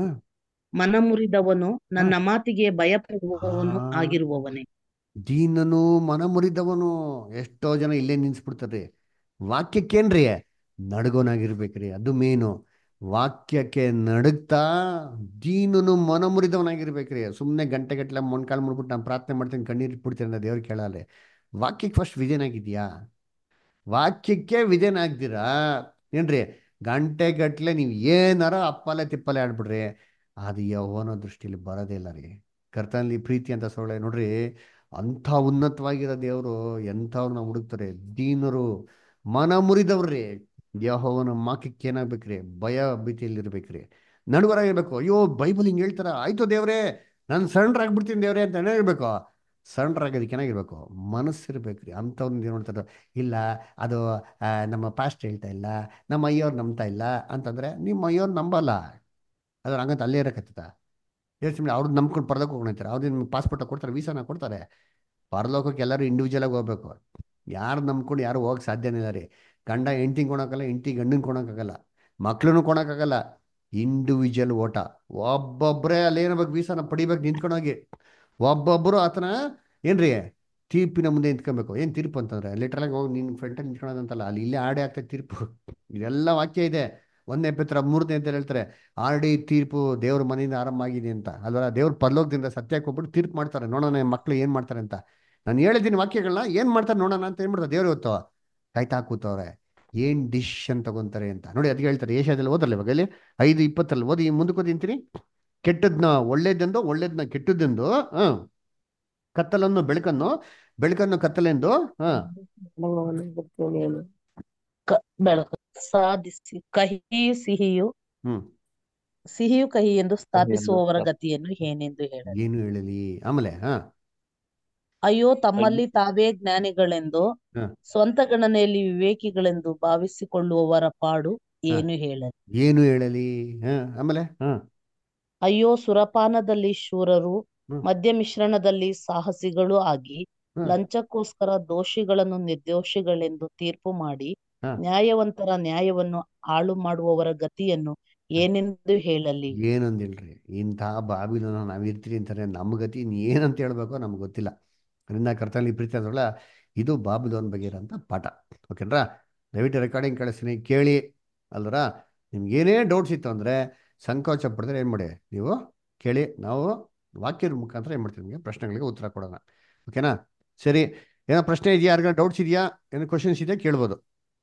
ಮನಮುರಿದವನು, ಹ. ನನ್ನ ಮಾತಿಗೆ ಭಯಪಡುವವನು ಆ ಆಗಿರುವವನೇ. ದೀನನು ಮನ ಮುರಿದವನು. ಎಷ್ಟೋ ಜನ ಇಲ್ಲೇ ನಿನ್ಸ್ಬಿಡ್ತಾರೆ. ವಾಕ್ಯಕ್ಕೇನ್ರಿ ನಡ್ಗೋನಾಗಿರ್ಬೇಕ್ರಿ, ಅದು ಮೇನು. ವಾಕ್ಯಕ್ಕೆ ನಡುಗ್ತಾ ದೀನನು ಮನ ಮುರಿದವನಾಗಿರ್ಬೇಕ್ರಿ. ಸುಮ್ಮನೆ ಗಂಟೆಗಟ್ಟಲೆ ಮೊಣ್ಕಾಲು ಮುಡ್ಬಿಟ್ಟು ನಾನು ಪ್ರಾರ್ಥನೆ ಮಾಡ್ತೀನಿ ಕಣ್ಣೀರು ಇಟ್ಬಿಡ್ತೀನಿ ಅಂತ ದೇವ್ರು ಕೇಳಲ್ಲ. ವಾಕ್ಯಕ್ಕೆ ಫಸ್ಟ್ ವಿಧೇಯನಾಗಿದ್ಯಾ? ವಾಕ್ಯಕ್ಕೆ ವಿಧೇಯನಾಗ್ದಿರಾ ಏನ್ರಿ ಗಂಟೆಗಟ್ಲೆ ನೀವು ಏನಾರ ಅಪ್ಪಲೆ ತಿಪ್ಪಲೆ ಆಡ್ಬಿಡ್ರಿ, ಅದು ಯೌವನ ದೃಷ್ಟಿಲಿ ಬರೋದೇ ಇಲ್ಲ ರೀ. ಕರ್ತನಲ್ಲಿ ಪ್ರೀತಿ ಅಂತ ಸೊಳ್ಳೆ ನೋಡ್ರಿ. ಅಂಥ ಉನ್ನತವಾಗಿರೋ ದೇವರು ಎಂಥವ್ರನ್ನ ಹುಡುಕ್ತಾರೆ? ದೀನರು ಮನ ಮುರಿದವ್ರಿ. ಯೆಹೋವನ ವಾಕ್ಯಕ್ಕೆ ಏನಾಗ್ಬೇಕ್ರಿ? ಭಯ ಭೀತಿಯಲ್ಲಿರ್ಬೇಕ್ರಿ, ನಡುವರಾಗಿರ್ಬೇಕು. ಅಯ್ಯೋ ಬೈಬಲ್ ಹಿಂಗೆ ಹೇಳ್ತಾರ, ಆಯ್ತು ದೇವ್ರೇ ನಾನು ಸಣ್ಣ ದೇವ್ರೇ ಅಂತ ಹೇಳ್ಬೇಕು. ಸಣ್ಣ ಏನಾಗಿರ್ಬೇಕು? ಮನಸ್ಸಿರ್ಬೇಕ್ರಿ. ಅಂಥವ್ರನ್ನ ಏನು ನೋಡ್ತಾರೆ? ಇಲ್ಲ ಅದು ನಮ್ಮ ಪಾಸ್ಟ್ ಹೇಳ್ತಾ ಇಲ್ಲ, ನಮ್ಮ ಅಯ್ಯೋರು ನಂಬ್ತಾ ಇಲ್ಲ ಅಂತಂದ್ರೆ ನಿಮ್ಮ ಅಯ್ಯೋರು ನಂಬಲ್ಲ. ಅದ್ರ ಹಂಗಂತ ಅಲ್ಲೇ ಇರಕತ್ತದ? ಯೋಚನೆ ಅವ್ರು ನಂಬ್ಕೊಂಡು ಪರಲೋಕ ಹೋಗ್ತಾರೆ. ಅವ್ರು ನಿಮ್ಗೆ ಪಾಸ್ಪೋರ್ಟ್ ಕೊಡ್ತಾರೆ, ವೀಸಾನ ಕೊಡ್ತಾರೆ. ಪರಲೋಕಕ್ಕೆ ಎಲ್ಲರೂ ಇಂಡಿವಿಜುವಲ್ ಆಗಿ ಹೋಗ್ಬೇಕು. ಯಾರು ನಂಬ್ಕೊಂಡು ಯಾರು ಹೋಗಕ್ಕೆ ಸಾಧ್ಯನೇ ಇಲ್ಲ ರೀ. ಗಂಡ ಹೆಂಡ್ತಿಂಗ್ ಕೊಣಕ್ಕಾಗಲ್ಲ, ಹೆಂಡ್ತಿ ಗಂಡನ್ ಕೊಣಕ್ಕಾಗಲ್ಲ, ಮಕ್ಳನ್ನು ಕೊಣಕ್ಕಾಗಲ್ಲ. ಇಂಡಿವಿಜುವಲ್ ಓಟ. ಒಬ್ಬೊಬ್ಬರೇ ಅಲ್ಲೇನಬೇಕು ವೀಸಾನ ಪಡಿಬೇಕು ನಿಂತ್ಕೊಂಡೋಗಿ. ಒಬ್ಬೊಬ್ಬರು ಆತನ ಏನ್ರಿ ತೀರ್ಪಿನ ಮುಂದೆ ನಿಂತ್ಕೊಬೇಕು. ಏನು ತೀರ್ಪು ಅಂತಂದ್ರೆ ಲಿಟ್ರಲಾಗಿ ಹೋಗಿ ನಿನ್ನ ಫ್ರೆಂಟಲ್ಲಿ ನಿಂತ್ಕೊಳ್ಳೋದಂತಲ್ಲ, ಅಲ್ಲಿ ಇಲ್ಲೇ ಆಡೇ ಆಗ್ತದೆ ತೀರ್ಪು. ಇದೆಲ್ಲ ವಾಕ್ಯ ಇದೆ. 1 ಪೇತ್ರ 3 ಅಂತ ಹೇಳ್ತಾರೆ, ಆಲ್ರೆಡಿ ತೀರ್ಪು ದೇವ್ರ ಮನೆಯಿಂದ ಆರಂಭ ಆಗಿದೆ ಅಂತ ಅಲ್ವಾ? ದೇವ್ರ ಪರಲೋಕದಿಂದ ಸತ್ಯಕ್ಕೆ ಹೋಗ್ಬಿಟ್ಟು ತೀರ್ಪು ಮಾಡ್ತಾರೆ. ನೋಡೋಣ ಮಕ್ಳು ಏನು ಮಾಡ್ತಾರೆ ಅಂತ. ನಾನು ಹೇಳಿದ್ದೀನಿ ವಾಕ್ಯಗಳನ್ನ ಏನು ಮಾಡ್ತಾರೆ ನೋಡೋಣ ಅಂತ ಏನ್ ಮಾಡ್ತಾರೆ ದೇವ್ರು ಇವತ್ತು ಕಾಯ್ತಾ ಕೂತವ್ರೆ. ಏನು ಡಿಸಿಷನ್ ತಗೊಂತಾರೆ ಅಂತ ನೋಡಿ. ಅದಕ್ಕೆ ಹೇಳ್ತಾರೆ ಏಷ್ಯಾದಲ್ಲಿ ಓದಲ್ಲ ಇವಾಗ ಇಲ್ಲಿ 5:20 ಓದಿ ಮುಂದಕ್ಕೆ ಓದಿಂತೀನಿ. ಕೆಟ್ಟದ್ನ ಒಳ್ಳೇದೆಂದು, ಒಳ್ಳೇದನ್ನ ಕೆಟ್ಟದ್ದೆಂದು, ಕತ್ತಲನ್ನು ಬೆಳಕನ್ನು, ಬೆಳಕನ್ನು ಕತ್ತಲೆಂದು ಬೆಳಕು ಸಾಧಿಸಿ, ಕಹಿಯು ಸಿಹಿಯು, ಹ್ಮ್ ಸಿಹಿಯು ಕಹಿ ಎಂದು ಕಹಿಯನ್ನು ಸ್ಥಾಪಿಸುವವರ ಸ್ಥಾಪಿಸಿ. ಗತಿಯನ್ನು ಏನೆಂದು ಹೇಳಲಿ? ಏನು ಹೇಳಲಿ? ಆಮೇಲೆ ಅಯ್ಯೋ, ಅಯ್ಯೋ, ತಮ್ಮಲ್ಲಿ ತಾವೇ ಜ್ಞಾನಿಗಳೆಂದು, ಹ, ಸ್ವಂತ ಗಣನೆಯಲ್ಲಿ ವಿವೇಕಿಗಳೆಂದು ಭಾವಿಸಿಕೊಳ್ಳುವವರ ಪಾಡು ಹ, ಏನು ಹೇಳಲಿ? ಏನು ಹೇಳಲಿ? ಆಮೇಲೆ ಅಯ್ಯೋ, ಸುರಪಾನದಲ್ಲಿ ಶೂರರು, ಹ್ಮ್ ಮದ್ಯ ಮಿಶ್ರಣದಲ್ಲಿ ಸಾಹಸಿಗಳೂ ಆಗಿ, ಹ್ಮ್ ಲಂಚಕ್ಕೋಸ್ಕರ ದೋಷಿಗಳನ್ನು ನಿರ್ದೋಷಿಗಳೆಂದು ತೀರ್ಪು ಮಾಡಿ, ಹ. ನ್ಯಾಯವಂತರ ನ್ಯಾಯವನ್ನು ಹಾಳು ಮಾಡುವವರ ಗತಿಯನ್ನು ಏನೆಂದು ಹೇಳಲಿ? ಏನಂದಿಲ್ರಿ. ಇಂಥ ಬಾಬಿಲೋನ ನಾವಿರ್ತೀರಿ ಅಂತಾರೆ. ನಮ್ಮ ಗತಿ ಏನಂತ ಹೇಳ್ಬೇಕೋ ನಮ್ಗೆ ಗೊತ್ತಿಲ್ಲ. ಅದರಿಂದ ಕರ್ತನಲ್ಲಿ ಪ್ರೀತಿ ಅದಲ್ಲ. ಇದು ಬಾಬಿಲೋನ್ ಬಗ್ಗೆ ಇರೋಂಥ ಪಾಠ. ಓಕೆನಾ? ದಯವಿಟ್ಟು ರೆಕಾರ್ಡಿಂಗ್ ಕಳಿಸ್ತೀನಿ ಕೇಳಿ ಅಲ್ವರ. ನಿಮ್ಗೆ ಏನೇ ಡೌಟ್ಸ್ ಇತ್ತು ಅಂದರೆ ಸಂಕೋಚ ಪಡಿದ್ರೆ ಏನು ಮಾಡಿ ನೀವು ಕೇಳಿ. ನಾವು ವಾಕ್ಯದ ಮುಖಾಂತರ ಏನು ಮಾಡ್ತೀವಿ ನಿಮಗೆ ಪ್ರಶ್ನೆಗಳಿಗೆ ಉತ್ತರ ಕೊಡೋಣ. ಓಕೆನಾ? ಸರಿ. ಏನೋ ಪ್ರಶ್ನೆ ಇದೆಯಾ? ಯಾರಿಗಾರ ಡೌಟ್ಸ್ ಇದೆಯಾ? ಏನೋ ಕ್ವಶನ್ಸ್ ಇದೆಯಾ? ಕೇಳ್ಬೋದು.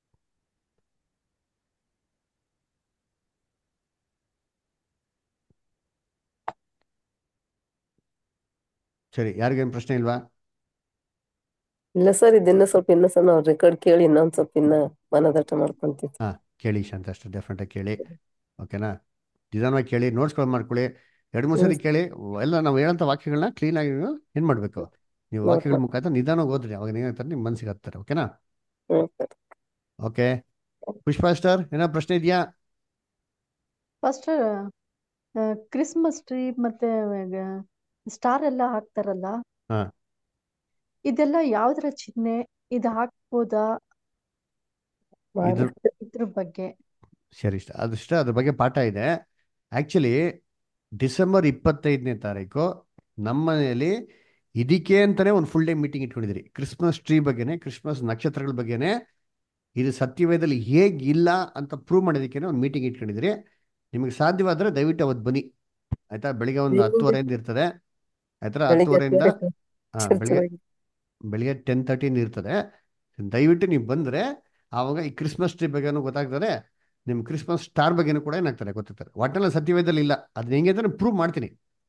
ಸರಿ, ಯಾರಿಗೇನು ಪ್ರಶ್ನೆ ಇಲ್ವಾ? ಇಲ್ಲ ಸರ್, ಇದನ್ನ ಸ್ವಲ್ಪ ಇನ್ನ ಸಹ ನಾವು ರೆಕಾರ್ಡ್ ಕೇಳಿ ಇನ್ನೊಂದ್ ಸ್ವಲ್ಪ ಇನ್ನ ಮನದಟ್ಟ ಮಾಡ್ಕೊಂತೀವಿ. ಹಾಂ, ಕೇಳಿ ಶಾಂತ ಅಷ್ಟು ಡೆಫಿನೆಟಾಗಿ ಕೇಳಿ. ಓಕೆನಾ? ನಿಧಾನವಾಗಿ ಕೇಳಿ, ನೋಟ್ಸ್ಗಳು ಮಾಡ್ಕೊಳ್ಳಿ. 2-3 ಸರಿ ಕೇಳಿ. ಎಲ್ಲ ನಾವು ಹೇಳೋಂಥ ವಾಕ್ಯಗಳನ್ನ ಕ್ಲೀನಾಗಿ ನೀವು ಏನು ಮಾಡಬೇಕು, ನೀವು ನೋಟ್ ವಾಕ್ಯಗಳ ಮಾಡಿ. ಮುಖಾಂತರ ನಿಧಾನವಾಗಿ ಓದ್ರಿ. ಅವಾಗ ಏನಾಗ್ತಾರೆ, ನಿಮ್ಮ ಮನಸ್ಸಿಗೆ ಹತ್ತಾರೆ. ಓಕೆನಾ? ಸರ್. ಓಕೆ. ಪುಷ್ಪಾ ಸ್ಟಾರ್, ಏನೋ ಪ್ರಶ್ನೆ ಇದೆಯಾ? ಫಸ್ಟ್ ಕ್ರಿಸ್ಮಸ್ ಟ್ರೀ ಮತ್ತೆ ಸ್ಟಾರ್ ಎಲ್ಲ ಹಾಕ್ತಾರಲ್ಲ, ಹಾಂ, ಇದೆಲ್ಲ ಯಾವ್ದ್ರ ಚಿಹ್ನೆ? ಇದು ಹಾಕ್ಬೋದಾ? ಇದ್ರ ಇದ್ರ ಬಗ್ಗೆ. ಸರಿ ಇಷ್ಟ ಅದಿಷ್ಟ ಅದ್ರ ಬಗ್ಗೆ ಪಾಠ ಇದೆ. ಆ್ಯಕ್ಚುಲಿ ಡಿಸೆಂಬರ್ 25ನೇ ತಾರೀಕು ನಮ್ಮ ಮನೆಯಲ್ಲಿ ಇದಕ್ಕೆ ಅಂತಲೇ ಒಂದು ಫುಲ್ ಡೇ ಮೀಟಿಂಗ್ ಇಟ್ಕೊಂಡಿದ್ರಿ. ಕ್ರಿಸ್ಮಸ್ ಟ್ರೀ ಬಗ್ಗೆನೇ, ಕ್ರಿಸ್ಮಸ್ ನಕ್ಷತ್ರಗಳ ಬಗ್ಗೆನೇ, ಇದು ಸತ್ಯವೇದದಲ್ಲಿ ಹೇಗಿಲ್ಲ ಅಂತ ಪ್ರೂವ್ ಮಾಡೋದಕ್ಕೇನೆ ಒಂದು ಮೀಟಿಂಗ್ ಇಟ್ಕೊಂಡಿದ್ರಿ. ನಿಮಗೆ ಸಾಧ್ಯವಾದರೆ ದಯವಿಟ್ಟು ಅವತ್ತು ಬನ್ನಿ, ಆಯಿತಾ? ಬೆಳಿಗ್ಗೆ ಒಂದು 10:30 ಇರ್ತದೆ, ಆಯ್ತಾ? ಬೆಳಿಗ್ಗೆ 10:30 ಹಾಂ, ಚರ್ಚೆ ಬೆಳಿಗ್ಗೆ 10:30 ಇರ್ತದೆ. ದಯವಿಟ್ಟು ನೀವು ಬಂದರೆ ಆವಾಗ ಈ ಕ್ರಿಸ್ಮಸ್ ಟ್ರೀ ಬಗ್ಗೆನೂ ಗೊತ್ತಾಗ್ತದೆ, ನಿಮ್ಮ ಕ್ರಿಸ್ಮಸ್ ಸ್ಟಾರ್ ಬಗ್ಗೆನೂ ಕೂಡ ಏನಾಗ್ತಾರೆ ಗೊತ್ತಾಗ್ತಾರೆ. ಒಟ್ಟೆಲ್ಲ ಸತ್ಯವೇದದಲ್ಲಿ ಇಲ್ಲ, ಅದನ್ನ ಹೆಂಗೆ ಅಂತ ಪ್ರೂವ್ ಮಾಡ್ತೀನಿ.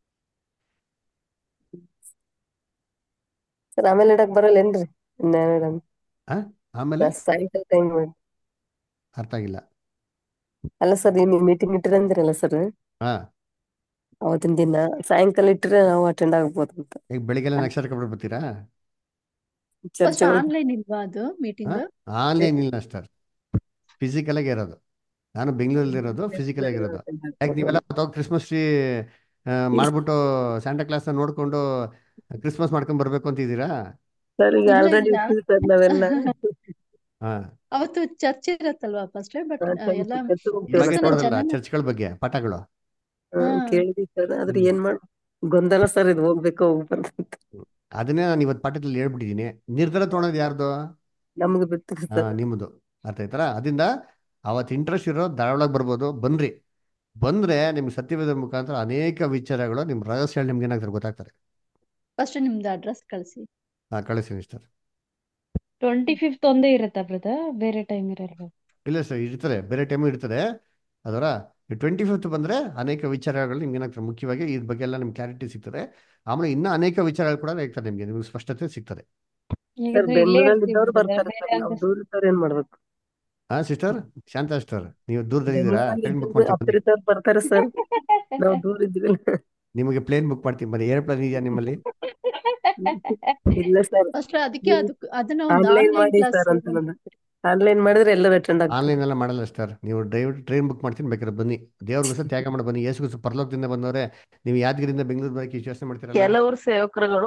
ಸರ್. ಆಮೇಲೆ ಇಡಕ್ ಬರಲ್ಲೇನ್ರಿ? ಆಮೇಲೆ ಸಾಯಂಕಾಲ ಟೈಮ್ ಅರ್ಥ ಆಗಿಲ್ಲ. ಅಲ್ಲ ಸರ್, ನೀವು ಮೀಟಿಂಗ್ ಇಟ್ಟಿರಂದಿರಲ್ಲ ಸರ್, ಹಾಂ, ಅವತ್ತಿನ ದಿನ ಸಾಯಂಕಾಲ ಇಟ್ಟರೆ ನಾವು ಅಟೆಂಡ್ ಆಗ್ಬೋದು ಅಂತ. ಈಗ ಬೆಳಿಗ್ಗೆಲ್ಲ ನಕ್ಷತ್ರ ಕಬ್ಬರು ಬರ್ತೀರಾ? ಫಸ್ಟ್ ಚರ್ಚೆಗಳು ಆನ್ಲೈನ್ ಇಲ್ವಾ ಅದು ಮೀಟಿಂಗ್? ಆನ್ಲೈನ್ ಇಲ್ಲ ಸ್ಟಾರ್, ಫಿಸಿಕಲ್ ಆಗಿ ಇರೋದು. ನಾನು ಬೆಂಗಳೂರಲ್ಲಿ ಇರೋದು, ಫಿಸಿಕಲ್ ಆಗಿರೋದು. ಯಾಕೆ ನೀವೆಲ್ಲ ಕ್ರಿಸ್ಮಸ್ ಟ್ರೀ ಮಾಡ್ಬಿಟ್ಟು ಸ್ಯಾಂಟಾ ಕ್ಲಾಸ್ನ ನೋಡ್ಕೊಂಡು ಕ್ರಿಸ್ಮಸ್ ಮಾಡ್ಕೊಂಡ್ ಬರ್ಬೇಕು ಅಂತಿದ್ದೀರಾ? ಸರ್, ಈಗ ಇಲ್ಲ ಆಲ್ರೆಡಿ ಇಲ್ಲ. ಇರ್ತೀವಿ ಸರ್ ನಾವೆಲ್ಲ. ಹಾ, ಅವತ್ತು ಚರ್ಚೆ ಇರತ್ತಲ್ವಾ ಫಸ್ಟ್, ಬಟ್ ಎಲ್ಲ ಚರ್ಚೆ ಇವಾಗ ಹೋಗ್ತೀವಿ ಎಷ್ಟ್ ಸರ್. ಜನ ನೋಡಿದ್ರಲ್ಲ ಜನನ? ಚರ್ಚ್ಗಳ ಬಗ್ಗೆ ಪಾಠಗಳು. ಹಾ. ಕೇಳಿದ್ವಿ ಸರ್, ಆದ್ರೆ ಹ್ಮ್ ಏನ್ ಮಾಡ್ ಗೊಂದಲ ಸರ್, ಇದು ಹೋಗ್ಬೇಕೋ ಹೋಗ್ಬಾರ್ದು. ಅದನ್ನೇ ನಾನು ಇವತ್ತು ಪಾಠದಲ್ಲಿ ಹೇಳ್ಬಿಟ್ಟಿದ್ದೀನಿ. ನಿರ್ಧಾರ ತೊಗೊಳೋದು ಯಾರ್ದು? ನಮ್ಗೆ ಬಿಟ್ಟು ಸರ್. ನಿಮ್ಮದು. ಅರ್ಥ ಆಯ್ತಲ್ಲ? ಅದರಿಂದ ಅವತ್ತು ಇಂಟ್ರೆಸ್ಟ್ ಇರೋ ಧಾರಾವಾಳಕ್ಕೆ ಬರ್ಬೋದು, ಬನ್ರಿ. ಬಂದ್ರೆ ನಿಮ್ಗೆ ಸತ್ಯವೇದ ಮುಖಾಂತರ ಅನೇಕ ವಿಚಾರಗಳು, ನಿಮ್ಮ ರಹಸ್ಯಗಳು ನಿಮ್ಗೆ ಏನಾಗ್ತಾರೆ ಗೊತ್ತಾಗ್ತಾರೆ. ಫಸ್ಟ್ ನಿಮ್ದು ಅಡ್ರೆಸ್ ಕಳಿಸಿ. ಕಳಿಸ್ತೀನಿ ಸರ್. 25th ಒಂದೇ ಇರುತ್ತಾ ಬ್ರದರ್? ಬೇರೆ ಟೈಮ್ ಇರಲ್ವಾ? ಇಲ್ಲ ಸರ್, ಇರ್ತಾರೆ, ಬೇರೆ ಟೈಮು ಇರ್ತದೆ. ಅದರ 25th ಬಂದರೆ ಅನೇಕ ವಿಚಾರಗಳು ನಿಮ್ಗೆ ಏನಾಗ್ತದೆ, ಮುಖ್ಯವಾಗಿ ಇದ್ರ ಬಗ್ಗೆ ಎಲ್ಲ ನಿಮ್ಗೆ ಕ್ಲಾರಿಟಿ ಸಿಗ್ತದೆ. ಆಮೇಲೆ ಇನ್ನೂ ಅನೇಕ ವಿಚಾರಗಳು ಕೂಡ ಇರ್ತದೆ, ನಿಮ್ಗೆ ಸ್ಪಷ್ಟತೆ ಸಿಗ್ತದೆ. ಸರ್, ಹೇಗಿದ್ರೆ ಇಲ್ಲೇ ಬೆಂಗಳೂರಲ್ಲಿ ಇರ್ತೀವಿ ಇದ್ದವ್ರು ಬ್ರದರ್, ಬರ್ತಾರೆ ಬೇರೆ ಸರ್, ನಾವು ಅಂತ. ದೂರ ಇದ್ದವ್ರು ಏನ್ ಮಾಡ್ಬೇಕು? ಸಿಸ್ಟರ್ ಶಾಂತಾ ಸಿಸ್ಟರ್, ನೀವು ದೂರದಲ್ಲಿದ್ದೀರಾ? ಬೆಂಗಳೂರಲ್ಲಿ ಟ್ರೈನ್ ಬುಕ್ ಇದ್ದವ್ರು ಮಾಡ್ತೀನಿ ಬನ್ನಿ. ಹತ್ತಿರದವ್ರು ಬರ್ತಾರೆ ಸರ್, ನಾವು ದೂರ ಇದ್ವಿ. ನಿಮಗೆ ಪ್ಲೇನ್ ಬುಕ್ ಮಾಡ್ತೀನಿ ಬನ್ನಿ. ಏರೋಪ್ಲೇನ್ ಇದೆಯಾ ನಿಮ್ಮಲ್ಲಿ? ಇಲ್ಲ ಸರ್, ಫಸ್ಟ್ ಅದಕ್ಕೆ ಅದನ್ನ ಒಂದು ಆನ್ಲೈನ್ ಆನ್ಲೈನ್ ಮಾಡಿ ಕ್ಲಾಸ್ ಸರ್ ಅಂತ ಆನ್ಲೈನ್ ಮಾಡಿದ್ರೆ ಎಲ್ಲರೂ ಅಟೆಂಡ್ ಆಗ್ತಾರೆ. ಆನ್ಲೈನ್ ಎಲ್ಲ ಮಾಡಲ್ಲ ಸರ್. ನೀವು ದಯವಿಟ್ಟು ಟ್ರೈನ್ ಬುಕ್ ಮಾಡ್ತೀನಿ, ಬೇಕಾದ್ರೆ ಬನ್ನಿ. ದೇವ್ರಿಗೋಸ್ಕರ ತ್ಯಾಗ ಮಾಡಿ ಬನ್ನಿ. ಯೇಸುಗೋಸ್ಕರ ಪರಲೋಕದಿಂದ ಬಂದವರೆ, ನೀವು ಯಾದಗಿರಿಯಿಂದ ಬೆಂಗಳೂರು ಬರೋಕ್ಕೆ ಇಷ್ಟು ಯೋಚನೆ ಮಾಡ್ತೀರಲ್ಲ? ಕೆಲವರು ಸೇವಕರುಗಳು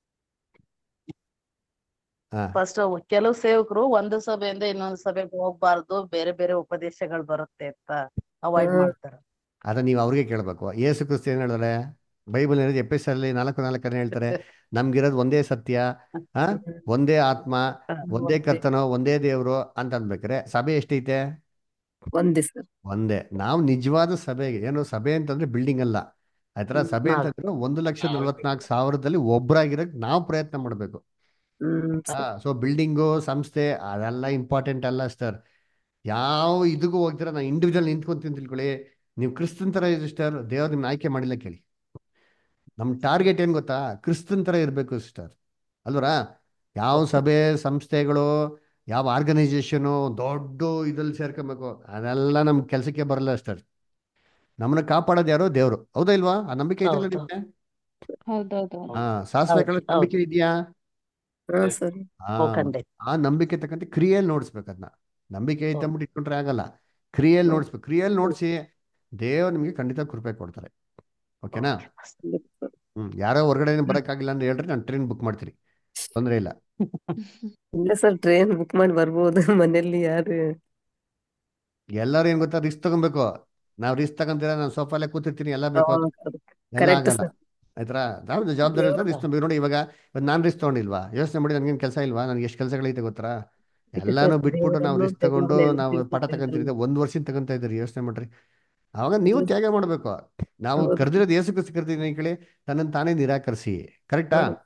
ಹಾಂ, ಫಸ್ಟ್ ಕೆಲವು ಸೇವಕರು ಒಂದು ಸಭೆಯಿಂದ ಇನ್ನೊಂದು ಸಭೆಗೆ ಹೋಗ್ಬಾರ್ದು, ಬೇರೆ ಬೇರೆ ಉಪದೇಶಗಳು ಬರುತ್ತೆ ಅಂತ ಅವಾಯ್ಡ್ ಮಾಡ್ತಾರೆ. ಅದನ್ನ ನೀವು ಅವ್ರಿಗೆ ಕೇಳಬೇಕು. ಯೇಸು ಕ್ರಿಸ್ತ ಏನು ಹೇಳಿದ್ರೆ? ಬೈಬಲ್ ಹೇಳಿದ್ರೆ ಎಫೆಸರಲ್ಲಿ 4:4 ಹೇಳ್ತಾರೆ, ನಮ್ಗಿರೋದು ಒಂದೇ ಸತ್ಯ, ಒಂದೇ ಆತ್ಮ, ಒಂದೇ ಕರ್ತನೋ, ಒಂದೇ ದೇವರು ಅಂತ ಅನ್ಬೇಕಾರೆ ಸಭೆ ಎಷ್ಟೈತೆ? ಒಂದೇ ಸರ್. ಒಂದೇ. ನಾವು ನಿಜವಾದ ಸಭೆಗೆ ಏನು, ಸಭೆ ಅಂತಂದ್ರೆ ಬಿಲ್ಡಿಂಗ್ ಅಲ್ಲ, ಆಯ್ತರ? ಸಭೆ ಅಂತಂದ್ರೆ 1,44,000ದಲ್ಲಿ ಒಬ್ಬರಾಗಿರೋಕೆ ನಾವು ಪ್ರಯತ್ನ ಮಾಡಬೇಕು. ಸೊ ಬಿಲ್ಡಿಂಗು, ಸಂಸ್ಥೆ ಅದೆಲ್ಲ ಇಂಪಾರ್ಟೆಂಟ್ ಅಲ್ಲ ಸರ್. ಯಾವ ಇದಕ್ಕೂ ಹೋಗ್ತೀರಾ, ನಾನು ಇಂಡಿವಿಜುವಲ್ ನಿಂತ್ಕೊಂತೀನಿ ತಿಳ್ಕೊಳ್ಳಿ. ನೀವು ಕ್ರಿಸ್ತನ್ ಥರ ಇದೆ ಸಿಸ್ಟರ್, ದೇವ್ರು ನಿಮ್ನ ಆಯ್ಕೆ ಮಾಡಿಲ್ಲ ಕೇಳಿ. ನಮ್ಮ ಟಾರ್ಗೆಟ್ ಏನು ಗೊತ್ತಾ? ಕ್ರಿಸ್ತನ್ ಥರ ಇರಬೇಕು ಸಿಸ್ಟರ್, ಅಲ್ವರಾ? ಯಾವ ಸಭೆ ಸಂಸ್ಥೆಗಳು, ಯಾವ ಆರ್ಗನೈಸೇಷನು ದೊಡ್ಡ ಇದ್ರಲ್ಲಿ ಸೇರ್ಕೊಬೇಕು, ಅದೆಲ್ಲ ನಮ್ಮ ಕೆಲಸಕ್ಕೆ ಬರಲ್ಲ ಸಿಸ್ಟರ್. ನಮ್ಮನ್ನ ಕಾಪಾಡೋದು ಯಾರೋ ದೇವರು, ಹೌದಾ ಇಲ್ವಾ? ಆ ನಂಬಿಕೆ ಇದೆಯಲ್ಲ ಹೌದು ನಿಮಗೆ? ಹೌದೌದು. ಸಾಸಿವೆ ಹೌದು ಕಾಳಕ್ಕೆ ಹೌದು ನಂಬಿಕೆ ಇದೆಯಾ? ಸರ್. ಆ ಖಂಡಿತ. ಆ ನಂಬಿಕೆ ತಕ್ಕಂತೆ ಕ್ರಿಯೆಯಲ್ಲಿ ನೋಡಿಸ್ಬೇಕು ಅದನ್ನ. ನಂಬಿಕೆ ಐತೆ ಅಂದ್ಬಿಟ್ಟು ಇಟ್ಕೊಂಡ್ರೆ ಆಗಲ್ಲ, ಕ್ರಿಯೆಯಲ್ಲಿ ನೋಡಿಸ್ಬೇಕು. ಕ್ರಿಯೆಯಲ್ಲಿ ನೋಡಿಸಿ ದೇವ್ರು ನಿಮಗೆ ಖಂಡಿತ ಕೃಪೆ ಕೊಡ್ತಾರೆ. ಓಕೆನಾ? ಯಾರೋ ಹೊರಗಡೆ ಬರೋಕ್ಕಾಗಿಲ್ಲ ಅಂದ್ರೆ ಹೇಳ್ರಿ, ನಾನು ಟ್ರೈನ್ ಬುಕ್ ಮಾಡ್ತೀನಿ, ತೊಂದರೆ ಇಲ್ಲ. ಇಲ್ಲ ಸರ್, ಟ್ರೈನ್ ಬುಕ್ ಮಾಡಿ ಬರ್ಬೋದು. ಮನೆಯಲ್ಲಿ ಯಾರು ಎಲ್ಲರೂ ಏನ್ ಗೊತ್ತಾ, ರಿಸ್ಕ್ ತಗೊಬೇಕು. ನಾವು ರಿಸ್ಕ್ ತಗೊಂತೀರ, ನಾನು ಸೋಫಾಲೆ ಕೂತಿರ್ತೀನಿ, ಎಲ್ಲ ಬೇಕು ಎಲ್ಲ ಕರೆಕ್ಟ್ ಆಗಲ್ಲ, ಸರ್. ಆಯ್ತಾ? ಯಾವ್ದು ಜವಾಬ್ದಾರಿ ಇರ್ತದೆ, ರಿಸ್ಕ್ ನೋಡಿ. ಇವಾಗ ನಾನು ರಿಸ್ಕ್ ತಗೊಂಡಿಲ್ವಾ? ಯೋಚನೆ ಮಾಡಿ, ನನಗೇನು ಕೆಲಸ ಇಲ್ವಾ? ನನಗೆ ಎಷ್ಟು ಕೆಲಸಗಳೈತೆ ಗೊತ್ತಾ? ಎಲ್ಲಾನು ಬಿಟ್ಬಿಟ್ಟು ನಾವು ರಿಸ್ಕ್ ತಗೊಂಡು ನಾವು ಪಾಠ ತಗೊಂತಿರಿದ್ರೆ 1 ವರ್ಷ ತಗೊಂತ ಇದ್ದೀರಿ. ಯೋಚನೆ ಮಾಡ್ರಿ. ಅವಾಗ ನೀವು ತ್ಯಾಗ ಮಾಡಬೇಕು. ನಾವು ಕರೆದಿರೋದು ಯೇಸು ಕ್ರಿಸ್ತ ಕರೆದಿದ್ದೀನಿ ಕೇಳಿ, ತನ್ನನ್ನು ತಾನೇ ನಿರಾಕರಿಸಿ. ಕರೆಕ್ಟಾ?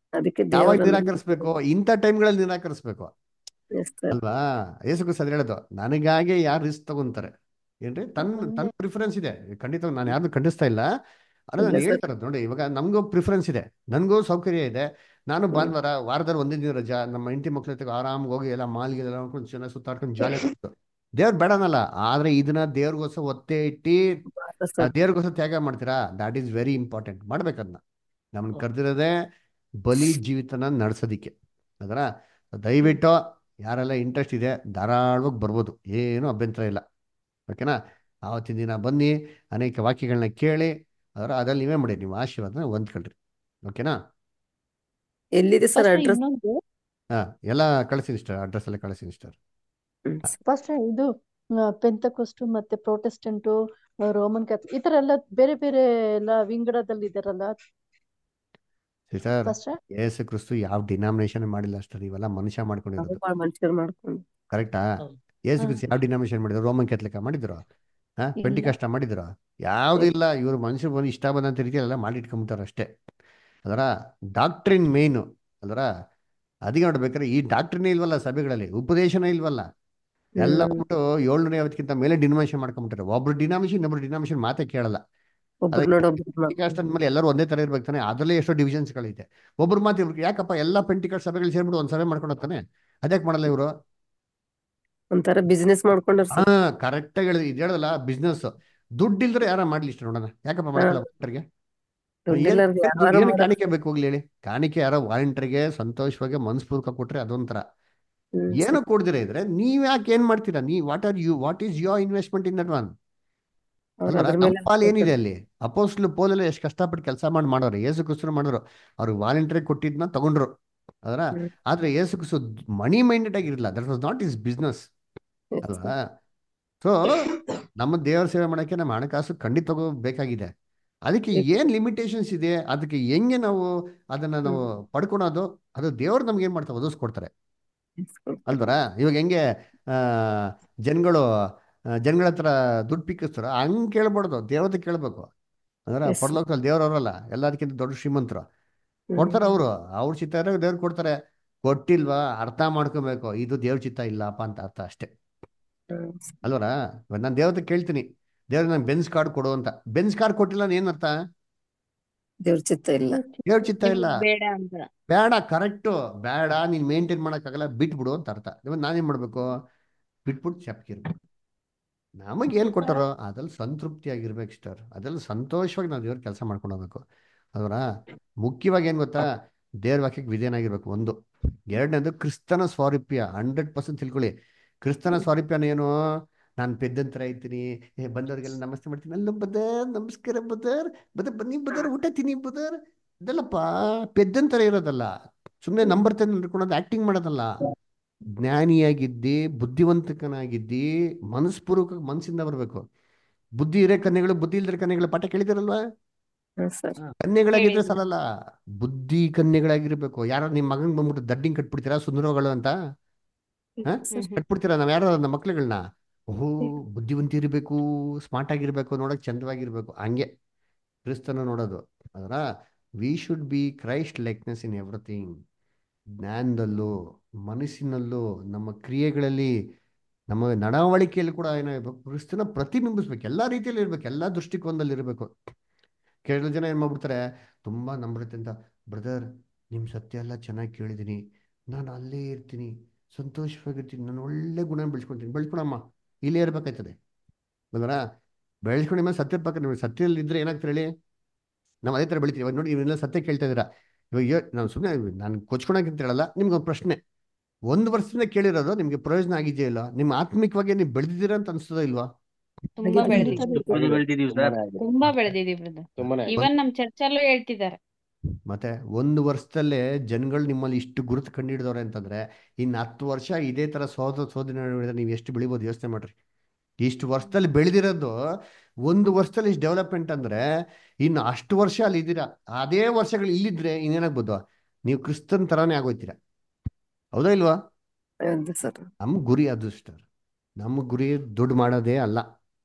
ಅದಕ್ಕೆ ಯಾವಾಗ ದೇವರನ್ನ ನಿರಾಕರಿಸ್ಬೇಕು? ಇಂಥ ಟೈಮ್ಗಳಲ್ಲಿ ನಿರಾಕರಿಸ್ಬೇಕು ಎಸ್ ಸರ್. ಅಲ್ವಾ? ಯೇಸು ಕ್ರಿಸ್ತ ಅದ್ ಹೇಳೋದು, ನನಗಾಗಿ ಯಾರು ರಿಸ್ಕ್ ತಗೊಂತಾರೆ ಏನ್ರಿ? ತನ್ನ ಪ್ರಿಫರೆನ್ಸ್ ಇದೆ. ಖಂಡಿತ ನಾನು ಯಾರನ್ನು ಖಂಡಿಸ್ತಾ ಇಲ್ಲ. ಅಲ್ಲ, ಇಲ್ಲ ನಾನು ಸರ್. ಹೇಳ್ತಾ ಇರೋದು ನೋಡಿ, ಇವಾಗ ನಮಗೂ ಪ್ರಿಫರೆನ್ಸ್ ಇದೆ, ನನಗೂ ಸೌಕರ್ಯ ಇದೆ. ನಾನು ಹ್ಮ್. ಭಾನುವಾರ ವಾರದಲ್ಲಿ ಒಂದೇ ದಿನ ರಜಾ, ನಮ್ಮ ಹೆಂಡತಿ ಮಕ್ಳ ಜೊತೆಗೆ ಆರಾಮಾಗಿ ಹೋಗಿ ಎಲ್ಲ ಮಾಲ್ಗೆ ಎಲ್ಲ ನೋಡ್ಕೊಂಡು ಚೆನ್ನಾಗಿ ಸುತ್ತಾಡ್ಕೊಂಡು ಜಾಲಿ ದೇವ್ರು ಬೇಡನಲ್ಲ. ಆದ್ರೆ ಇದನ್ನ ದೇವ್ರಿಗೋಸ್ಕರ ಒತ್ತೆ ಇಟ್ಟು ಸರ್. ದೇವ್ರಿಗೋಸ್ಕರ ತ್ಯಾಗ ಮಾಡ್ತೀರಾ? That is very important. ಮಾಡ್ಬೇಕದನ್ನ. ನಮ್ಮನ್ನ ಕರೆದಿರೋದೇ ಬಲಿ ಜೀವಿತನ ನಡೆಸೋದಿಕ್ಕೆ. ಅದರ ದಯವಿಟ್ಟು ಯಾರೆಲ್ಲ ಇಂಟ್ರೆಸ್ಟ್ ಇದೆ ಧಾರಾಳವಾಗಿ ಬರ್ಬೋದು, ಏನೂ ಅಭ್ಯಂತರ ಇಲ್ಲ. ಓಕೆನಾ? ಆವತ್ತಿನ ದಿನ ಬನ್ನಿ, ಅನೇಕ ವಾಕ್ಯಗಳನ್ನ ಕೇಳಿ, ಅದ್ರಲ್ಲಿ ನೀವೇ ಮಾಡಿ, ನೀವು ಆಶೀರ್ವಾದನ ಹೊಂದ್ಕೊಳ್ರಿ. ಓಕೆನಾ? ಎಲ್ಲಿದೆ ಸರ್ ಫಸ್ಟ್ ಅಡ್ರೆಸ್? ಇನ್ನೊಂದು ಹಾ, ಎಲ್ಲ ಕಳಿಸ್ತೀನಿ ಸರ್, ಅಡ್ರೆಸ್ ಎಲ್ಲ ಕಳಿಸ್ತೀನಿ ಸರ್. ಫಸ್ಟ್ ಇದು ಪೆಂತಕೋಸ್ಟ್ ಮತ್ತೆ ಪ್ರೊಟೆಸ್ಟೆಂಟು, ರೋಮನ್ ಕ್ಯಾಥಲಿಕ್ ಈ ತರ ಎಲ್ಲ ಬೇರೆ ಬೇರೆ ಎಲ್ಲ ವಿಂಗಡದಲ್ಲಿ ಇದಾರಲ್ಲ ಸರ್, ಫಸ್ಟ್. ಯೇಸು ಕ್ರಿಸ್ತು ಯಾವ ಡಿನಾಮಿನೇಷನ್ ಮಾಡಿಲ್ಲ ಅಷ್ಟೇ, ಇವೆಲ್ಲ ಮನುಷ್ಯ ಮಾಡ್ಕೊಂಡಿರೋದು. ಮನುಷ್ಯರು ಮಾಡ್ಕೊಂಡು. ಕರೆಕ್ಟಾ? ಯೇಸು ಕ್ರಿಸ್ತು ಯಾವ ಡಿನಾಮಿನೇಷನ್ ಮಾಡಿದ್ರು? ರೋಮನ್ ಕ್ಯಾಥಲಿಕ್ ಮಾಡಿದ್ರು? ಪೆಂಟಿ ಕಷ್ಟ ಮಾಡಿದ್ರು? ಯಾವುದೂ ಇಲ್ಲ. ಇವರು ಮನುಷ್ಯರು ಬಂದು ಇಷ್ಟ ಬಂದಂತ ರೀತಿಯಲ್ಲೆಲ್ಲ ಮಾಡಿಟ್ಕೊಂಬಿಟ್ಟಾರೆ ಅಷ್ಟೇ. ಅದರ ಡಾಕ್ಟ್ರಿನ್ ಮೇಯ್ನು. ಅದರ ಅದಕ್ಕೆ ನೋಡ್ಬೇಕಾದ್ರೆ ಈ ಡಾಕ್ಟ್ರಿನೇ ಇಲ್ವಲ್ಲ ಸಭೆಗಳಲ್ಲಿ, ಉಪದೇಶನೇ ಇಲ್ವಲ್ಲ. ಎಲ್ಲ ಬಿಟ್ಟು 750ಕ್ಕಿಂತ ಮೇಲೆ ಡಿನಾಮಿನೇಷನ್ ಮಾಡ್ಕೊಂಬಿಟ್ಟಾರೆ. ಒಬ್ರು ಡಿನಾಮಿನೇಷನ್ ಇನ್ನೊಬ್ರು ಡಿನಾಮಿನೇಷನ್ ಮಾತೇ ಕೇಳಲ್ಲ. ಒಬ್ರು ನೋಡೊಬ್ರು ಕಾಸ್ಟ್ ಅಂದ್ಮೇಲೆ ಎಲ್ಲರೂ ಒಂದೇ ತರ ಇರ್ಬೇಕು ತಾನೆ. ಅದರಲ್ಲೇ ಎಷ್ಟೋ ಡಿವಿಷನ್ಸ್ಗಳಿದೆ. ಒಬ್ರು ಮಾತು ಇರ್ಬೇಕು. ಯಾಕಪ್ಪ ಎಲ್ಲ ಪೆಂಟಿಕಾಸ್ಟ್ ಸಭೆಗಳು ಸೇರ್ಬಿಟ್ಟು ಒಂದ್ ಸಭೆ ಮಾಡ್ಕೊಂಡು ಹೋಗ್ತಾನೆ, ಅದ್ಯಾಕೆ ಮಾಡಲ್ಲ ಇವರು? ಒಂಥರ ಬಿಸ್ನೆಸ್ ಮಾಡ್ಕೊಂಡ್ರ ಹಾ, ಸರ್. ಕರೆಕ್ಟ್ ಆಗಿ ಇದು ಹೇಳಲ್ಲ, ಬಿಸ್ನೆಸ್. ದುಡ್ಡು ಇಲ್ದ್ರೆ ಯಾರ ಮಾಡ್ಲಿ ಇಷ್ಟ ನೋಡೋಣ. ಯಾಕಪ್ಪ ಮಾಡ್ಕೊಳ್ಳೋ ವಾಲಂಟರ್ಗೆ? ಏನ್ ದುಡ್ಡಿಲ್ಲಾರ್ದು ಯಾರು ಏನು ಮಾಡಲ್ಲ. ಕಾಣಿಕೆ ಬೇಕು ಹೋಗ್ಲಿ ಹೇಳಿ? ಕಾಣಿಕೆ ಯಾರೋ ವಾಲಂಟರ್ಗೆ ಸಂತೋಷವಾಗಿ ಮನಸ್ಪೂರ್ವಕ ಕೊಟ್ರೆ ಅದೊಂಥರ. ಏನು ಸರ್. ಕೊಡ್ದಿರ ಇದ್ರೆ ನೀವ್ ಯಾಕೆ ಏನ್ ಮಾಡ್ತೀರಾ? What is your investment in that one? ಅವ್ರು ಅಲ್ವರ? ಅದ್ರ ನಮ್ಮ ಮೇಲೆ ಪಾಲ್ ಏನಿದೆ ಅಲ್ಲಿ? ಅಪೋಸ್ಟ್ಲು ಪೌಲೆಲ್ಲ ಎಷ್ಟು ಕಷ್ಟಪಟ್ಟು ಕೆಲಸ ಮಾಡೋರು, ಯೇಸು ಕ್ರಿಸ್ತರು ಮಾಡೋರು. ಅವ್ರಿಗೆ ವಾಲಂಟರಿ ಕೊಟ್ಟಿದ್ನ ತಗೊಂಡ್ರು. ಅದರ ಆದ್ರೆ ಯೇಸು ಕ್ರಿಸ್ತು ಮನಿ ಮೈಂಡೆಡ್ ಆಗಿರಲಿಲ್ಲ. That was not his business ಅಲ್ವಾ? ಸೊ ನಮ್ಮ ದೇವರ ಸೇವೆ ಮಾಡೋಕ್ಕೆ ನಮ್ಮ ಹಣಕಾಸು ಖಂಡಿತ ಬೇಕಾಗಿದೆ. ಅದಕ್ಕೆ ಏನ್ ಲಿಮಿಟೇಷನ್ಸ್ ಇದೆ, ಅದಕ್ಕೆ ಹೆಂಗೆ ನಾವು ಅದನ್ನ ನಾವು ಪಡ್ಕೊಳೋದು, ಅದು ದೇವ್ರು ನಮ್ಗೆ ಏನ್ ಮಾಡ್ತಾರೆ? ಒದಗಿಸ್ಕೊಡ್ತಾರೆ ಅಲ್ವರ? ಇವಾಗ ಹೆಂಗೆ ಆ ಜನಗಳ ಹತ್ರ ದುಡ್ಡು ಪಿಕ್ಕಿಸ್ತಾರ, ಹಂಗ್ ಕೇಳ್ಬಾರ್ದು, ದೇವತೆ ಕೇಳ್ಬೇಕು. ಅಂದ್ರೆ ಪರಲೋಕದಲ್ಲಿ ದೇವ್ರವ್ರಲ್ಲ, ಎಲ್ಲದಕ್ಕಿಂತ ದೊಡ್ಡ ಶ್ರೀಮಂತರು. ಕೊಡ್ತಾರೆ ಅವರು, ಅವ್ರ ಚಿತ್ತ ಇರೋ ದೇವ್ರು ಕೊಡ್ತಾರೆ. ಕೊಟ್ಟಿಲ್ವಾ ಅರ್ಥ ಮಾಡ್ಕೋಬೇಕು, ಇದು ದೇವ್ರ ಚಿತ್ತ ಇಲ್ಲಪ್ಪ ಅಂತ ಅರ್ಥ ಅಷ್ಟೇ ಅಲ್ವರ? ನಾನು ದೇವತೆ ಕೇಳ್ತೀನಿ, ದೇವ್ರ ನಾನು ಬೆನ್ಸ್ ಕಾರ್ಡ್ ಕೊಡು ಅಂತ. ಬೆನ್ಸ್ ಕಾರ್ಡ್ ಕೊಟ್ಟಿಲ್ಲ ಏನ್ ಅರ್ಥ? ದೇವ್ರ ಚಿತ್ತ ಇಲ್ಲ, ದೇವ್ರ ಚಿತ್ತ ಇಲ್ಲ, ಬೇಡ ಅಂತ. ಬೇಡ. ಕರೆಕ್ಟು, ಬೇಡ, ನೀನ್ ಮೇಂಟೈನ್ ಮಾಡಕ್ಕಾಗಲ್ಲ, ಬಿಟ್ಬಿಡು ಅಂತ ಅರ್ಥ. ಇವಾಗ ನಾನೇನ್ ಮಾಡ್ಬೇಕು? ಬಿಟ್ಬಿಟ್ಟು ಚಪ್ಕಿರ್ಬೇಕು. ನಮಗೆ ಏನ್ ಕೊಟ್ಟಾರೋ ಅದ್ರಲ್ಲಿ ಸಂತೃಪ್ತಿ ಆಗಿರ್ಬೇಕು ಸ್ಟಾರ್. ಅದ್ರಲ್ಲಿ ಸಂತೋಷವಾಗಿ ನಾವು ದೇವ್ರ ಕೆಲಸ ಮಾಡ್ಕೊಂಡು ಹೋಗ್ಬೇಕು. ಅದರ ಮುಖ್ಯವಾಗಿ ಏನ್ ಗೊತ್ತಾ? ದೇವ್ರ ವಾಕ್ಯಕ್ಕೆ ವಿಧೇಯನಾಗಿರ್ಬೇಕು ಒಂದು. ಎರಡನೇದು ಕ್ರಿಸ್ತನ ಸ್ವಾರೂಪ್ಯ 100% ತಿಳ್ಕೊಳ್ಳಿ. ಕ್ರಿಸ್ತನ ಸ್ವಾರೂಪ್ಯನ ಏನು? ನಾನು ಪೆದ್ದಂತರ ಇರ್ತೀನಿ, ಬಂದವ್ರಿಗೆಲ್ಲ ನಮಸ್ತೆ ಮಾಡ್ತೀನಿ, ಅಲ್ಲ ಬದರ್ ನಮಸ್ಕಾರ ಬದರ್, ಬನ್ನಿ ಬದರ್, ಊಟ ತಿನ್ನಿ ಬದರ್. ಇದೆಲ್ಲಪ್ಪ ಪೆದ್ದಂತರ ಇರೋದಲ್ಲ. ಸುಮ್ಮನೆ ನಂಬರ್ತೇನೆ ನಡ್ಕೊಳೋದು, ಆಕ್ಟಿಂಗ್ ಮಾಡೋದಲ್ಲ. ಜ್ಞಾನಿಯಾಗಿದ್ದಿ, ಬುದ್ಧಿವಂತಕನಾಗಿದ್ದಿ, ಮನಸ್ಪೂರ್ವಕ ಮನಸ್ಸಿಂದ ಬರಬೇಕು. ಬುದ್ಧಿ ಇರೋ ಕನ್ಯೆಗಳು, ಬುದ್ಧಿ ಇಲ್ದಿರೋ ಕನ್ಯೆಗಳು ಪಾಠ ಕೇಳಿದಿರಲ್ವಾ? ಸರ್. ಕನ್ಯೆಗಳಾಗಿದ್ರೆ ಹೇಳಿದ್ರು. ಸಾಲಲ್ಲ, ಬುದ್ಧಿ ಕನ್ಯೆಗಳಾಗಿರ್ಬೇಕು. ಯಾರೋ ನಿಮ್ಮ ಮಗನ್ ಬಂದ್ಬಿಟ್ಟು ದಡ್ಡಿಂಗ್ ಕಟ್ಬಿಡ್ತೀರಾ ಸುಂದರಗಳು ಅಂತ? ಕಟ್ಬಿಡ್ತೀರಾ? ನಾವ್ ಯಾರೋ ನಮ್ಮ ಮಕ್ಳುಗಳನ್ನ ಓಹೋ ಬುದ್ಧಿವಂತ ಇರಬೇಕು, ಸ್ಮಾರ್ಟ್ ಆಗಿರ್ಬೇಕು, ನೋಡಕ್ ಚಂದವಾಗಿರ್ಬೇಕು, ಹಂಗೆ ಕ್ರಿಸ್ತನ ನೋಡೋದು. ಅದರ we should be Christ likeness in everything. ಜ್ಞಾನದಲ್ಲೂ, ಮನಸ್ಸಿನಲ್ಲೂ, ನಮ್ಮ ಕ್ರಿಯೆಗಳಲ್ಲಿ, ನಮ್ಮ ನಡವಳಿಕೆಯಲ್ಲಿ ಕೂಡ ಏನಾಗಬೇಕು? ಕ್ರಿಸ್ತನ ಪ್ರತಿಬಿಂಬಿಸ್ಬೇಕು. ಎಲ್ಲಾ ರೀತಿಯಲ್ಲಿ ಇರ್ಬೇಕು, ಎಲ್ಲಾ ದೃಷ್ಟಿಕೋನದಲ್ಲಿ ಇರಬೇಕು. ಕೆಲವು ಜನ ಏನ್ ಮಾಡ್ಬಿಡ್ತಾರೆ, ತುಂಬಾ ನಂಬಿರುತ್ತೆ ಅಂತ, ಬ್ರದರ್ ನಿಮ್ ಸತ್ಯ ಎಲ್ಲ ಚೆನ್ನಾಗಿ ಕೇಳಿದೀನಿ, ನಾನು ಅಲ್ಲೇ ಇರ್ತೀನಿ, ಸಂತೋಷವಾಗಿರ್ತೀನಿ, ನಾನು ಒಳ್ಳೆ ಗುಣ ಬೆಳೆಸ್ಕೊಂತೀನಿ. ಬೆಳೆಸ್ಕೊಳಮ್ಮ, ಇಲ್ಲೇ ಇರ್ಬೇಕಾಯ್ತದೆ ಬಂದ್ರ. ಬೆಳೆಸ್ಕೊಂಡು ಮೇಲೆ ಸತ್ಯದ ಪಕ್ಕ, ನಿಮ್ಗೆ ಸತ್ಯದಲ್ಲಿ ಇದ್ರೆ ಏನಾಗ್ತಾರೆ ಹೇಳಿ? ನಾವು ಅದೇ ತರ ಬೆಳಿತೀವಿ. ಇವಾಗ ನೋಡಿ, ಇವೆಲ್ಲ ಸತ್ಯ ಕೇಳ್ತಾ ಇದ್ದೀರಾ. ಇವಾಗ ನಾವು ಸುಮ್ಮನೆ ನಾನು ಕೊಚ್ಕೊಳಕ್ಕೆ ಹೇಳಲ್ಲ. ನಿಮ್ಗೊಂದು ಪ್ರಶ್ನೆ, 1 ವರ್ಷದಿಂದ ಕೇಳಿರೋದು ನಿಮ್ಗೆ ಪ್ರಯೋಜನ ಆಗಿದೆಯಾ ಇಲ್ಲ? ನಿಮ್ಮ ಆತ್ಮಿಕವಾಗಿ ನೀವು ಬೆಳೆದಿದ್ದೀರಾ ಅಂತ ಅನ್ಸ್ತದ ಇಲ್ವಾ? ತುಂಬಾ ಬೆಳೆದಿದ್ದೀವಿ, ಖಂಡಿತ ಬೆಳೆದಿದ್ದೀವಿ ಸರ್. ತುಂಬಾ ಬೆಳೆದಿದ್ದೀವಿ ಬ್ರದರ್. ತುಂಬಾನೇ. ಇವನ್ ನಮ್ ಚರ್ಚಲ್ಲೂ ಹೇಳ್ತಿದ್ದಾರೆ. ಮತ್ತೆ 1 ವರ್ಷದಲ್ಲೇ ಜನಗಳು ನಿಮ್ಮಲ್ಲಿ ಇಷ್ಟು ಗುರುತು ಕಂಡಿಡಿದವ್ರೆ ಅಂತಂದ್ರೆ, ಇನ್ನು 10 ವರ್ಷ ಇದೇ ತರ ಸೋದನೆ ನೋಡಿದ್ರೆ ನೀವು ಎಷ್ಟು ಬೆಳಿಬೋದು ಯೋಚನೆ ಮಾಡ್ರಿ. ಇಷ್ಟು ವರ್ಷದಲ್ಲಿ ಬೆಳೆದಿರೋದು, 1 ವರ್ಷದಲ್ಲಿ ಇಷ್ಟು ಡೆವಲಪ್ಮೆಂಟ್ ಅಂದ್ರೆ, ಇನ್ನು ಅಷ್ಟು ವರ್ಷ ಅಲ್ಲಿ ಇದ್ದೀರಾ. ಅದೇ ವರ್ಷಗಳು ಇಲ್ಲಿದ್ರೆ ಇನ್ನೇನಾಗ್ಬೋದು? ನೀವು ಕ್ರಿಸ್ತನ್ ತರಾನೇ ಆಗೋಯ್ತೀರಾ. ಹೌದಾ ಇಲ್ವಾ? ಹೌದು ಸರ್. ನಮ್ಮ ಗುರಿ ಅದು ಸ್ಟಾರ್. ನಮ್ಮ ಗುರಿ ದುಡ್ಡು ಮಾಡೋದೇ ಅಲ್ಲ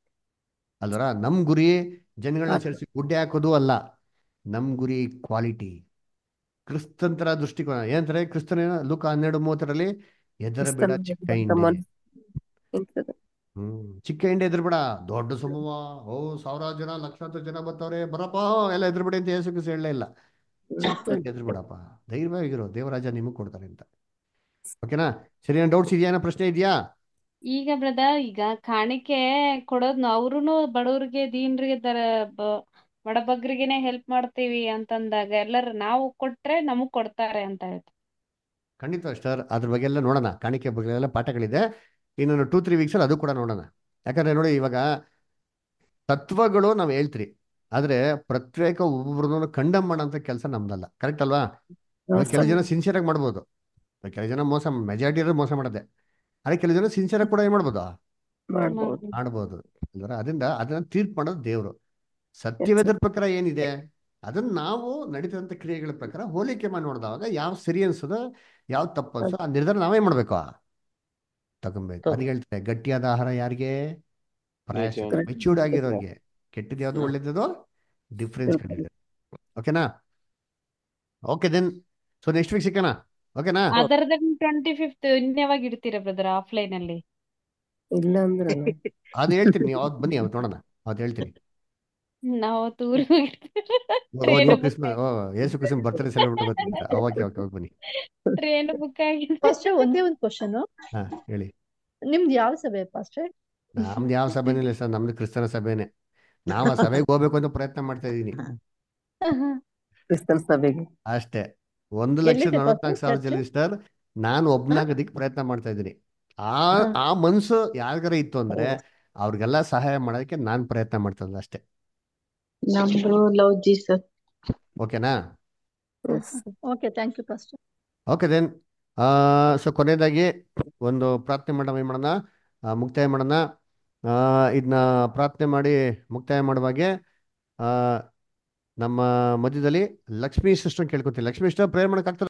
ಅಲ್ವರ? ನಮ್ಮ ಗುರಿ ಜನಗಳನ್ನ ಸೇರಿಸಿ ಗುಡ್ಡೆ ಹಾಕೋದು ಅಲ್ಲ. ನಮ್ಮ ಗುರಿ ಕ್ವಾಲಿಟಿ. ಕ್ರಿಸ್ತಂತರ ದೃಷ್ಟಿಕೋನ ಏನಂತಾರೆ ಕ್ರಿಸ್ತನ ಲೂಕ 12:30 ಹೆದರಬೇಡ ಕ್ರಿಸ್ತನ ಚಿಕ್ಕ ಅಂತ ಹಿಂಡೆ. ಮನಸ್ಸು ನಿಂತದೆ. ಚಿಕ್ಕ ಹಿಂಡೆ ಹೆದರ್ಬೇಡ, ದೊಡ್ಡ ಸಮೂಹ, ಓ ಸಾವಿರಾರು ಜನ ಲಕ್ಷಾಂತರ ಜನ ಬರ್ತಾವ್ರೆ ಬರಪ್ಪ ಎಲ್ಲ ಹೆದರ್ಬೇಡಿ ಅಂತ ಯೇಸು ಕ್ರಿಸ್ತ ಹೇಳಲೇ ಇಲ್ಲ. ಚಿಕ್ಕ ಹಿಂಡೆ ಹೆದರ್ಬೇಡಪ್ಪ, ಧೈರ್ಯವಾಗಿರೋ, ದೇವರಾಜ ನಿಮಗೆ ಕೊಡ್ತಾರೆ ಅಂತ. ಓಕೆನಾ? ಸರಿ, ಏನ್ ಡೌಟ್ಸ್ ಇದೆಯಾ, ಏನೋ ಪ್ರಶ್ನೆ ಇದೆಯಾ? ಈಗ ಬ್ರದರ್, ಈಗ ಕಾಣಿಕೆ ಕೊಡೋದ್ ಅವ್ರುನು ಬಡವ್ರಿಗೆ ದೀನ್ರಿಗೆ ಬಡಬಗ್ರಿಗೆನೆ ಹೆಲ್ಪ್ ಮಾಡ್ತೀವಿ ಅಂತಂದಾಗ ಎಲ್ಲರೂ ನಾವು ಕೊಟ್ರೆ ನಮಗ್ ಕೊಡ್ತಾರೆ ಅಂತ ಹೇಳ್ತಾರೆ. ಖಂಡಿತ ಸರ್, ಅದ್ರ ಬಗ್ಗೆ ಎಲ್ಲ ನೋಡೋಣ. ಕಾಣಿಕೆ ಬಗ್ಗೆ ಎಲ್ಲ ಪಾಠಗಳಿದೆ. ಇನ್ನೊಂದು 2-3 ವೀಕ್ಸಲ್ಲಿ ಅದು ಕೂಡ ನೋಡೋಣ. ಯಾಕಂದ್ರೆ ನೋಡಿ, ಇವಾಗ ತತ್ವಗಳು ನಾವು ಹೇಳ್ತೀರಿ, ಆದ್ರೆ ಪ್ರತ್ಯೇಕ ಒಬ್ಬೊಬ್ರನ್ನ ಕಂಡಮ್ ಮಾಡೋಂಥ ಕೆಲಸ ನಮ್ದಲ್ಲ. ಕರೆಕ್ಟ್ ಅಲ್ವಾ? ಇವಾಗ ಕೆಲವು ಜನ ಸಿನ್ಸಿಯರ್ ಆಗಿ ಮಾಡ್ಬೋದು, ಕೆಲವು ಜನ ಮೋಸ, ಮೆಜಾರಿಟಿ ಇರೋದು ಮೋಸ ಮಾಡೋದೆ. ಆದ್ರೆ ಕೆಲವು ಜನ ಸಿನ್ಸಿಯರ್ ಆಗಿ ಕೂಡ ಏನ್ ಮಾಡ್ಬೋದು, ಮಾಡ್ಬೋದು. ಆಡ್ಬೋದು ಅಲ್ವರ. ಅದರಿಂದ ಅದನ್ನ ತೀರ್ಪು ಮಾಡೋದು ದೇವರು. Yes, ಸತ್ಯವೇದರ sir. ಪ್ರಕಾರ ಏನಿದೆ ಅದನ್ನ ನಾವು ನಡೀತಿದಂಥ ಕ್ರಿಯೆಗಳ ಪ್ರಕಾರ ಹೋಲಿಕೆ ಮಾಡಿ ನೋಡಿದಾಗ ಯಾವ ಸರಿ ಅನ್ಸೋದು, ಯಾವ ತಪ್ಪು ಅನ್ಸೋ ಆ ನಿರ್ಧಾರ ನಾವೇ ಮಾಡ್ಬೇಕು, ತಗೊಬೇಕು. ಅದಕ್ಕೆ ಹೇಳ್ತಾರೆ, ಗಟ್ಟಿಯಾದ ಆಹಾರ ಯಾರಿಗೆ? ಪ್ರಾಯಶ್ಚಿತ್ತ, ನೀತಿವಂತ. ಮೆಚ್ಯೂರ್ಡ್ ಆಗಿರೋರಿಗೆ. ಕೆಟ್ಟದ್ದು ಯಾವುದು ಒಳ್ಳೇದು ಡಿಫ್ರೆನ್ಸ್ ಕಂಡಿದೆ. ಓಕೆನಾ? Okay then, so next week ಸಿಕ್ಕನಾ? ಓಕೆನಾ? ಅದರದ 25th ಇನ್ಯಾವಾಗ ಇಡ್ತೀರಾ ಬ್ರದರ್ ಆಫ್ಲೈನ್ ಅಲ್ಲಿ? ಇಲ್ಲ ಅಂದ್ರಲ್ಲ. ಅದು ಹೇಳ್ತೀನಿ, ನೀವು ಅವತ್ತು ಬನ್ನಿ, ಅವತ್ತು ನೋಡೋಣ, ಅವತ್ತು ಹೇಳ್ತೀನಿ. ನಾವು ಟೂರ್ ಓ ಟ್ರೈನ್ ನೀವು ಬುಕ್ ಕ್ರಿಸ್ಮಸ್, ಓ ಯೇಸು ಕ್ರಿಸ್ಮಸ್ ಬರ್ತಾರೆ ಸೆಲೆಬ್ರೇಟ್ ಗೊತ್ತಿಲ್ಲ. ಓಕೆ ಓಕೆ ಓಕೆ, ಬನ್ನಿ. ಟ್ರೈನ್ ಬುಕ್ ಆಗಿದೆ. ಪಾಸ್ಟ್ರೆ ಒಂದೇ ಒಂದು ಕ್ವಶನ್, ಹಾ ಹೇಳಿ. ನಿಮ್ದು ಯಾವ ಸಭೆ ಪಾಸ್ಟ್ರೆ? ನಮ್ದು ಯಾವ ಸಭೆನೂ ಇಲ್ಲ ಸರ್, ನಮ್ದು ಕ್ರಿಸ್ತನ ಸಭೆನೇ. ನಾವು ಆ ಸಭೆಗೆ ಹೋಗ್ಬೇಕು ಅಂತ ಪ್ರಯತ್ನ ಮಾಡ್ತಾ ಇದೀನಿ ಕ್ರಿಸ್ತನ್ ಸಭೆಗೆ. ಅಷ್ಟೇ. ಎಲ್ಲಿದೆ ಪಾಸ್ಟ್ರೆ 1,44,000 ಚರ್ಚ್? ಜಲಿಸ್ಟರ್ ನಾನು ಒಬ್ನಾಗೋದಿಕ್ಕೆ ಪ್ರಯತ್ನ ಮಾಡ್ತಾ ಇದ್ದೀನಿ. ಆ ಆ ಮನ್ಸು ಯಾರಿಗಾರ ಇತ್ತು ಅಂದ್ರೆ ಅವ್ರಿಗೆಲ್ಲ ಸಹಾಯ ಮಾಡೋದಕ್ಕೆ ನಾನು ಪ್ರಯತ್ನ ಮಾಡ್ತಾ ಇದ್ದೆ ಅಷ್ಟೇ. ನಮ್ದು ಲವ್ ಜೀಸಸ್. ಓಕೆನಾ? Yes, sir. Okay, thank you pastor. Okay then, so ಕೊನೆಯದಾಗಿ ಒಂದು ಪ್ರಾರ್ಥನೆ ಮಾಡೋಣ, ಏನು ಮಾಡೋಣ, ಮುಕ್ತಾಯ ಮಾಡೋಣ. ಇದನ್ನ ಪ್ರಾರ್ಥನೆ ಮಾಡಿ ಮುಕ್ತಾಯ ಮಾಡುವಾಗೆ ನಮ್ಮ ಮಧ್ಯದಲ್ಲಿ ಲಕ್ಷ್ಮೀ ಸಿಸ್ಟರ್ ಕೇಳ್ಕೊತೀನಿ. Lakshmi sister prayer ಮಾಡೋಕ್ಕಾಗ್ತದೆ?